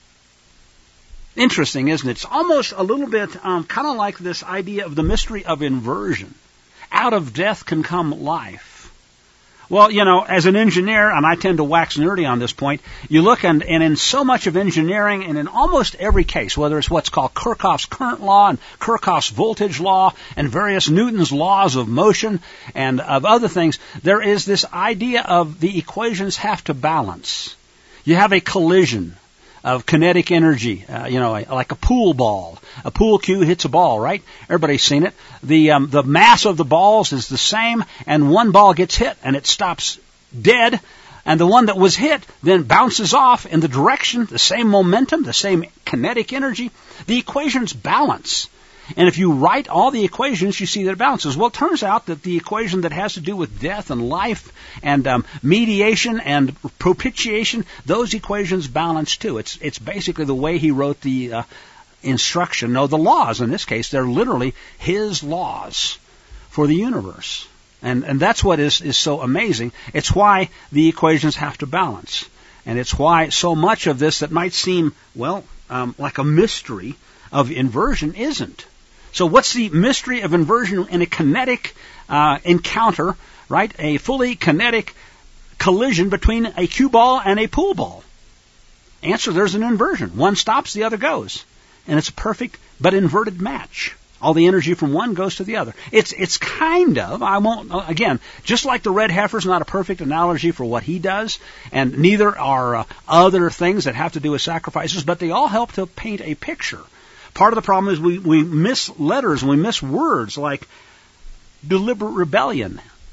Interesting, isn't it? It's almost a little bit um, kind of like this idea of the mystery of inversion. Out of death can come life. Well, you know, as an engineer, and I tend to wax nerdy on this point, you look and, and in so much of engineering, and in almost every case, whether it's what's called Kirchhoff's current law and Kirchhoff's voltage law and various Newton's laws of motion and of other things, there is this idea of the equations have to balance. You have a collision of kinetic energy, uh, you know, like a pool ball. A pool cue hits a ball, right? Everybody's seen it. The um, the mass of the balls is the same, and one ball gets hit, and it stops dead, and the one that was hit then bounces off in the direction, the same momentum, the same kinetic energy. The equations balance. And if you write all the equations, you see that it balances. Well, it turns out that the equation that has to do with death and life and um, mediation and propitiation, those equations balance too. It's it's basically the way he wrote the uh, instruction. No, the laws in this case, they're literally his laws for the universe. And and that's what is, is so amazing. It's why the equations have to balance. And it's why so much of this that might seem, well, um, like a mystery of inversion isn't. So what's the mystery of inversion in a kinetic uh, encounter, right? A fully kinetic collision between a cue ball and a pool ball. Answer, there's an inversion. One stops, the other goes. And it's a perfect but inverted match. All the energy from one goes to the other. It's it's kind of, I won't, again, just like the red heifer is not a perfect analogy for what he does, and neither are uh, other things that have to do with sacrifices, but they all help to paint a picture. Part of the problem is we, we miss letters and we miss words like deliberate rebellion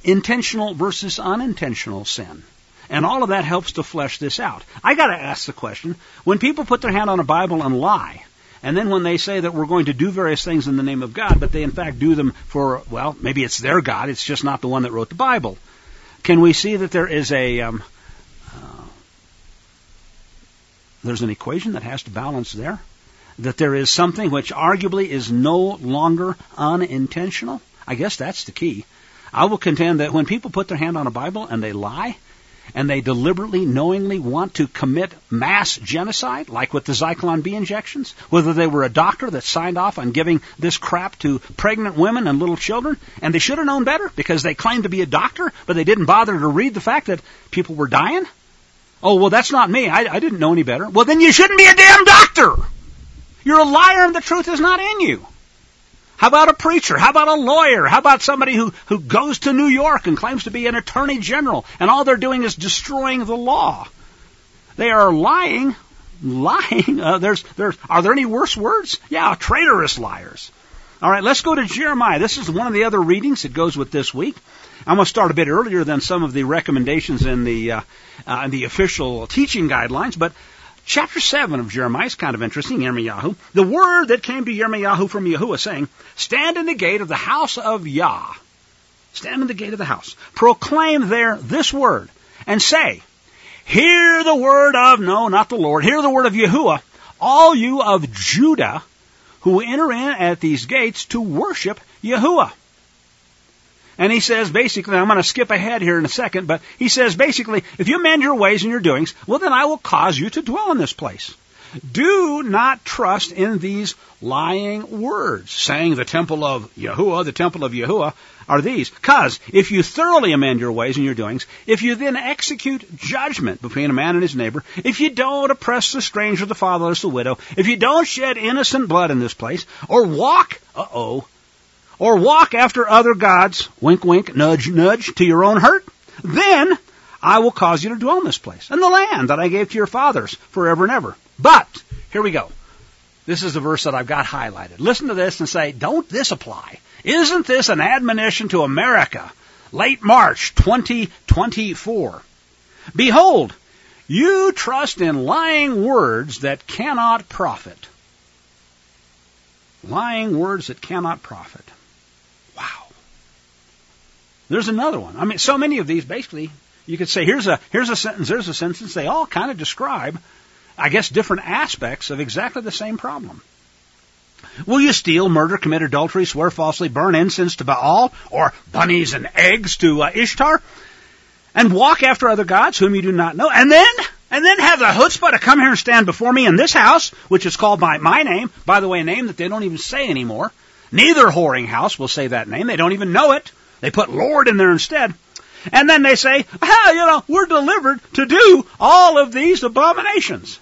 intentional versus unintentional sin. And all of that helps to flesh this out. I got to ask the question, when people put their hand on a Bible and lie, and then when they say that we're going to do various things in the name of God, but they in fact do them for, well, maybe it's their God, it's just not the one that wrote the Bible. Can we see that there is a, um, uh, there's an equation that has to balance there? That there is something which arguably is no longer unintentional? I guess that's the key. I will contend that when people put their hand on a Bible and they lie, and they deliberately, knowingly want to commit mass genocide, like with the Zyklon B injections, whether they were a doctor that signed off on giving this crap to pregnant women and little children, and they should have known better because they claimed to be a doctor, but they didn't bother to read the fact that people were dying. Oh, well, that's not me. I, I didn't know any better. Well, then you shouldn't be a damn doctor. You're a liar and the truth is not in you. How about a preacher? How about a lawyer? How about somebody who, who goes to New York and claims to be an attorney general, and all they're doing is destroying the law? They are lying, lying. Uh, there's, there's, are there any worse words? Yeah, traitorous liars. All right, let's go to Jeremiah. This is one of the other readings that goes with this week. I'm going to start a bit earlier than some of the recommendations in the, uh, uh, in the official teaching guidelines, but Chapter seven of Jeremiah is kind of interesting, Yirmiyahu. The word that came to Yirmiyahu from Yahuwah saying, stand in the gate of the house of Yah. Stand in the gate of the house. Proclaim there this word, and say, hear the word of, no, not the Lord, hear the word of Yahuwah, all you of Judah who enter in at these gates to worship Yahuwah. And he says, basically, I'm going to skip ahead here in a second, but he says, basically, if you mend your ways and your doings, well, then I will cause you to dwell in this place. Do not trust in these lying words, saying the temple of Yahuwah, the temple of Yahuwah, are these. Because if you thoroughly amend your ways and your doings, if you then execute judgment between a man and his neighbor, if you don't oppress the stranger, the fatherless, the widow, if you don't shed innocent blood in this place, or walk, uh-oh, or walk after other gods, wink, wink, nudge, nudge, to your own hurt, then I will cause you to dwell in this place, in the land that I gave to your fathers forever and ever. But, here we go. This is the verse that I've got highlighted. Listen to this and say, don't this apply? Isn't this an admonition to America? Late March twenty twenty-four. Behold, you trust in lying words that cannot profit. Lying words that cannot profit. Wow. There's another one. I mean, so many of these, basically, you could say, here's a here's a sentence, there's a sentence. They all kind of describe, I guess, different aspects of exactly the same problem. Will you steal, murder, commit adultery, swear falsely, burn incense to Baal, or bunnies and eggs to uh, Ishtar, and walk after other gods whom you do not know, and then and then have the chutzpah to come here and stand before me in this house, which is called by my name, by the way, a name that they don't even say anymore. Neither whoring house will say that name. They don't even know it. They put Lord in there instead. And then they say, ah, you know, we're delivered to do all of these abominations.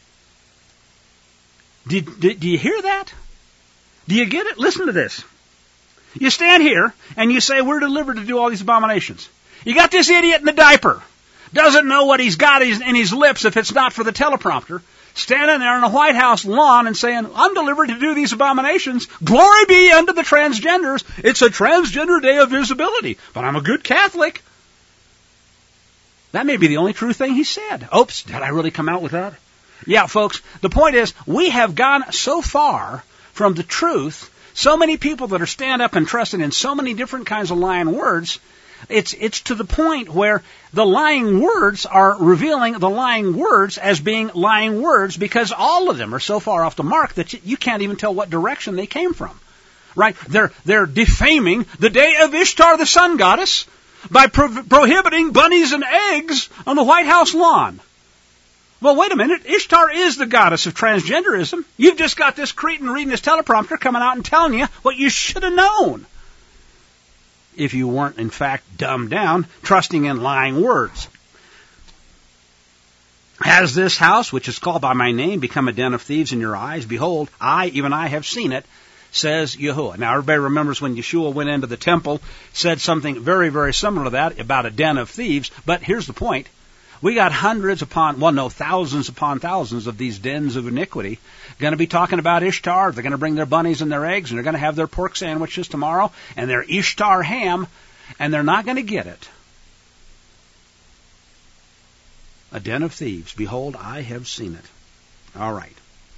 Did, did, do you hear that? Do you get it? Listen to this. You stand here and you say, we're delivered to do all these abominations. You got this idiot in the diaper. Doesn't know what he's got in his lips if it's not for the teleprompter. Standing there on the White House lawn and saying, I'm delivered to do these abominations. Glory be unto the transgenders. It's a transgender day of visibility. But I'm a good Catholic. That may be the only true thing he said. Oops, did I really come out with that? Yeah, folks, the point is, we have gone so far from the truth, so many people that are stand up and trusting in so many different kinds of lying words, it's it's to the point where the lying words are revealing the lying words as being lying words because all of them are so far off the mark that you, you can't even tell what direction they came from. Right? They're they're defaming the day of Ishtar, the sun goddess, by pro- prohibiting bunnies and eggs on the White House lawn. Well, wait a minute. Ishtar is the goddess of transgenderism. You've just got this cretin reading this teleprompter coming out and telling you what you should have known, if you weren't, in fact, dumbed down, trusting in lying words. Has this house, which is called by my name, become a den of thieves in your eyes? Behold, I, even I, have seen it, says Yahuwah. Now, everybody remembers when Yeshua went into the temple, said something very, very similar to that about a den of thieves. But here's the point. We got hundreds upon, well, no, thousands upon thousands of these dens of iniquity going to be talking about Ishtar. They're going to bring their bunnies and their eggs, and they're going to have their pork sandwiches tomorrow and their Ishtar ham. and they're not going to get it. A den of thieves. Behold, I have seen it. All right.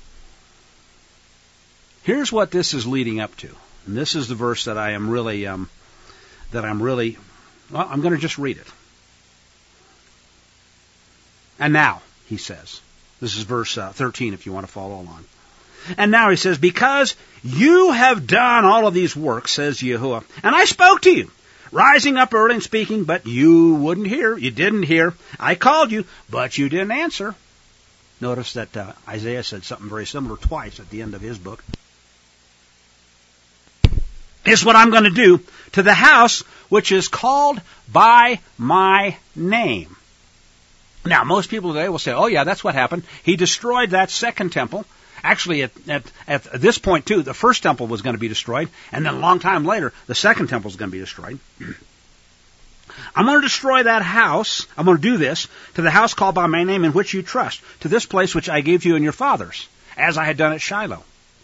Here's what this is leading up to. And this is the verse that I am really, um, that I'm really, well, I'm going to just read it. And now, he says, this is verse uh, thirteen if you want to follow along. And now he says, because you have done all of these works, says Yahuwah, and I spoke to you, rising up early and speaking, but you wouldn't hear. You didn't hear. I called you, but you didn't answer. Notice that uh, Isaiah said something very similar twice at the end of his book. Is what I'm going to do to the house which is called by my name. Now, most people today will say, oh yeah, that's what happened. He destroyed that second temple. Actually, at, at, at this point, too, the first temple was going to be destroyed, and then a long time later, the second temple is going to be destroyed. I'm going to destroy that house. I'm going to do this to the house called by my name in which you trust, to this place which I gave you and your fathers, as I had done at Shiloh.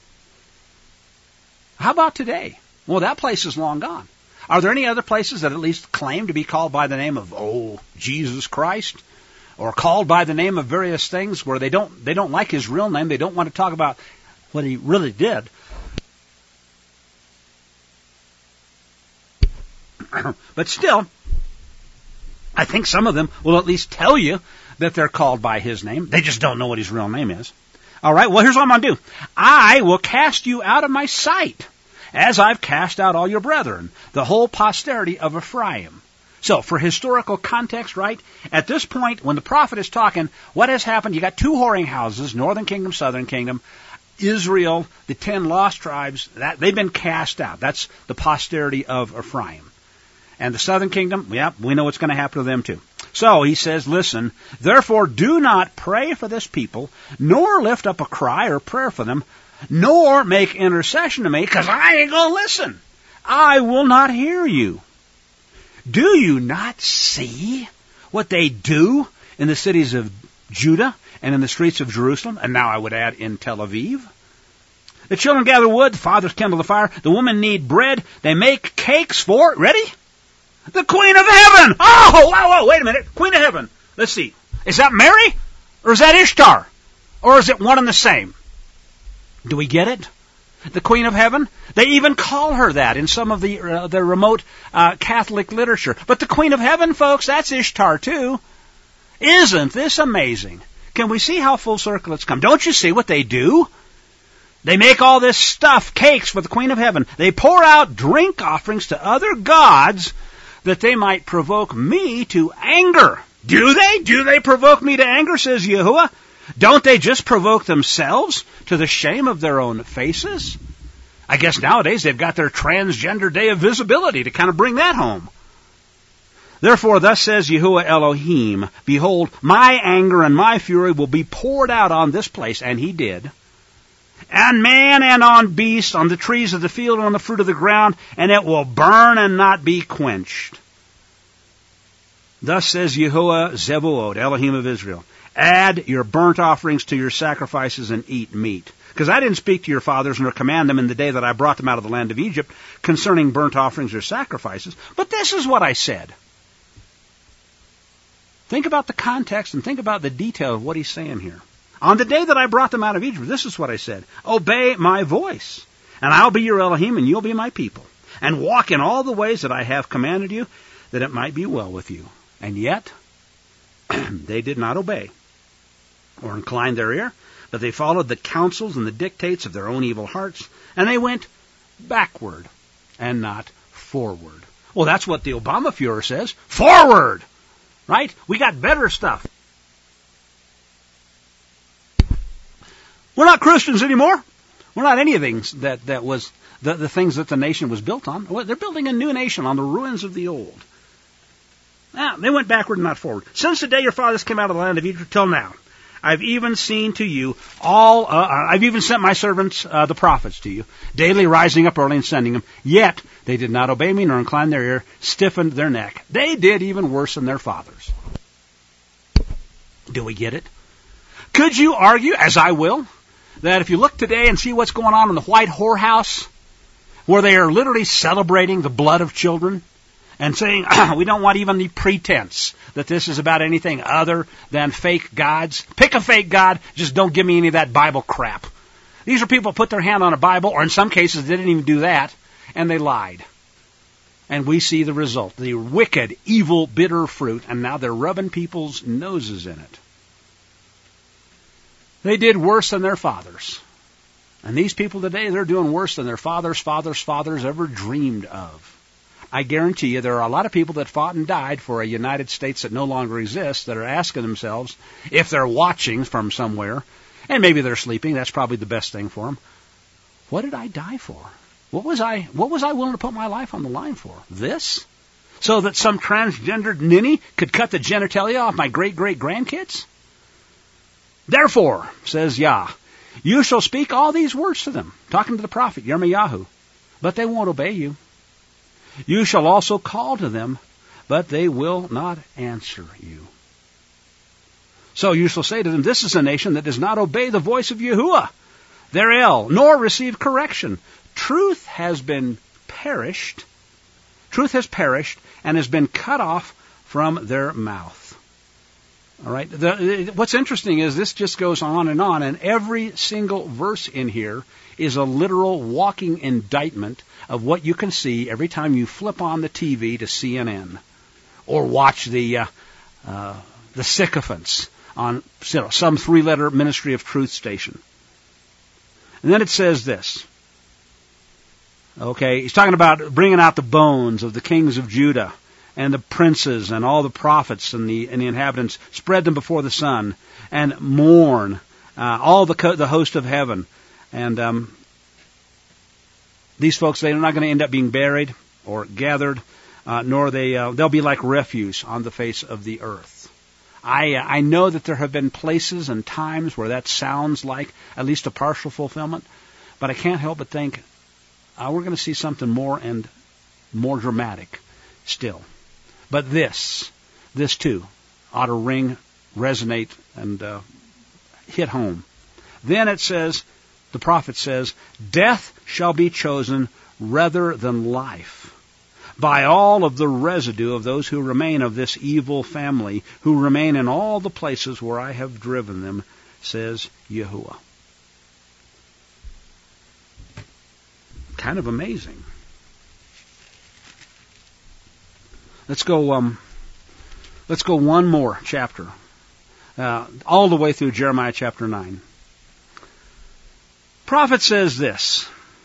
How about today? Well, that place is long gone. Are there any other places that at least claim to be called by the name of, oh, Jesus Christ? Or called by the name of various things where they don't they don't like his real name. They don't want to talk about what he really did. But still, I think some of them will at least tell you that they're called by his name. They just don't know what his real name is. All right, well, here's what I'm going to do. I will cast you out of my sight, as I've cast out all your brethren, the whole posterity of Ephraim. So, for historical context, right, at this point, when the prophet is talking, what has happened? You got two whoring houses, northern kingdom, southern kingdom. Israel, the ten lost tribes, that they've been cast out. That's the posterity of Ephraim. And the southern kingdom, yeah, we know what's going to happen to them too. So, he says, listen, therefore do not pray for this people, nor lift up a cry or prayer for them, nor make intercession to me, because I ain't going to listen. I will not hear you. Do you not see what they do in the cities of Judah and in the streets of Jerusalem? And now I would add in Tel Aviv. The children gather wood, the fathers kindle the fire, the women knead bread, they make cakes for, ready? The Queen of Heaven! Oh, whoa, whoa, wait a minute. Queen of Heaven. Let's see. Is that Mary? Or is that Ishtar? Or is it one and the same? Do we get it? The Queen of Heaven? They even call her that in some of the uh, the remote uh, Catholic literature. But the Queen of Heaven, folks, that's Ishtar too. Isn't this amazing? Can we see how full circle it's come? Don't you see what they do? They make all this stuff, cakes for the Queen of Heaven. They pour out drink offerings to other gods that they might provoke me to anger. Do they? Do they provoke me to anger, says Yahuwah? Don't they just provoke themselves to the shame of their own faces? I guess nowadays they've got their transgender day of visibility to kind of bring that home. Therefore, thus says Yahuwah Elohim, behold, my anger and my fury will be poured out on this place, and he did, and man and on beast, on the trees of the field and on the fruit of the ground, and it will burn and not be quenched. Thus says Yahuwah Zebuot, Elohim of Israel, add your burnt offerings to your sacrifices and eat meat. Because I didn't speak to your fathers nor command them in the day that I brought them out of the land of Egypt concerning burnt offerings or sacrifices. But this is what I said. Think about the context and think about the detail of what he's saying here. On the day that I brought them out of Egypt, this is what I said. Obey my voice, and I'll be your Elohim, and you'll be my people. And walk in all the ways that I have commanded you, that it might be well with you. And yet, they did not obey or incline their ear, but they followed the counsels and the dictates of their own evil hearts, and they went backward and not forward. Well, that's what the Obama Führer says. Forward! Right? We got better stuff. We're not Christians anymore. We're not any of things that, that was the, the things that the nation was built on. They're building a new nation on the ruins of the old. Now, they went backward and not forward. Since the day your fathers came out of the land of Egypt till now, I've even seen to you all, uh, I've even sent my servants, uh, the prophets, to you, daily rising up early and sending them. Yet they did not obey me nor incline their ear, stiffened their neck. They did even worse than their fathers. Do we get it? Could you argue, as I will, that if you look today and see what's going on in the white whorehouse, where they are literally celebrating the blood of children, and saying we don't want even the pretense that this is about anything other than fake gods. Pick a fake god, just don't give me any of that Bible crap. These are people who put their hand on a Bible, or in some cases they didn't even do that, and they lied. And we see the result, the wicked, evil, bitter fruit, and now they're rubbing people's noses in it. They did worse than their fathers. And these people today, they're doing worse than their fathers, fathers, fathers ever dreamed of. I guarantee you there are a lot of people that fought and died for a United States that no longer exists that are asking themselves, if they're watching from somewhere, and maybe they're sleeping, that's probably the best thing for them, what did I die for? What was I, what was I willing to put my life on the line for? This? So that some transgendered ninny could cut the genitalia off my great-great-grandkids? Therefore, says Yah, you shall speak all these words to them, talking to the prophet Yirmiyahu, but they won't obey you. You shall also call to them, but they will not answer you. So you shall say to them, this is a nation that does not obey the voice of Yahuwah, their El, nor receive correction. Truth has been perished, truth has perished, and has been cut off from their mouth. All right. The, what's interesting is this just goes on and on, and every single verse in here is a literal walking indictment of what you can see every time you flip on the T V to C N N or watch the uh, uh, the sycophants on you know, some three-letter Ministry of Truth station. And then it says this. Okay, he's talking about bringing out the bones of the kings of Judah and the princes and all the prophets and the, and the inhabitants, spread them before the sun, and mourn uh, all the co- the host of heaven. And um, these folks, they're not going to end up being buried or gathered, uh, nor they uh, they'll be like refuse on the face of the earth. I uh, I know that there have been places and times where that sounds like at least a partial fulfillment, but I can't help but think uh, we're going to see something more and more dramatic still. But this, this too, ought to ring, resonate, and uh, hit home. Then it says, the prophet says, death shall be chosen rather than life by all of the residue of those who remain of this evil family, who remain in all the places where I have driven them, says Yahuwah. Kind of amazing. Let's go. Um, let's go one more chapter, uh, all the way through Jeremiah chapter nine. Prophet says this.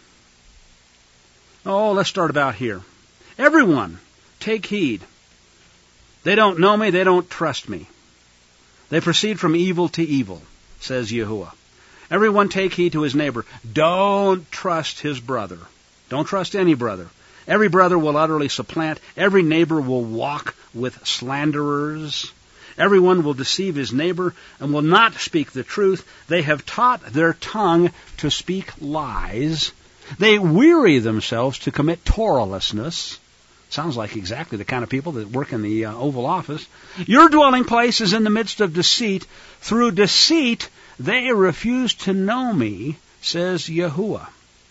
Oh, let's start about here. Everyone, take heed. They don't know me. They don't trust me. They proceed from evil to evil, says Yahuwah. Everyone, take heed to his neighbor. Don't trust his brother. Don't trust any brother. Every brother will utterly supplant. Every neighbor will walk with slanderers. Everyone will deceive his neighbor and will not speak the truth. They have taught their tongue to speak lies. They weary themselves to commit Torahlessness. Sounds like exactly the kind of people that work in the uh, Oval Office. Your dwelling place is in the midst of deceit. Through deceit, they refuse to know me, says Yahuwah.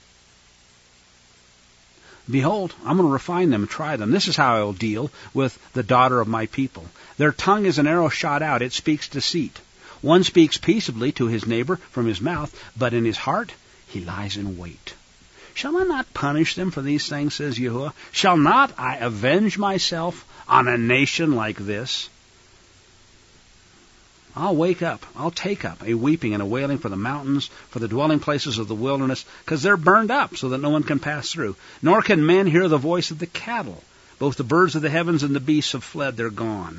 Behold, I'm going to refine them and try them. This is how I will deal with the daughter of my people. Their tongue is an arrow shot out. It speaks deceit. One speaks peaceably to his neighbor from his mouth, but in his heart he lies in wait. Shall I not punish them for these things, says Yahuwah? Shall not I avenge myself on a nation like this? I'll wake up, I'll take up a weeping and a wailing for the mountains, for the dwelling places of the wilderness, because they're burned up so that no one can pass through. Nor can men hear the voice of the cattle. Both the birds of the heavens and the beasts have fled, they're gone.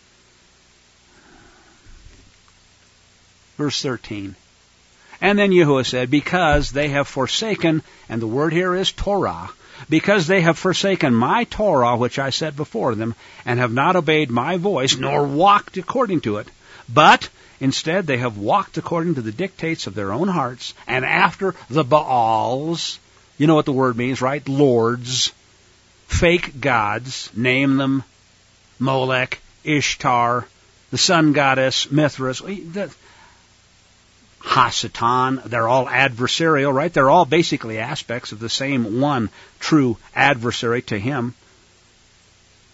Verse thirteen. And then Yahuwah said, because they have forsaken, and the word here is Torah, because they have forsaken my Torah, which I set before them, and have not obeyed my voice, nor walked according to it, but instead they have walked according to the dictates of their own hearts, and after the Baals, you know what the word means, right? Lords, fake gods, name them, Molech, Ishtar, the sun goddess, Mithras, Hasatan, they're all adversarial, right? They're all basically aspects of the same one true adversary to him.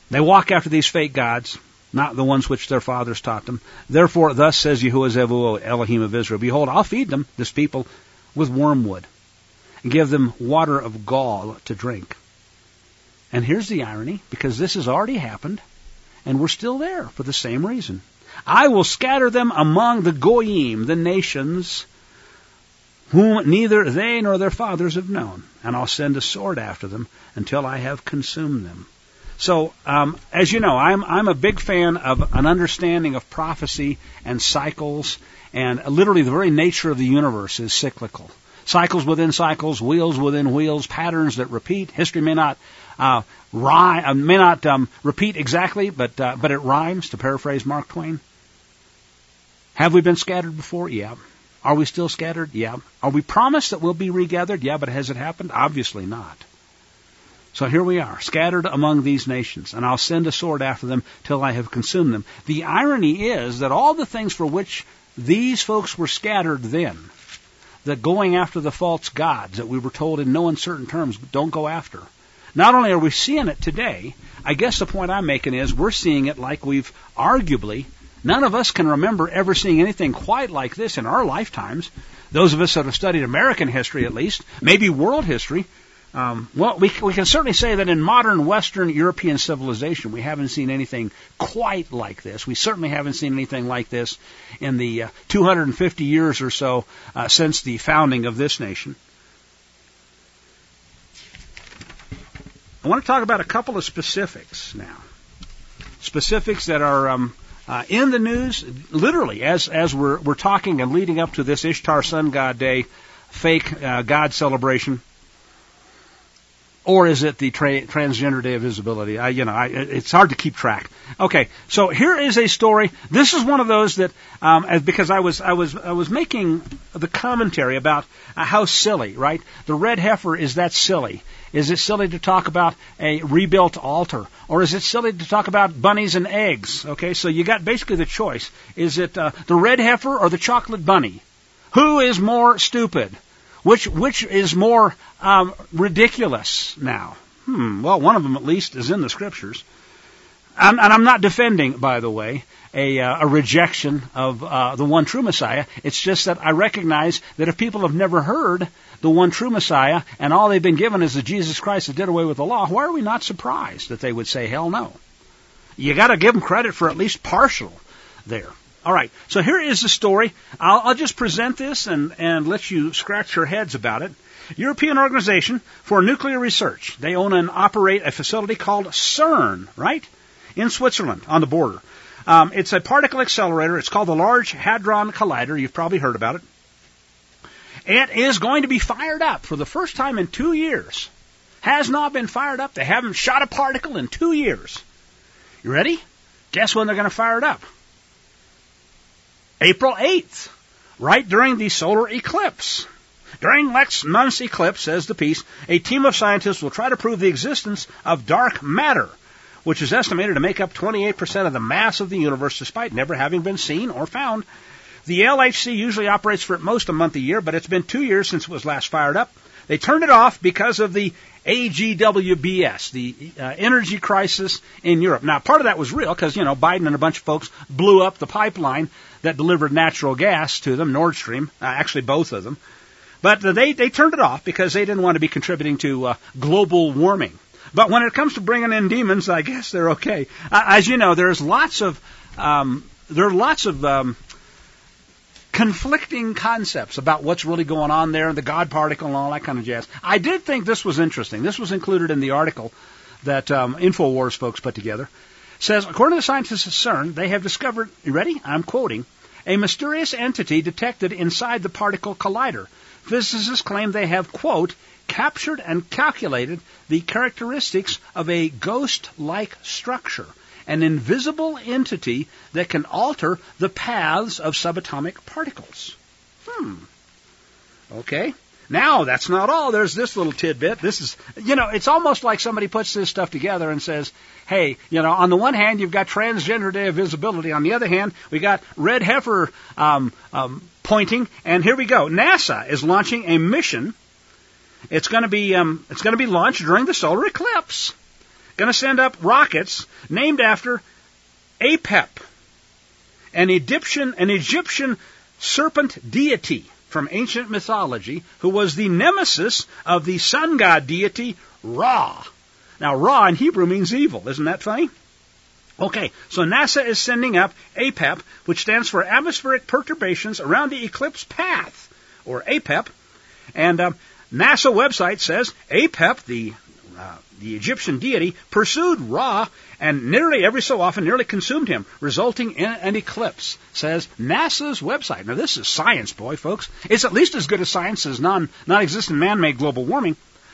They walk after these fake gods, not the ones which their fathers taught them. Therefore, thus says Yahuwah Zevuah, Elohim of Israel, behold, I'll feed them, this people, with wormwood, and give them water of gall to drink. And here's the irony, because this has already happened, and we're still there for the same reason. I will scatter them among the goyim, the nations, whom neither they nor their fathers have known, and I'll send a sword after them until I have consumed them. So, um, as you know, I'm I'm a big fan of an understanding of prophecy and cycles, and literally the very nature of the universe is cyclical. Cycles within cycles, wheels within wheels, patterns that repeat. History may not uh, rhyme, uh, may not um, repeat exactly, but uh, but it rhymes. To paraphrase Mark Twain. Have we been scattered before? Yeah. Are we still scattered? Yeah. Are we promised that we'll be regathered? Yeah, but has it happened? Obviously not. So here we are, scattered among these nations, and I'll send a sword after them till I have consumed them. The irony is that all the things for which these folks were scattered then, that going after the false gods that we were told in no uncertain terms, don't go after. Not only are we seeing it today, I guess the point I'm making is we're seeing it like we've arguably, none of us can remember ever seeing anything quite like this in our lifetimes. Those of us that have studied American history at least, maybe world history, Um, well, we, we can certainly say that in modern Western European civilization, we haven't seen anything quite like this. We certainly haven't seen anything like this in the uh, two hundred fifty years or so uh, since the founding of this nation. I want to talk about a couple of specifics now. Specifics that are um, uh, in the news, literally, as as we're we're talking and leading up to this Ishtar Sun God Day fake uh, God celebration. Or is it the tra- Transgender Day of Visibility? I, you know, I, it's hard to keep track. Okay, so here is a story. This is one of those that, um, as, because I was, I was, I was making the commentary about uh, how silly, right? The red heifer, is that silly? Is it silly to talk about a rebuilt altar, or is it silly to talk about bunnies and eggs? Okay, so you got basically the choice: is it uh, the red heifer or the chocolate bunny? Who is more stupid? Which which is more um, ridiculous now? Hmm. Well, one of them at least is in the scriptures, I'm, and I'm not defending, by the way, a, uh, a rejection of uh, the one true Messiah. It's just that I recognize that if people have never heard the one true Messiah and all they've been given is the Jesus Christ that did away with the law, why are we not surprised that they would say hell no? You got to give them credit for at least partial there. All right, so here is the story. I'll, I'll just present this and, and let you scratch your heads about it. European Organization for Nuclear Research. They own and operate a facility called CERN, right, in Switzerland on the border. Um, it's a particle accelerator. It's called the Large Hadron Collider. You've probably heard about it. It is going to be fired up for the first time in two years. Has not been fired up. They haven't shot a particle in two years. You ready? Guess when they're going to fire it up? April eighth, right during the solar eclipse. During next month's eclipse, says the piece, a team of scientists will try to prove the existence of dark matter, which is estimated to make up twenty-eight percent of the mass of the universe, despite never having been seen or found. The L H C usually operates for at most a month a year, but it's been two years since it was last fired up. They turned it off because of the A G W B S, the uh, energy crisis in Europe. Now, part of that was real because, you know, Biden and a bunch of folks blew up the pipeline that delivered natural gas to them, Nord Stream, uh, actually both of them. But uh, they, they turned it off because they didn't want to be contributing to uh, global warming. But when it comes to bringing in demons, I guess they're okay. Uh, as you know, there's lots of um, there are lots of um, conflicting concepts about what's really going on there, the God particle and all that kind of jazz. I did think this was interesting. This was included in the article that um, InfoWars folks put together. It says, according to the scientists at CERN, they have discovered, you ready? I'm quoting, a mysterious entity detected inside the particle collider. Physicists claim they have, quote, captured and calculated the characteristics of a ghost-like structure, an invisible entity that can alter the paths of subatomic particles. Hmm. Okay. Now, that's not all. There's this little tidbit. This is, you know, it's almost like somebody puts this stuff together and says, hey, you know, on the one hand, you've got Transgender Day of Visibility. On the other hand, we got red heifer um, um, pointing. And here we go. NASA is launching a mission. It's going to be um, it's going to be launched during the solar eclipse. going to send up rockets named after Apep, an Egyptian, an Egyptian serpent deity from ancient mythology who was the nemesis of the sun god deity Ra. Now, Ra in Hebrew means evil. Isn't that funny? Okay, so NASA is sending up Apep, which stands for Atmospheric Perturbations Around the Eclipse Path, or Apep. And um, NASA website says Apep, the uh, the Egyptian deity, pursued Ra and nearly every so often nearly consumed him, resulting in an eclipse, says NASA's website. Now, this is science, boy, folks. It's at least as good as science as non, non-existent man-made global warming.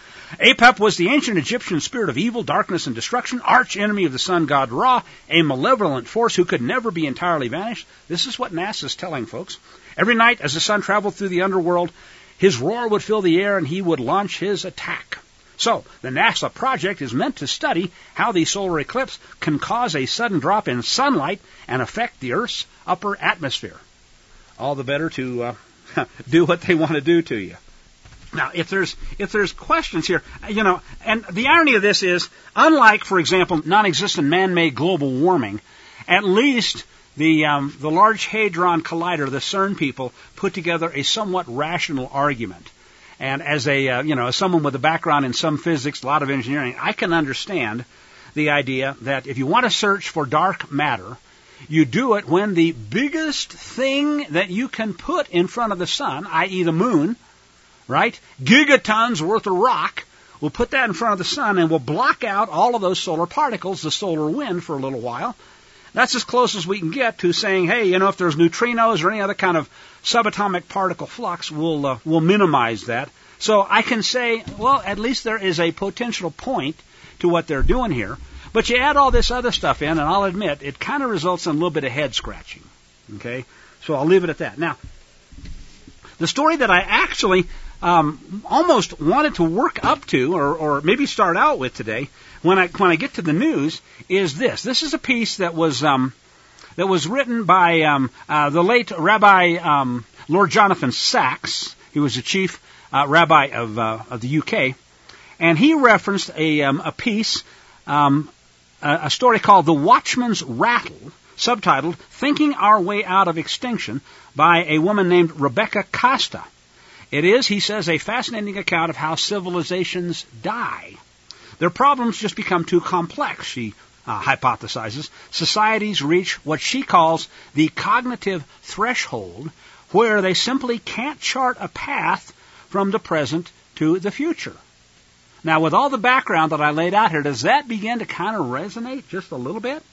Apep was the ancient Egyptian spirit of evil, darkness, and destruction, arch enemy of the sun god Ra, a malevolent force who could never be entirely vanished. This is what NASA's telling folks. Every night, as the sun traveled through the underworld, his roar would fill the air and he would launch his attack. So, the NASA project is meant to study how the solar eclipse can cause a sudden drop in sunlight and affect the Earth's upper atmosphere. All the better to uh, do what they want to do to you. Now, if there's if there's questions here, you know, and the irony of this is, unlike, for example, non-existent man-made global warming, at least the um, the Large Hadron Collider, the CERN people, put together a somewhat rational argument. And as a uh, you know, as someone with a background in some physics, a lot of engineering, I can understand the idea that if you want to search for dark matter, you do it when the biggest thing that you can put in front of the sun, that is the moon, right, gigatons worth of rock, we'll put that in front of the sun and we'll block out all of those solar particles, the solar wind, for a little while. That's as close as we can get to saying, hey, you know, if there's neutrinos or any other kind of subatomic particle flux, we'll uh, we'll minimize that. So I can say, well, at least there is a potential point to what they're doing here. But you add all this other stuff in, and I'll admit, it kind of results in a little bit of head scratching. Okay? So I'll leave it at that. Now, the story that I actually um, almost wanted to work up to, or, or maybe start out with today, when I when I get to the news, is this. This is a piece that was um, that was written by um, uh, the late Rabbi um, Lord Jonathan Sacks. He was the chief uh, rabbi of uh, of the U K, and he referenced a um, a piece, um, a, a story called "The Watchman's Rattle," subtitled "Thinking Our Way Out of Extinction" by a woman named Rebecca Costa. It is, he says, a fascinating account of how civilizations die. Their problems just become too complex, she uh, hypothesizes. Societies reach what she calls the cognitive threshold, where they simply can't chart a path from the present to the future. Now, with all the background that I laid out here, does that begin to kind of resonate just a little bit?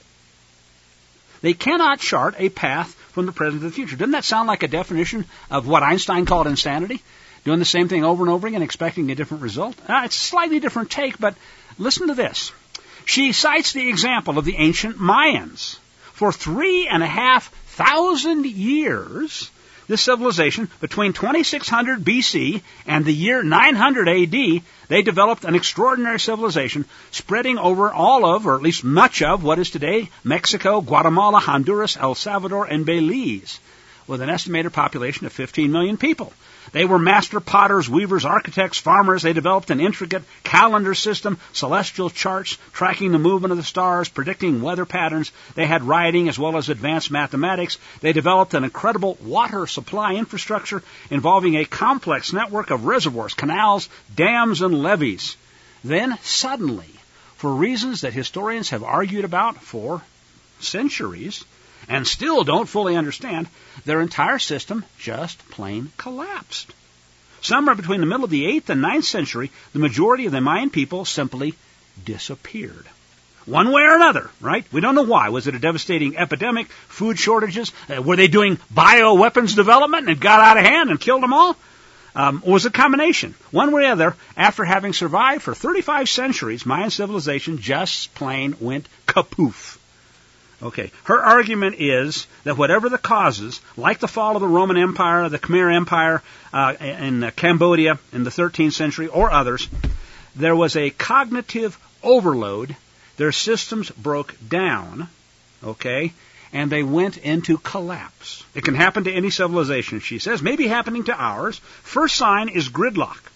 They cannot chart a path from the present to the future. Doesn't that sound like a definition of what Einstein called insanity? Doing the same thing over and over again, expecting a different result? Uh, it's a slightly different take, but listen to this. She cites the example of the ancient Mayans. For three and a half thousand years, this civilization, between twenty-six hundred B C and the year nine hundred A D, they developed an extraordinary civilization spreading over all of, or at least much of, what is today Mexico, Guatemala, Honduras, El Salvador, and Belize, with an estimated population of fifteen million people. They were master potters, weavers, architects, farmers. They developed an intricate calendar system, celestial charts, tracking the movement of the stars, predicting weather patterns. They had writing as well as advanced mathematics. They developed an incredible water supply infrastructure involving a complex network of reservoirs, canals, dams, and levees. Then, suddenly, for reasons that historians have argued about for centuries, and still don't fully understand, their entire system just plain collapsed. Somewhere between the middle of the eighth and ninth century, the majority of the Mayan people simply disappeared. One way or another, right? We don't know why. Was it a devastating epidemic, food shortages? Uh, were they doing bioweapons development and it got out of hand and killed them all? Um, or was it a combination? One way or the other, after having survived for thirty-five centuries, Mayan civilization just plain went kapoof. Okay, her argument is that whatever the causes, like the fall of the Roman Empire, the Khmer Empire uh, in uh, Cambodia in the thirteenth century, or others, there was a cognitive overload. Their systems broke down, okay, and they went into collapse. It can happen to any civilization, she says, maybe happening to ours. First sign is gridlock.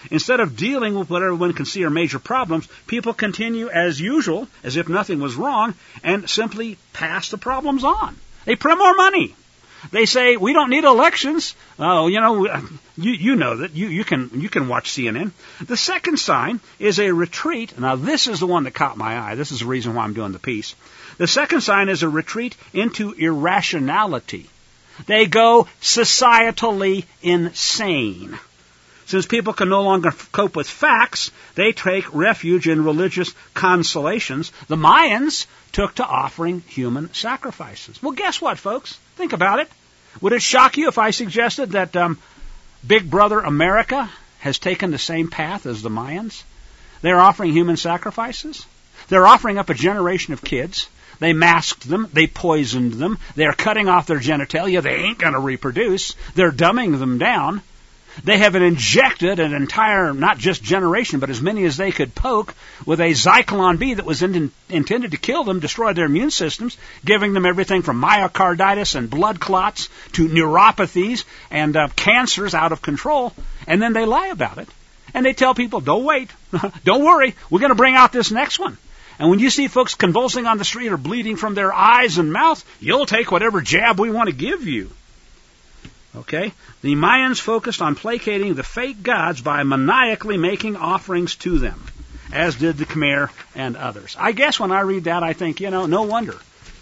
Instead of dealing with what everyone can see are major problems, people continue as usual, as if nothing was wrong, and simply pass the problems on. They print more money. They say, we don't need elections. Oh, you know, you, you know that. You, you can, you can watch C N N. The second sign is a retreat. Now, this is the one that caught my eye. This is the reason why I'm doing the piece. The second sign is a retreat into irrationality. They go societally insane. Since people can no longer cope with facts, they take refuge in religious consolations. The Mayans took to offering human sacrifices. Well, guess what, folks? Think about it. Would it shock you if I suggested that um, Big Brother America has taken the same path as the Mayans? They're offering human sacrifices. They're offering up a generation of kids. They masked them. They poisoned them. They're cutting off their genitalia. They ain't going to reproduce. They're dumbing them down. They have injected an entire, not just generation, but as many as they could poke with a Zyklon B that was in, intended to kill them, destroy their immune systems, giving them everything from myocarditis and blood clots to neuropathies and uh, cancers out of control. And then they lie about it. And they tell people, don't wait. Don't worry. We're going to bring out this next one. And when you see folks convulsing on the street or bleeding from their eyes and mouth, you'll take whatever jab we want to give you. Okay? The Mayans focused on placating the fake gods by maniacally making offerings to them, as did the Khmer and others. I guess when I read that, I think, you know, no wonder.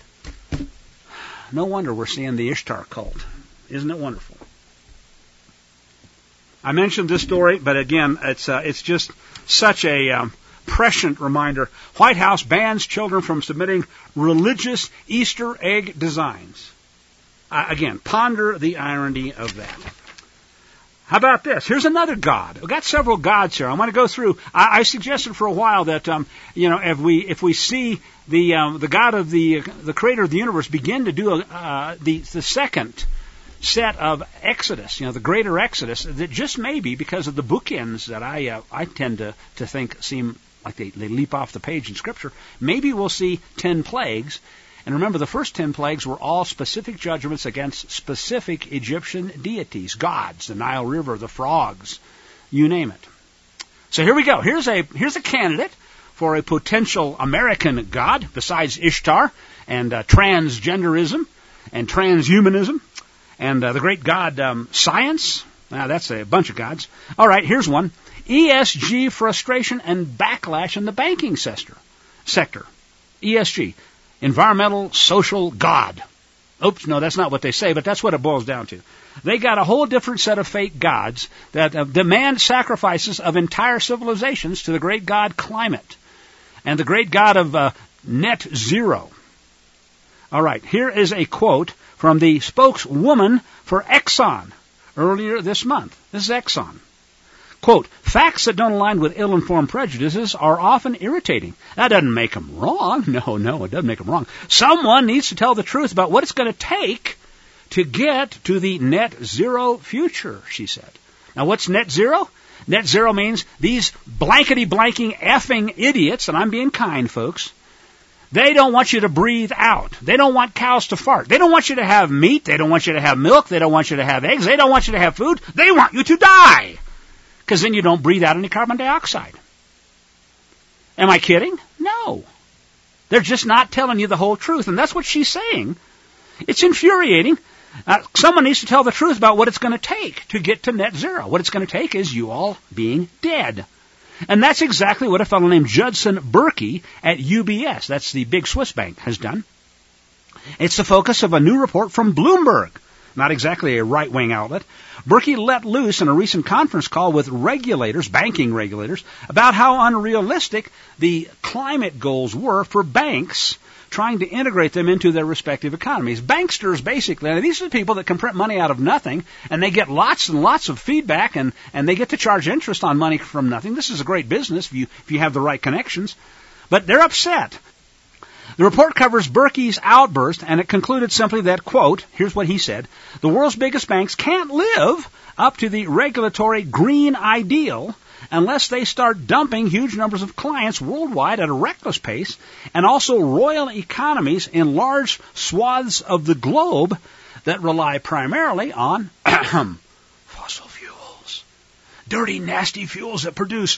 No wonder we're seeing the Ishtar cult. Isn't it wonderful? I mentioned this story, but again, it's uh, it's just such a um, prescient reminder. White House bans children from submitting religious Easter egg designs. Uh, again, ponder the irony of that. How about this? Here's another god. We've got several gods here. I want to go through. I, I suggested for a while that um, you know, if we if we see the um, the God of the the Creator of the universe begin to do a, uh, the the second set of Exodus, you know, the greater Exodus, that just maybe because of the bookends that I uh, I tend to to think seem like they they leap off the page in Scripture, maybe we'll see ten plagues. And remember, the first ten plagues were all specific judgments against specific Egyptian deities, gods, the Nile River, the frogs, you name it. So here we go. Here's a here's a candidate for a potential American god besides Ishtar and uh, transgenderism and transhumanism and uh, the great god um, science. Now, that's a bunch of gods. All right, here's one. E S G, frustration and backlash in the banking sector. Sector. E S G. Environmental Social God. Oops, no, that's not what they say, but that's what it boils down to. They got a whole different set of fake gods that uh, demand sacrifices of entire civilizations to the great god climate and the great god of uh, net zero. All right, here is a quote from the spokeswoman for Exxon earlier this month. This is Exxon. Quote, facts that don't align with ill-informed prejudices are often irritating. That doesn't make them wrong. No, no, it doesn't make them wrong. Someone needs to tell the truth about what it's going to take to get to the net zero future, she said. Now, what's net zero? Net zero means these blankety-blanking effing idiots, and I'm being kind, folks, they don't want you to breathe out. They don't want cows to fart. They don't want you to have meat. They don't want you to have milk. They don't want you to have eggs. They don't want you to have food. They want you to die. Because then you don't breathe out any carbon dioxide. Am I kidding? No. They're just not telling you the whole truth. And that's what she's saying. It's infuriating. Uh, someone needs to tell the truth about what it's going to take to get to net zero. What it's going to take is you all being dead. And that's exactly what a fellow named Judson Berkey at U B S, that's the big Swiss bank, has done. It's the focus of a new report from Bloomberg. Not exactly a right-wing outlet. Berkey let loose in a recent conference call with regulators, banking regulators, about how unrealistic the climate goals were for banks trying to integrate them into their respective economies. Banksters, basically, and these are the people that can print money out of nothing, and they get lots and lots of feedback, and, and they get to charge interest on money from nothing. This is a great business if you, if you have the right connections. But they're upset. The report covers Berkey's outburst, and it concluded simply that, quote, here's what he said, the world's biggest banks can't live up to the regulatory green ideal unless they start dumping huge numbers of clients worldwide at a reckless pace, and also royal economies in large swaths of the globe that rely primarily on fossil fuels. dirty, nasty fuels that produce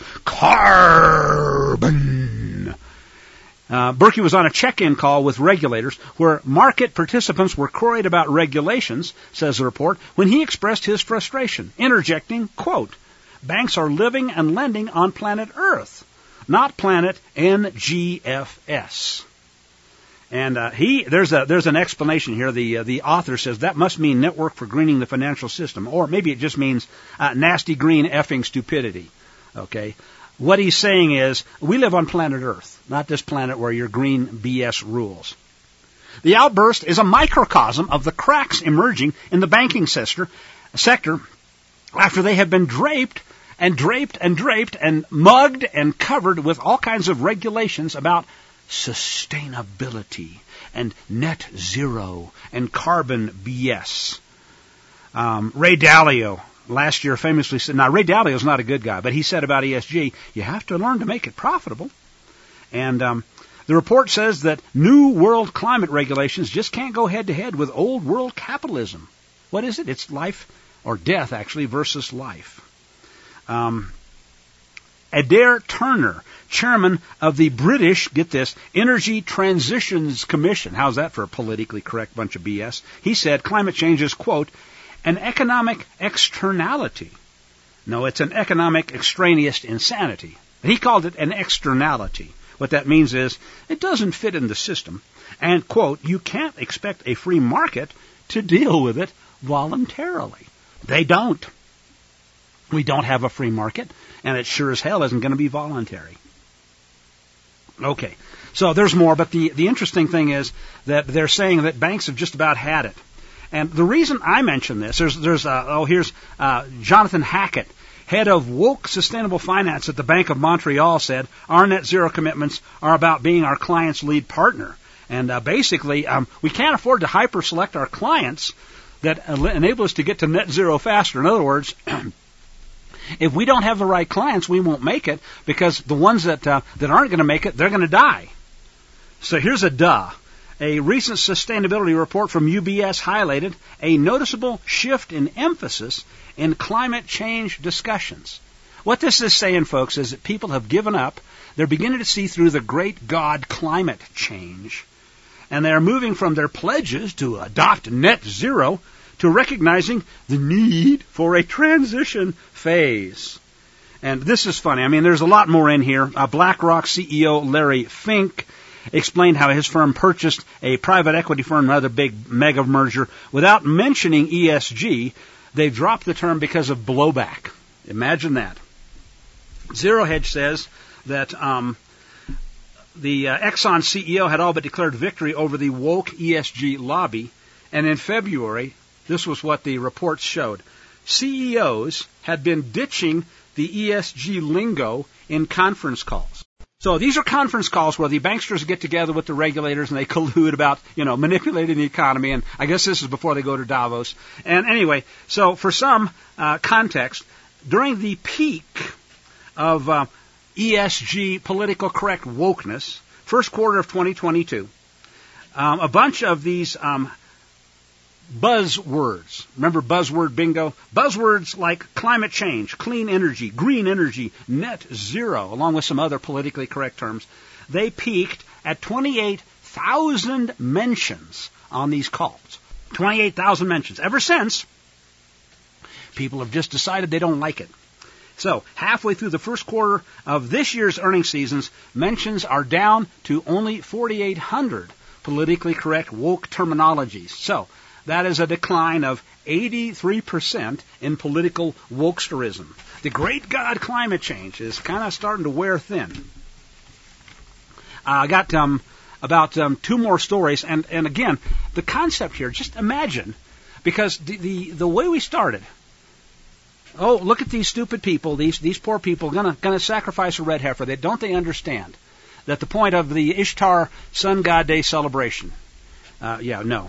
carbon. Uh, Berkey was on a check-in call with regulators where market participants were queried about regulations, says the report, when he expressed his frustration, interjecting, quote, banks are living and lending on planet Earth, not planet N G F S. And uh, he there's a there's an explanation here. The uh, the author says that must mean network for greening the financial system, or maybe it just means uh, nasty green effing stupidity. Okay, what he's saying is we live on planet Earth, not this planet where your green B S rules. The outburst is a microcosm of the cracks emerging in the banking sector, sector after they have been draped and draped and draped and mugged and covered with all kinds of regulations about sustainability and net zero and carbon B S. Um, Ray Dalio last year famously said, now Ray Dalio's not a good guy, but he said about E S G, you have to learn to make it profitable. And um, the report says that new world climate regulations just can't go head to head with old world capitalism. What is it? It's life or death, actually, versus life. Um, Adair Turner, chairman of the British, get this, Energy Transitions Commission. How's that for a politically correct bunch of B S? He said climate change is, quote, an economic externality. No, it's an economic extraneous insanity. He called it an externality. What that means is it doesn't fit in the system. And, quote, you can't expect a free market to deal with it voluntarily. They don't. We don't have a free market, and it sure as hell isn't going to be voluntary. Okay, so there's more, but the, the interesting thing is that they're saying that banks have just about had it. And the reason I mention this, there's, there's uh, oh, here's uh, Jonathan Hackett, head of woke sustainable finance at the Bank of Montreal, said, our net zero commitments are about being our client's lead partner. And uh, basically, um, we can't afford to hyper-select our clients that uh, enable us to get to net zero faster. In other words, if we don't have the right clients, we won't make it, because the ones that uh, that aren't going to make it, they're going to die. So here's a duh. A recent sustainability report from U B S highlighted a noticeable shift in emphasis in climate change discussions. What this is saying, folks, is that people have given up. They're beginning to see through the great God climate change. And they're moving from their pledges to adopt net zero to recognizing the need for a transition phase. And this is funny. I mean, there's a lot more in here. Uh, BlackRock C E O Larry Fink explained how his firm purchased a private equity firm, another big mega merger, without mentioning E S G. They dropped the term because of blowback. Imagine that. Zero Hedge says that um, the uh, Exxon C E O had all but declared victory over the woke E S G lobby, and in February, this was what the reports showed. C E Os had been ditching the E S G lingo in conference calls. So these are conference calls where the banksters get together with the regulators and they collude about, you know, manipulating the economy. And I guess this is before they go to Davos. And anyway, so for some uh, context, during the peak of uh, E S G political correct wokeness, first quarter of twenty twenty-two, um, a bunch of these um, buzzwords. Remember buzzword bingo? Buzzwords like climate change, clean energy, green energy, net zero, along with some other politically correct terms. They peaked at twenty-eight thousand mentions on these calls. twenty-eight thousand mentions. Ever since, people have just decided they don't like it. So, halfway through the first quarter of this year's earnings seasons, mentions are down to only forty-eight hundred politically correct woke terminologies. So, that is a decline of eighty-three percent in political wokesterism. The great God climate change is kind of starting to wear thin. I uh, got um, about um, two more stories, and, and again, the concept here, just imagine, because the, the, the way we started, oh, look at these stupid people, these these poor people, gonna gonna sacrifice a red heifer. They, don't they understand that the point of the Ishtar Sun God Day celebration? Uh, yeah, no.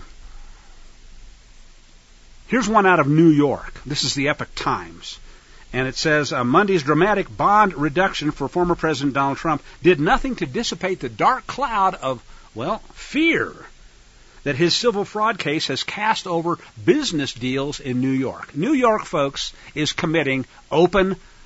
Here's one out of New York. This is the Epoch Times. And it says, uh, Monday's dramatic bond reduction for former President Donald Trump did nothing to dissipate the dark cloud of, well, fear that his civil fraud case has cast over business deals in New York. New York, folks, is committing open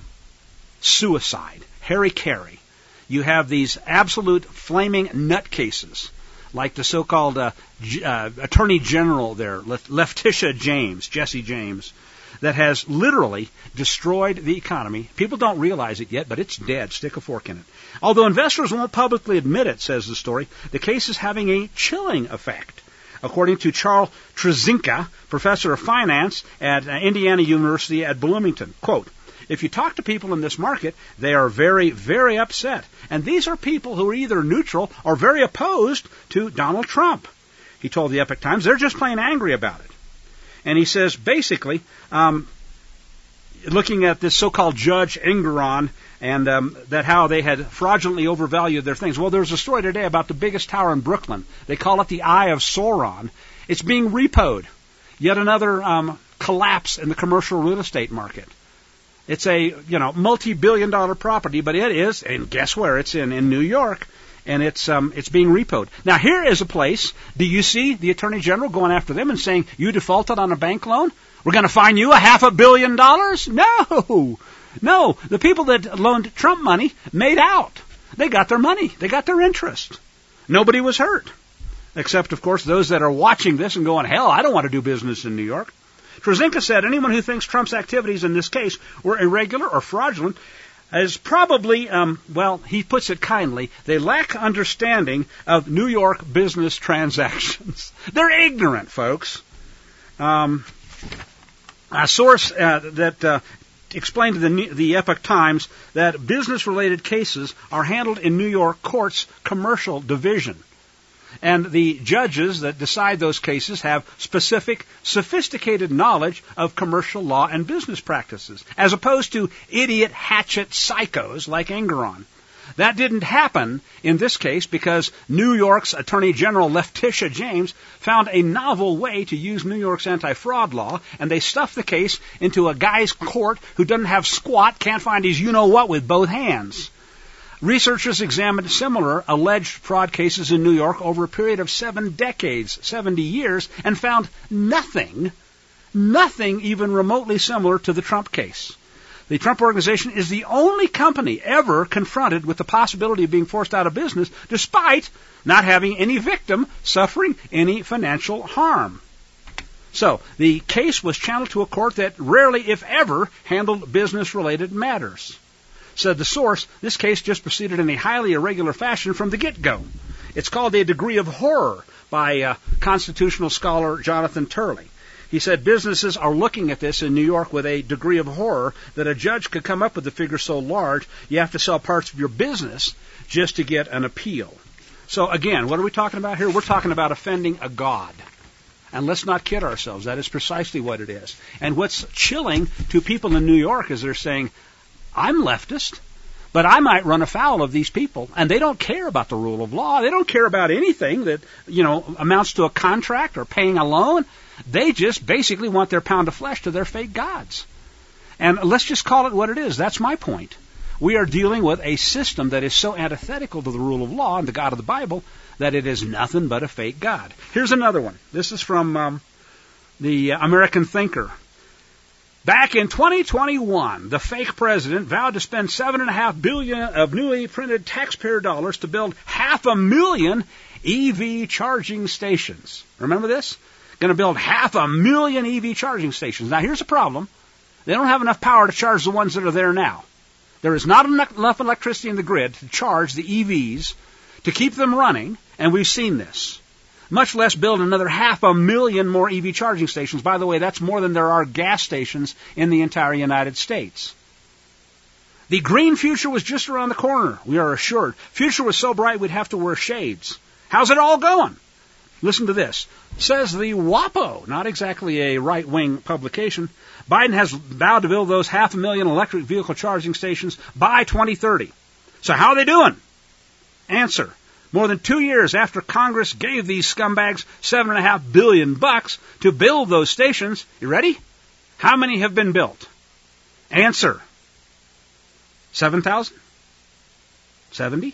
suicide, Harry-Carey. You have these absolute flaming nutcases, like the so-called uh, G- uh, Attorney General there, Le- Letitia James, Jesse James, that has literally destroyed the economy. People don't realize it yet, but it's dead. Stick a fork in it. Although investors won't publicly admit it, says the story, the case is having a chilling effect. According to Charles Trzynka, professor of finance at uh, Indiana University at Bloomington, quote, if you talk to people in this market, they are very, very upset. And these are people who are either neutral or very opposed to Donald Trump. He told the Epoch Times they're just plain angry about it. And he says, basically, um, looking at this so-called Judge Engoron and um, that how they had fraudulently overvalued their things. Well, there's a story today about the biggest tower in Brooklyn. They call it the Eye of Sauron. It's being repoed. Yet another um, collapse in the commercial real estate market. It's a, you know, multi-billion dollar property, but it is, and guess where? It's in, in New York, and it's um, it's being repoed. Now, here is a place, do you see the Attorney General going after them and saying, you defaulted on a bank loan? We're going to fine you a half a billion dollars? No! No, the people that loaned Trump money made out. They got their money. They got their interest. Nobody was hurt. Except, of course, those that are watching this and going, hell, I don't want to do business in New York. Trzynka said anyone who thinks Trump's activities in this case were irregular or fraudulent is probably, um, well, he puts it kindly, they lack understanding of New York business transactions. They're ignorant, folks. Um, a source uh, that uh, explained to the, the Epoch Times that business-related cases are handled in New York courts' commercial division. And the judges that decide those cases have specific, sophisticated knowledge of commercial law and business practices, as opposed to idiot hatchet psychos like Engoron. That didn't happen in this case because New York's Attorney General Letitia James found a novel way to use New York's anti-fraud law, and they stuffed the case into a guy's court who doesn't have squat, can't find his you-know-what with both hands. Researchers examined similar alleged fraud cases in New York over a period of seven decades, seventy years, and found nothing, nothing even remotely similar to the Trump case. The Trump Organization is the only company ever confronted with the possibility of being forced out of business, despite not having any victim suffering any financial harm. So, the case was channeled to a court that rarely, if ever, handled business-related matters. Said the source, this case just proceeded in a highly irregular fashion from the get-go. It's called A Degree of Horror by uh, constitutional scholar Jonathan Turley. He said businesses are looking at this in New York with a degree of horror that a judge could come up with a figure so large you have to sell parts of your business just to get an appeal. So again, what are we talking about here? We're talking about offending a god. And let's not kid ourselves. That is precisely what it is. And what's chilling to people in New York is they're saying, I'm leftist, but I might run afoul of these people, and they don't care about the rule of law. They don't care about anything that, you know, amounts to a contract or paying a loan. They just basically want their pound of flesh to their fake gods. And let's just call it what it is. That's my point. We are dealing with a system that is so antithetical to the rule of law and the God of the Bible that it is nothing but a fake God. Here's another one. This is from um, the American Thinker. Back in twenty twenty-one, the fake president vowed to spend seven and a half billion of newly printed taxpayer dollars to build half a million E V charging stations. Remember this? Going to build half a million E V charging stations. Now, here's the problem. They don't have enough power to charge the ones that are there now. There is not enough electricity in the grid to charge the E Vs to keep them running, and we've seen this. Much less build another half a million more E V charging stations. By the way, that's more than there are gas stations in the entire United States. The green future was just around the corner, we are assured. Future was so bright we'd have to wear shades. How's it all going? Listen to this. Says the WAPO, not exactly a right-wing publication, Biden has vowed to build those half a million electric vehicle charging stations by twenty thirty. So how are they doing? Answer. More than two years after Congress gave these scumbags seven and a half billion bucks to build those stations, you ready? How many have been built? Answer. Seven thousand? Seventy?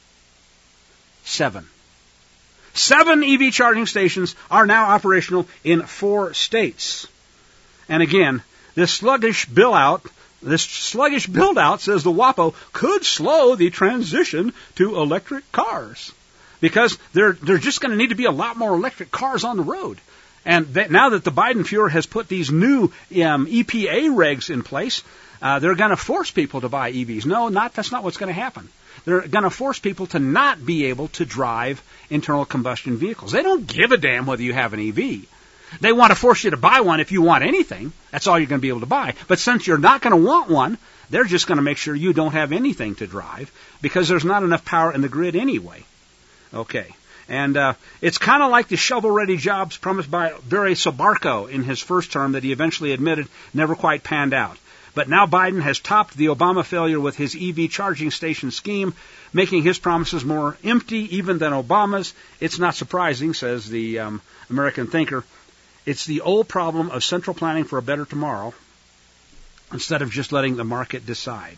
Seven. Seven E V charging stations are now operational in four states. And again, this sluggish bill out This sluggish build-out, says the WAPO, could slow the transition to electric cars because there there's just going to need to be a lot more electric cars on the road. And that now that the Biden Fuhrer has put these new um, E P A regs in place, uh, they're going to force people to buy E Vs. No, not that's not what's going to happen. They're going to force people to not be able to drive internal combustion vehicles. They don't give a damn whether you have an E V. They want to force you to buy one if you want anything. That's all you're going to be able to buy. But since you're not going to want one, they're just going to make sure you don't have anything to drive because there's not enough power in the grid anyway. Okay. And uh, it's kind of like the shovel-ready jobs promised by Barry Sobarko in his first term that he eventually admitted never quite panned out. But now Biden has topped the Obama failure with his E V charging station scheme, making his promises more empty even than Obama's. It's not surprising, says the um, American thinker. It's the old problem of central planning for a better tomorrow instead of just letting the market decide.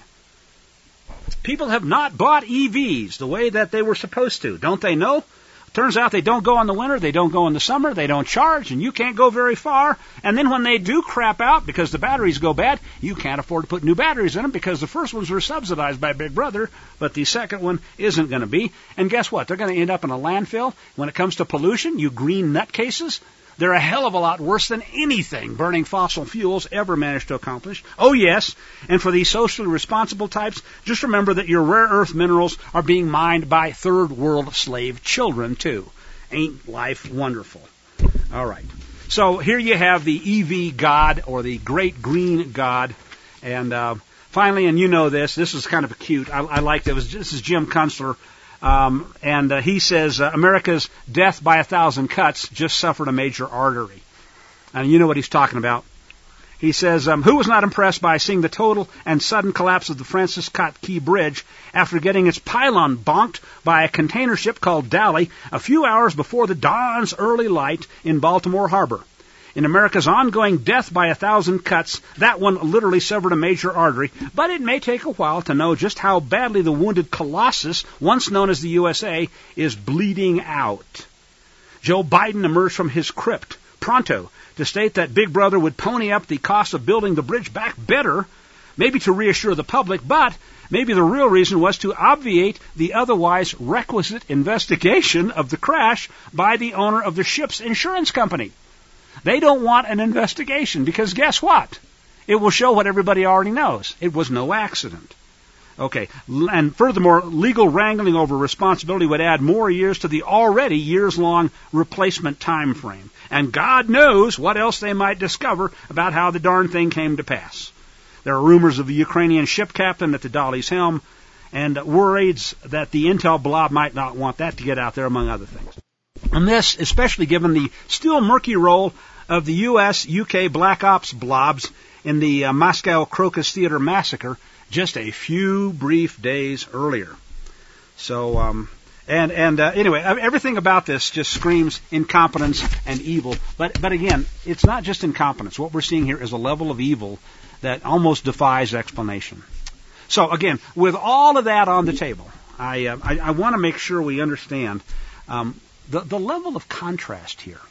People have not bought E Vs the way that they were supposed to. Don't they know? Turns out they don't go in the winter, they don't go in the summer, they don't charge, and you can't go very far. And then when they do crap out because the batteries go bad, you can't afford to put new batteries in them because the first ones were subsidized by Big Brother, but the second one isn't going to be. And guess what? They're going to end up in a landfill. When it comes to pollution, you green nutcases, they're a hell of a lot worse than anything burning fossil fuels ever managed to accomplish. Oh, yes, and for these socially responsible types, just remember that your rare earth minerals are being mined by third world slave children, too. Ain't life wonderful? All right. So here you have the E V god, or the great green god. And uh, finally, and you know this, this is kind of cute. I, I liked it. It was, this is Jim Kunstler. Um, and uh, he says uh, America's death by a thousand cuts just suffered a major artery. And you know what he's talking about. He says, um, who was not impressed by seeing the total and sudden collapse of the Francis Scott Key Bridge after getting its pylon bonked by a container ship called Dally a few hours before the dawn's early light in Baltimore Harbor? In America's ongoing death by a thousand cuts, that one literally severed a major artery, but it may take a while to know just how badly the wounded colossus, once known as the U S A, is bleeding out. Joe Biden emerged from his crypt pronto to state that Big Brother would pony up the cost of building the bridge back better, maybe to reassure the public, but maybe the real reason was to obviate the otherwise requisite investigation of the crash by the owner of the ship's insurance company. They don't want an investigation because guess what? It will show what everybody already knows. It was no accident. Okay, and furthermore, legal wrangling over responsibility would add more years to the already years-long replacement time frame. And God knows what else they might discover about how the darn thing came to pass. There are rumors of the Ukrainian ship captain at the Dolly's helm, and worries that the intel blob might not want that to get out there, among other things. And this, especially given the still murky role of the U S U K Black Ops blobs in the uh, Moscow Crocus Theater massacre just a few brief days earlier. So, um, and and uh, anyway, everything about this just screams incompetence and evil. But but again, it's not just incompetence. What we're seeing here is a level of evil that almost defies explanation. So again, with all of that on the table, I uh, I, I want to make sure we understand um, the the level of contrast here.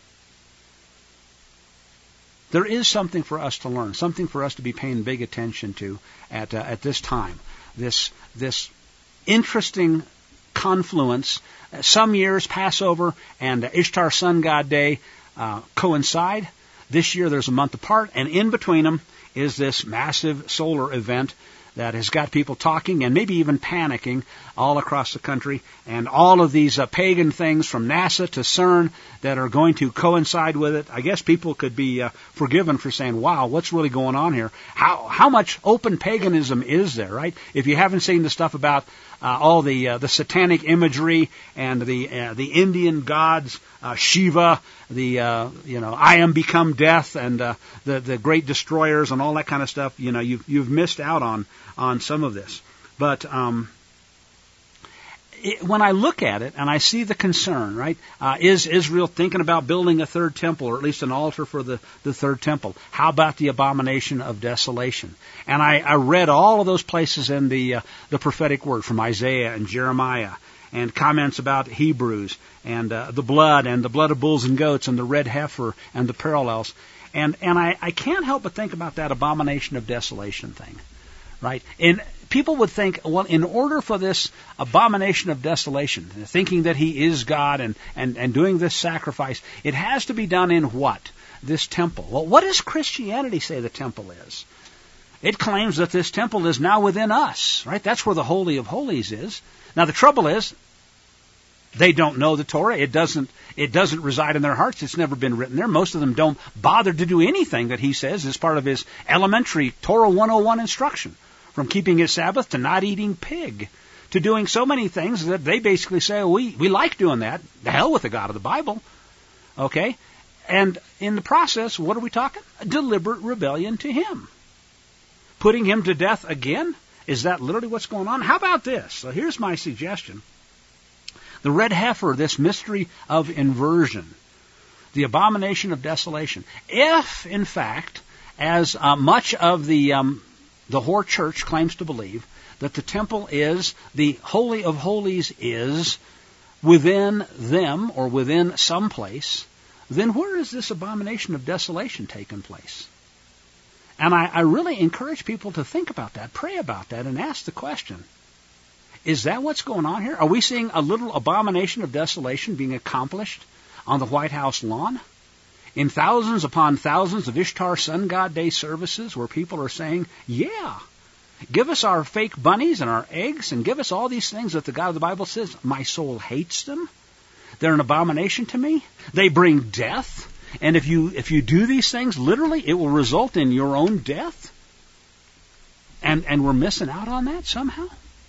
There is something for us to learn, something for us to be paying big attention to at uh, at this time. This this interesting confluence. Some years, Passover and Ishtar Sun God Day uh, coincide. This year there's a month apart, and in between them is this massive solar event that has got people talking and maybe even panicking all across the country, and all of these uh, pagan things from NASA to CERN that are going to coincide with it. I guess people could be uh, forgiven for saying, wow, what's really going on here? How how much open paganism is there, right? If you haven't seen the stuff about uh, all the uh, the satanic imagery and the uh, the Indian gods, uh, Shiva, the uh, you know I am become death, and uh, the the great destroyers and all that kind of stuff, you know, you've you've missed out on on some of this. But um, it, when I look at it and I see the concern, right, uh, is Israel thinking about building a third temple, or at least an altar for the, the third temple? How about the abomination of desolation? And I, I read all of those places in the uh, the prophetic word from Isaiah and Jeremiah, and comments about Hebrews and uh, the blood and the blood of bulls and goats and the red heifer and the parallels. And and I, I can't help but think about that abomination of desolation thing. right? And people would think, well, in order for this abomination of desolation, thinking that he is God and, and, and doing this sacrifice, it has to be done in what? This temple. Well, what does Christianity say the temple is? It claims that this temple is now within us, right? That's where the Holy of Holies is. Now, the trouble is, they don't know the Torah. It doesn't, it doesn't reside in their hearts. It's never been written there. Most of them don't bother to do anything that he says is part of his elementary Torah one oh one instruction. From keeping his Sabbath to not eating pig, to doing so many things that they basically say, oh, we, we like doing that. The hell with the God of the Bible. Okay? And in the process, what are we talking? A deliberate rebellion to him. Putting him to death again? Is that literally what's going on? How about this? So here's my suggestion. The red heifer, this mystery of inversion, the abomination of desolation. If, in fact, as uh, much of the um, the whore church claims to believe, that the temple is, the Holy of Holies is within them or within some place, then where is this abomination of desolation taking place? And I, I really encourage people to think about that, pray about that, and ask the question, is that what's going on here? Are we seeing a little abomination of desolation being accomplished on the White House lawn? In thousands upon thousands of Ishtar Sun God Day services where people are saying, yeah, give us our fake bunnies and our eggs and give us all these things that the God of the Bible says, my soul hates them. They're an abomination to me. They bring death. And if you if you do these things, literally, it will result in your own death. And, and we're missing out on that somehow.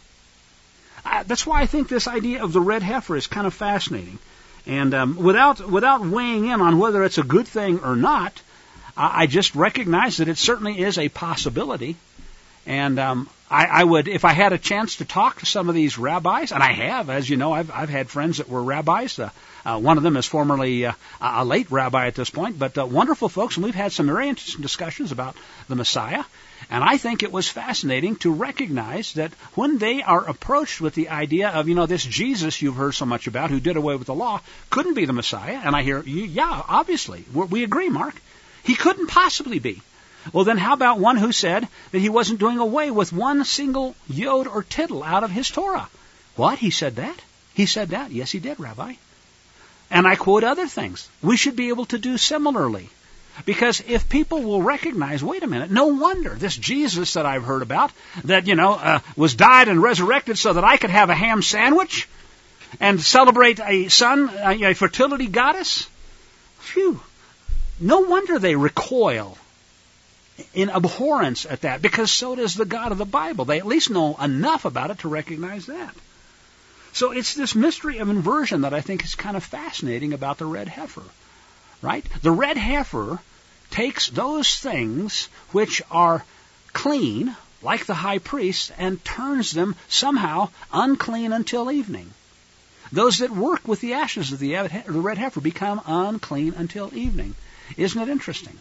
Uh, that's why I think this idea of the red heifer is kind of fascinating. And um, without without weighing in on whether it's a good thing or not, I, I just recognize that it certainly is a possibility. And um, I, I would, if I had a chance to talk to some of these rabbis, and I have, as you know, I've I've had friends that were rabbis. Uh, uh, one of them is formerly uh, a late rabbi at this point, but uh, wonderful folks, and we've had some very interesting discussions about the Messiah. And I think it was fascinating to recognize that when they are approached with the idea of, you know, this Jesus you've heard so much about who did away with the law couldn't be the Messiah. And I hear, yeah, obviously, we agree, Mark. He couldn't possibly be. Well, then how about one who said that he wasn't doing away with one single yod or tittle out of his Torah? What? He said that? He said that? Yes, he did, Rabbi. And I quote other things. We should be able to do similarly. Because if people will recognize, wait a minute, no wonder this Jesus that I've heard about, that, you know, uh, was died and resurrected so that I could have a ham sandwich and celebrate a son, a, a fertility goddess. Phew. No wonder they recoil in abhorrence at that, because so does the God of the Bible. They at least know enough about it to recognize that. So it's this mystery of inversion that I think is kind of fascinating about the red heifer. Right? The red heifer takes those things which are clean, like the high priest, and turns them somehow unclean until evening. Those that work with the ashes of the red heifer become unclean until evening. Isn't it interesting?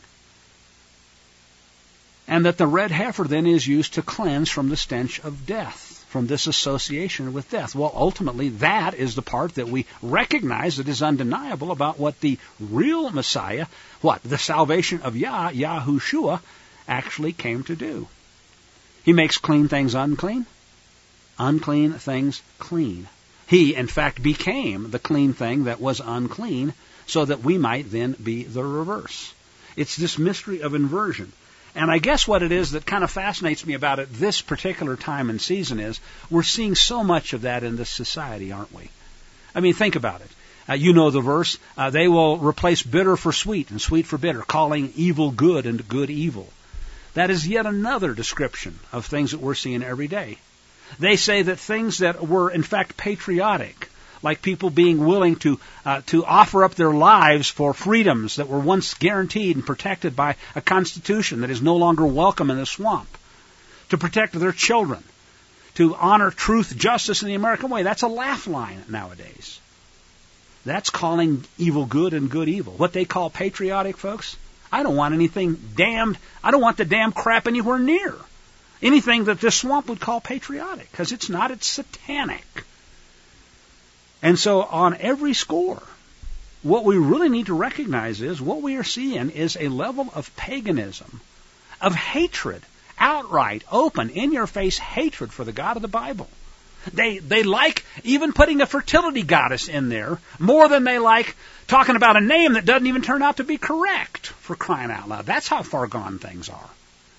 And that the red heifer then is used to cleanse from the stench of death, from this association with death. Well, ultimately, that is the part that we recognize that is undeniable about what the real Messiah, what, the salvation of Yah, Yahushua, actually came to do. He makes clean things unclean, unclean things clean. He, in fact, became the clean thing that was unclean so that we might then be the reverse. It's this mystery of inversion. And I guess what it is that kind of fascinates me about it this particular time and season is we're seeing so much of that in this society, aren't we? I mean, think about it. Uh, you know the verse, uh, they will replace bitter for sweet and sweet for bitter, calling evil good and good evil. That is yet another description of things that we're seeing every day. They say that things that were, in fact, patriotic, like people being willing to uh, to offer up their lives for freedoms that were once guaranteed and protected by a constitution that is no longer welcome in the swamp, to protect their children, to honor truth, justice in the American way. That's a laugh line nowadays. That's calling evil good and good evil. What they call patriotic, folks, I don't want anything damned, I don't want the damn crap anywhere near anything that this swamp would call patriotic, because it's not, it's satanic. And so on every score, what we really need to recognize is what we are seeing is a level of paganism, of hatred, outright, open, in-your-face hatred for the God of the Bible. They they like even putting a fertility goddess in there more than they like talking about a name that doesn't even turn out to be correct, for crying out loud. That's how far gone things are.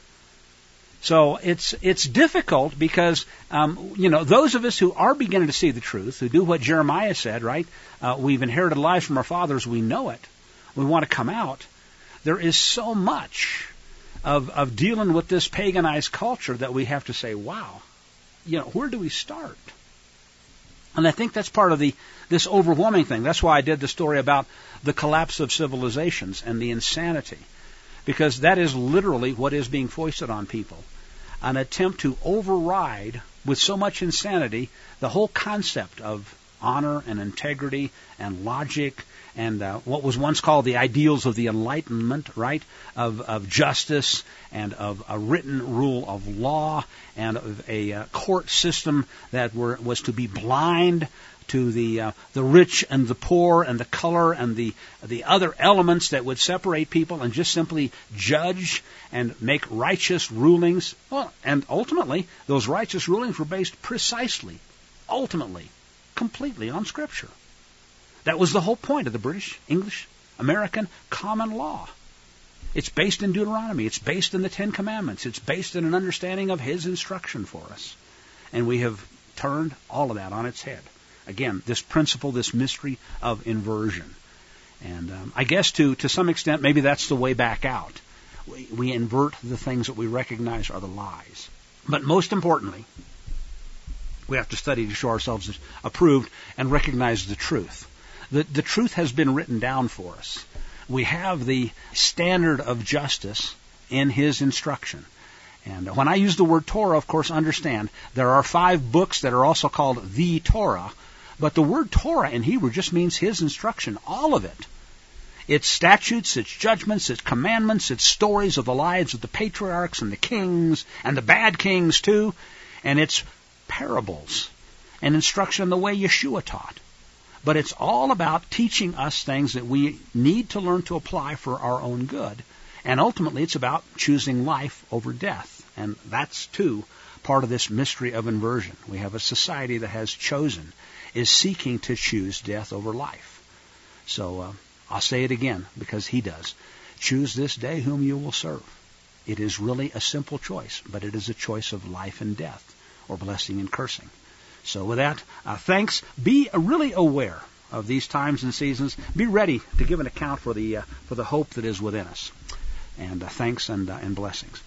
So it's it's difficult because, um, you know, those of us who are beginning to see the truth, who do what Jeremiah said, right? Uh, we've inherited lives from our fathers. We know it. We want to come out. There is so much of of dealing with this paganized culture that we have to say, wow, you know, where do we start? And I think that's part of the this overwhelming thing. That's why I did the story about the collapse of civilizations and the insanity. Because that is literally what is being foisted on people. An attempt to override, with so much insanity, the whole concept of honor and integrity and logic and uh, what was once called the ideals of the Enlightenment, right? Of, of justice and of a written rule of law and of a uh, court system that were, was to be blind to the uh, the rich and the poor and the color and the the other elements that would separate people and just simply judge and make righteous rulings. Well, and ultimately, those righteous rulings were based precisely, ultimately, completely on Scripture. That was the whole point of the British, English, American common law. It's based in Deuteronomy. It's based in the Ten Commandments. It's based in an understanding of His instruction for us. And we have turned all of that on its head. Again, this principle, this mystery of inversion. And um, I guess to, to some extent, maybe that's the way back out. We, we invert the things that we recognize are the lies. But most importantly, we have to study to show ourselves as approved and recognize the truth. The, the truth has been written down for us. We have the standard of justice in His instruction. And when I use the word Torah, of course, understand there are five books that are also called the Torah. But the word Torah in Hebrew just means His instruction, all of it. It's statutes, it's judgments, it's commandments, it's stories of the lives of the patriarchs and the kings and the bad kings too. And it's parables and instruction the way Yeshua taught. But it's all about teaching us things that we need to learn to apply for our own good. And ultimately it's about choosing life over death. And that's too part of this mystery of inversion. We have a society that has chosen, is seeking to choose death over life. So uh, I'll say it again because He does. Choose this day whom you will serve. It is really a simple choice, but it is a choice of life and death, or blessing and cursing. So with that, uh, thanks. Be really aware of these times and seasons. Be ready to give an account for the uh, for the hope that is within us. And uh, thanks and uh, and blessings.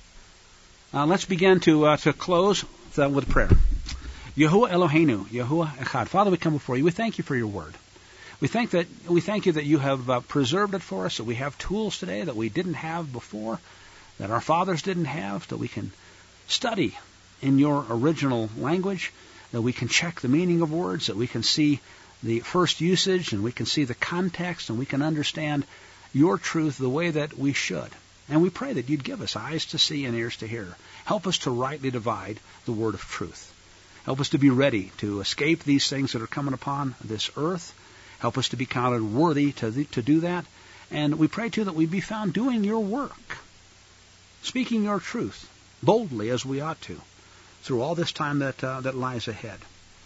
Uh, let's begin to uh, to close with, uh, with prayer. Yahuwah Eloheinu, Yahuwah Echad. Father, we come before you. We thank you for your word. We thank that we thank you that you have uh, preserved it for us, that we have tools today that we didn't have before, that our fathers didn't have, that we can study in your original language, that we can check the meaning of words, that we can see the first usage, and we can see the context, and we can understand your truth the way that we should. And we pray that you'd give us eyes to see and ears to hear. Help us to rightly divide the word of truth. Help us to be ready to escape these things that are coming upon this earth. Help us to be counted worthy to, the, to do that. And we pray, too, that we be found doing your work, speaking your truth boldly as we ought to, through all this time that uh, that lies ahead.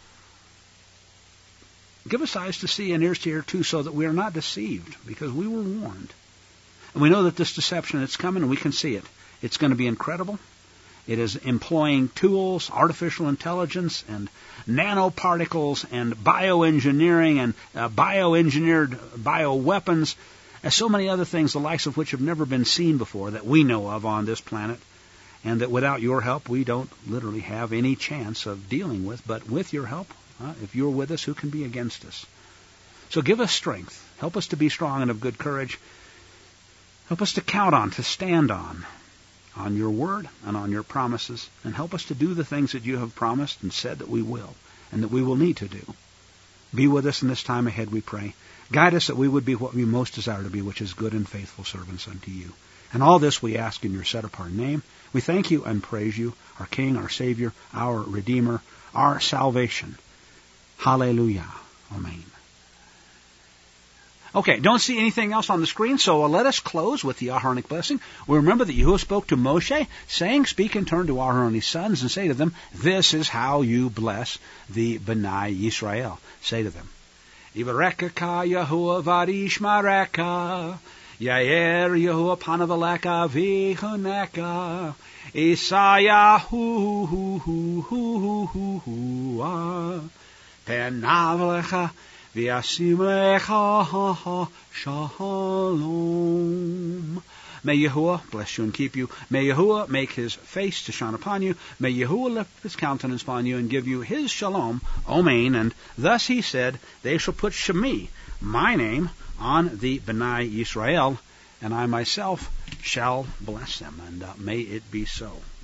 Give us eyes to see and ears to hear, too, so that we are not deceived, because we were warned. And we know that this deception that's coming, and we can see it. It's going to be incredible. It is employing tools, artificial intelligence, and nanoparticles, and bioengineering, and uh, bioengineered bioweapons, and so many other things, the likes of which have never been seen before, that we know of on this planet, and that without your help, we don't literally have any chance of dealing with. But with your help, uh, if you're with us, who can be against us? So give us strength. Help us to be strong and of good courage. Help us to count on, to stand on, on your word and on your promises, and help us to do the things that you have promised and said that we will, and that we will need to do. Be with us in this time ahead, we pray. Guide us that we would be what we most desire to be, which is good and faithful servants unto you. And all this we ask in your set-apart name. We thank you and praise you, our King, our Savior, our Redeemer, our salvation. Hallelujah. Amen. Okay, don't see anything else on the screen, so uh, let us close with the Aharonic blessing. We remember that Yahuwah spoke to Moshe, saying, speak and turn to Aharon's sons and say to them, this is how you bless the B'nai Yisrael. Say to them, Yivarekaka Yahuwah Varishmareka, Yair Yahuwah Panavaleka Vihuneka, Isayahu hu hu hu hu hu Penavalecha V'yasim lecha shalom. May Yahuwah bless you and keep you. May Yahuwah make his face to shine upon you. May Yahuwah lift his countenance upon you and give you his shalom. Amen. And thus he said, they shall put Shemi, my name, on the B'nai Yisrael, and I myself shall bless them. And uh, may it be so.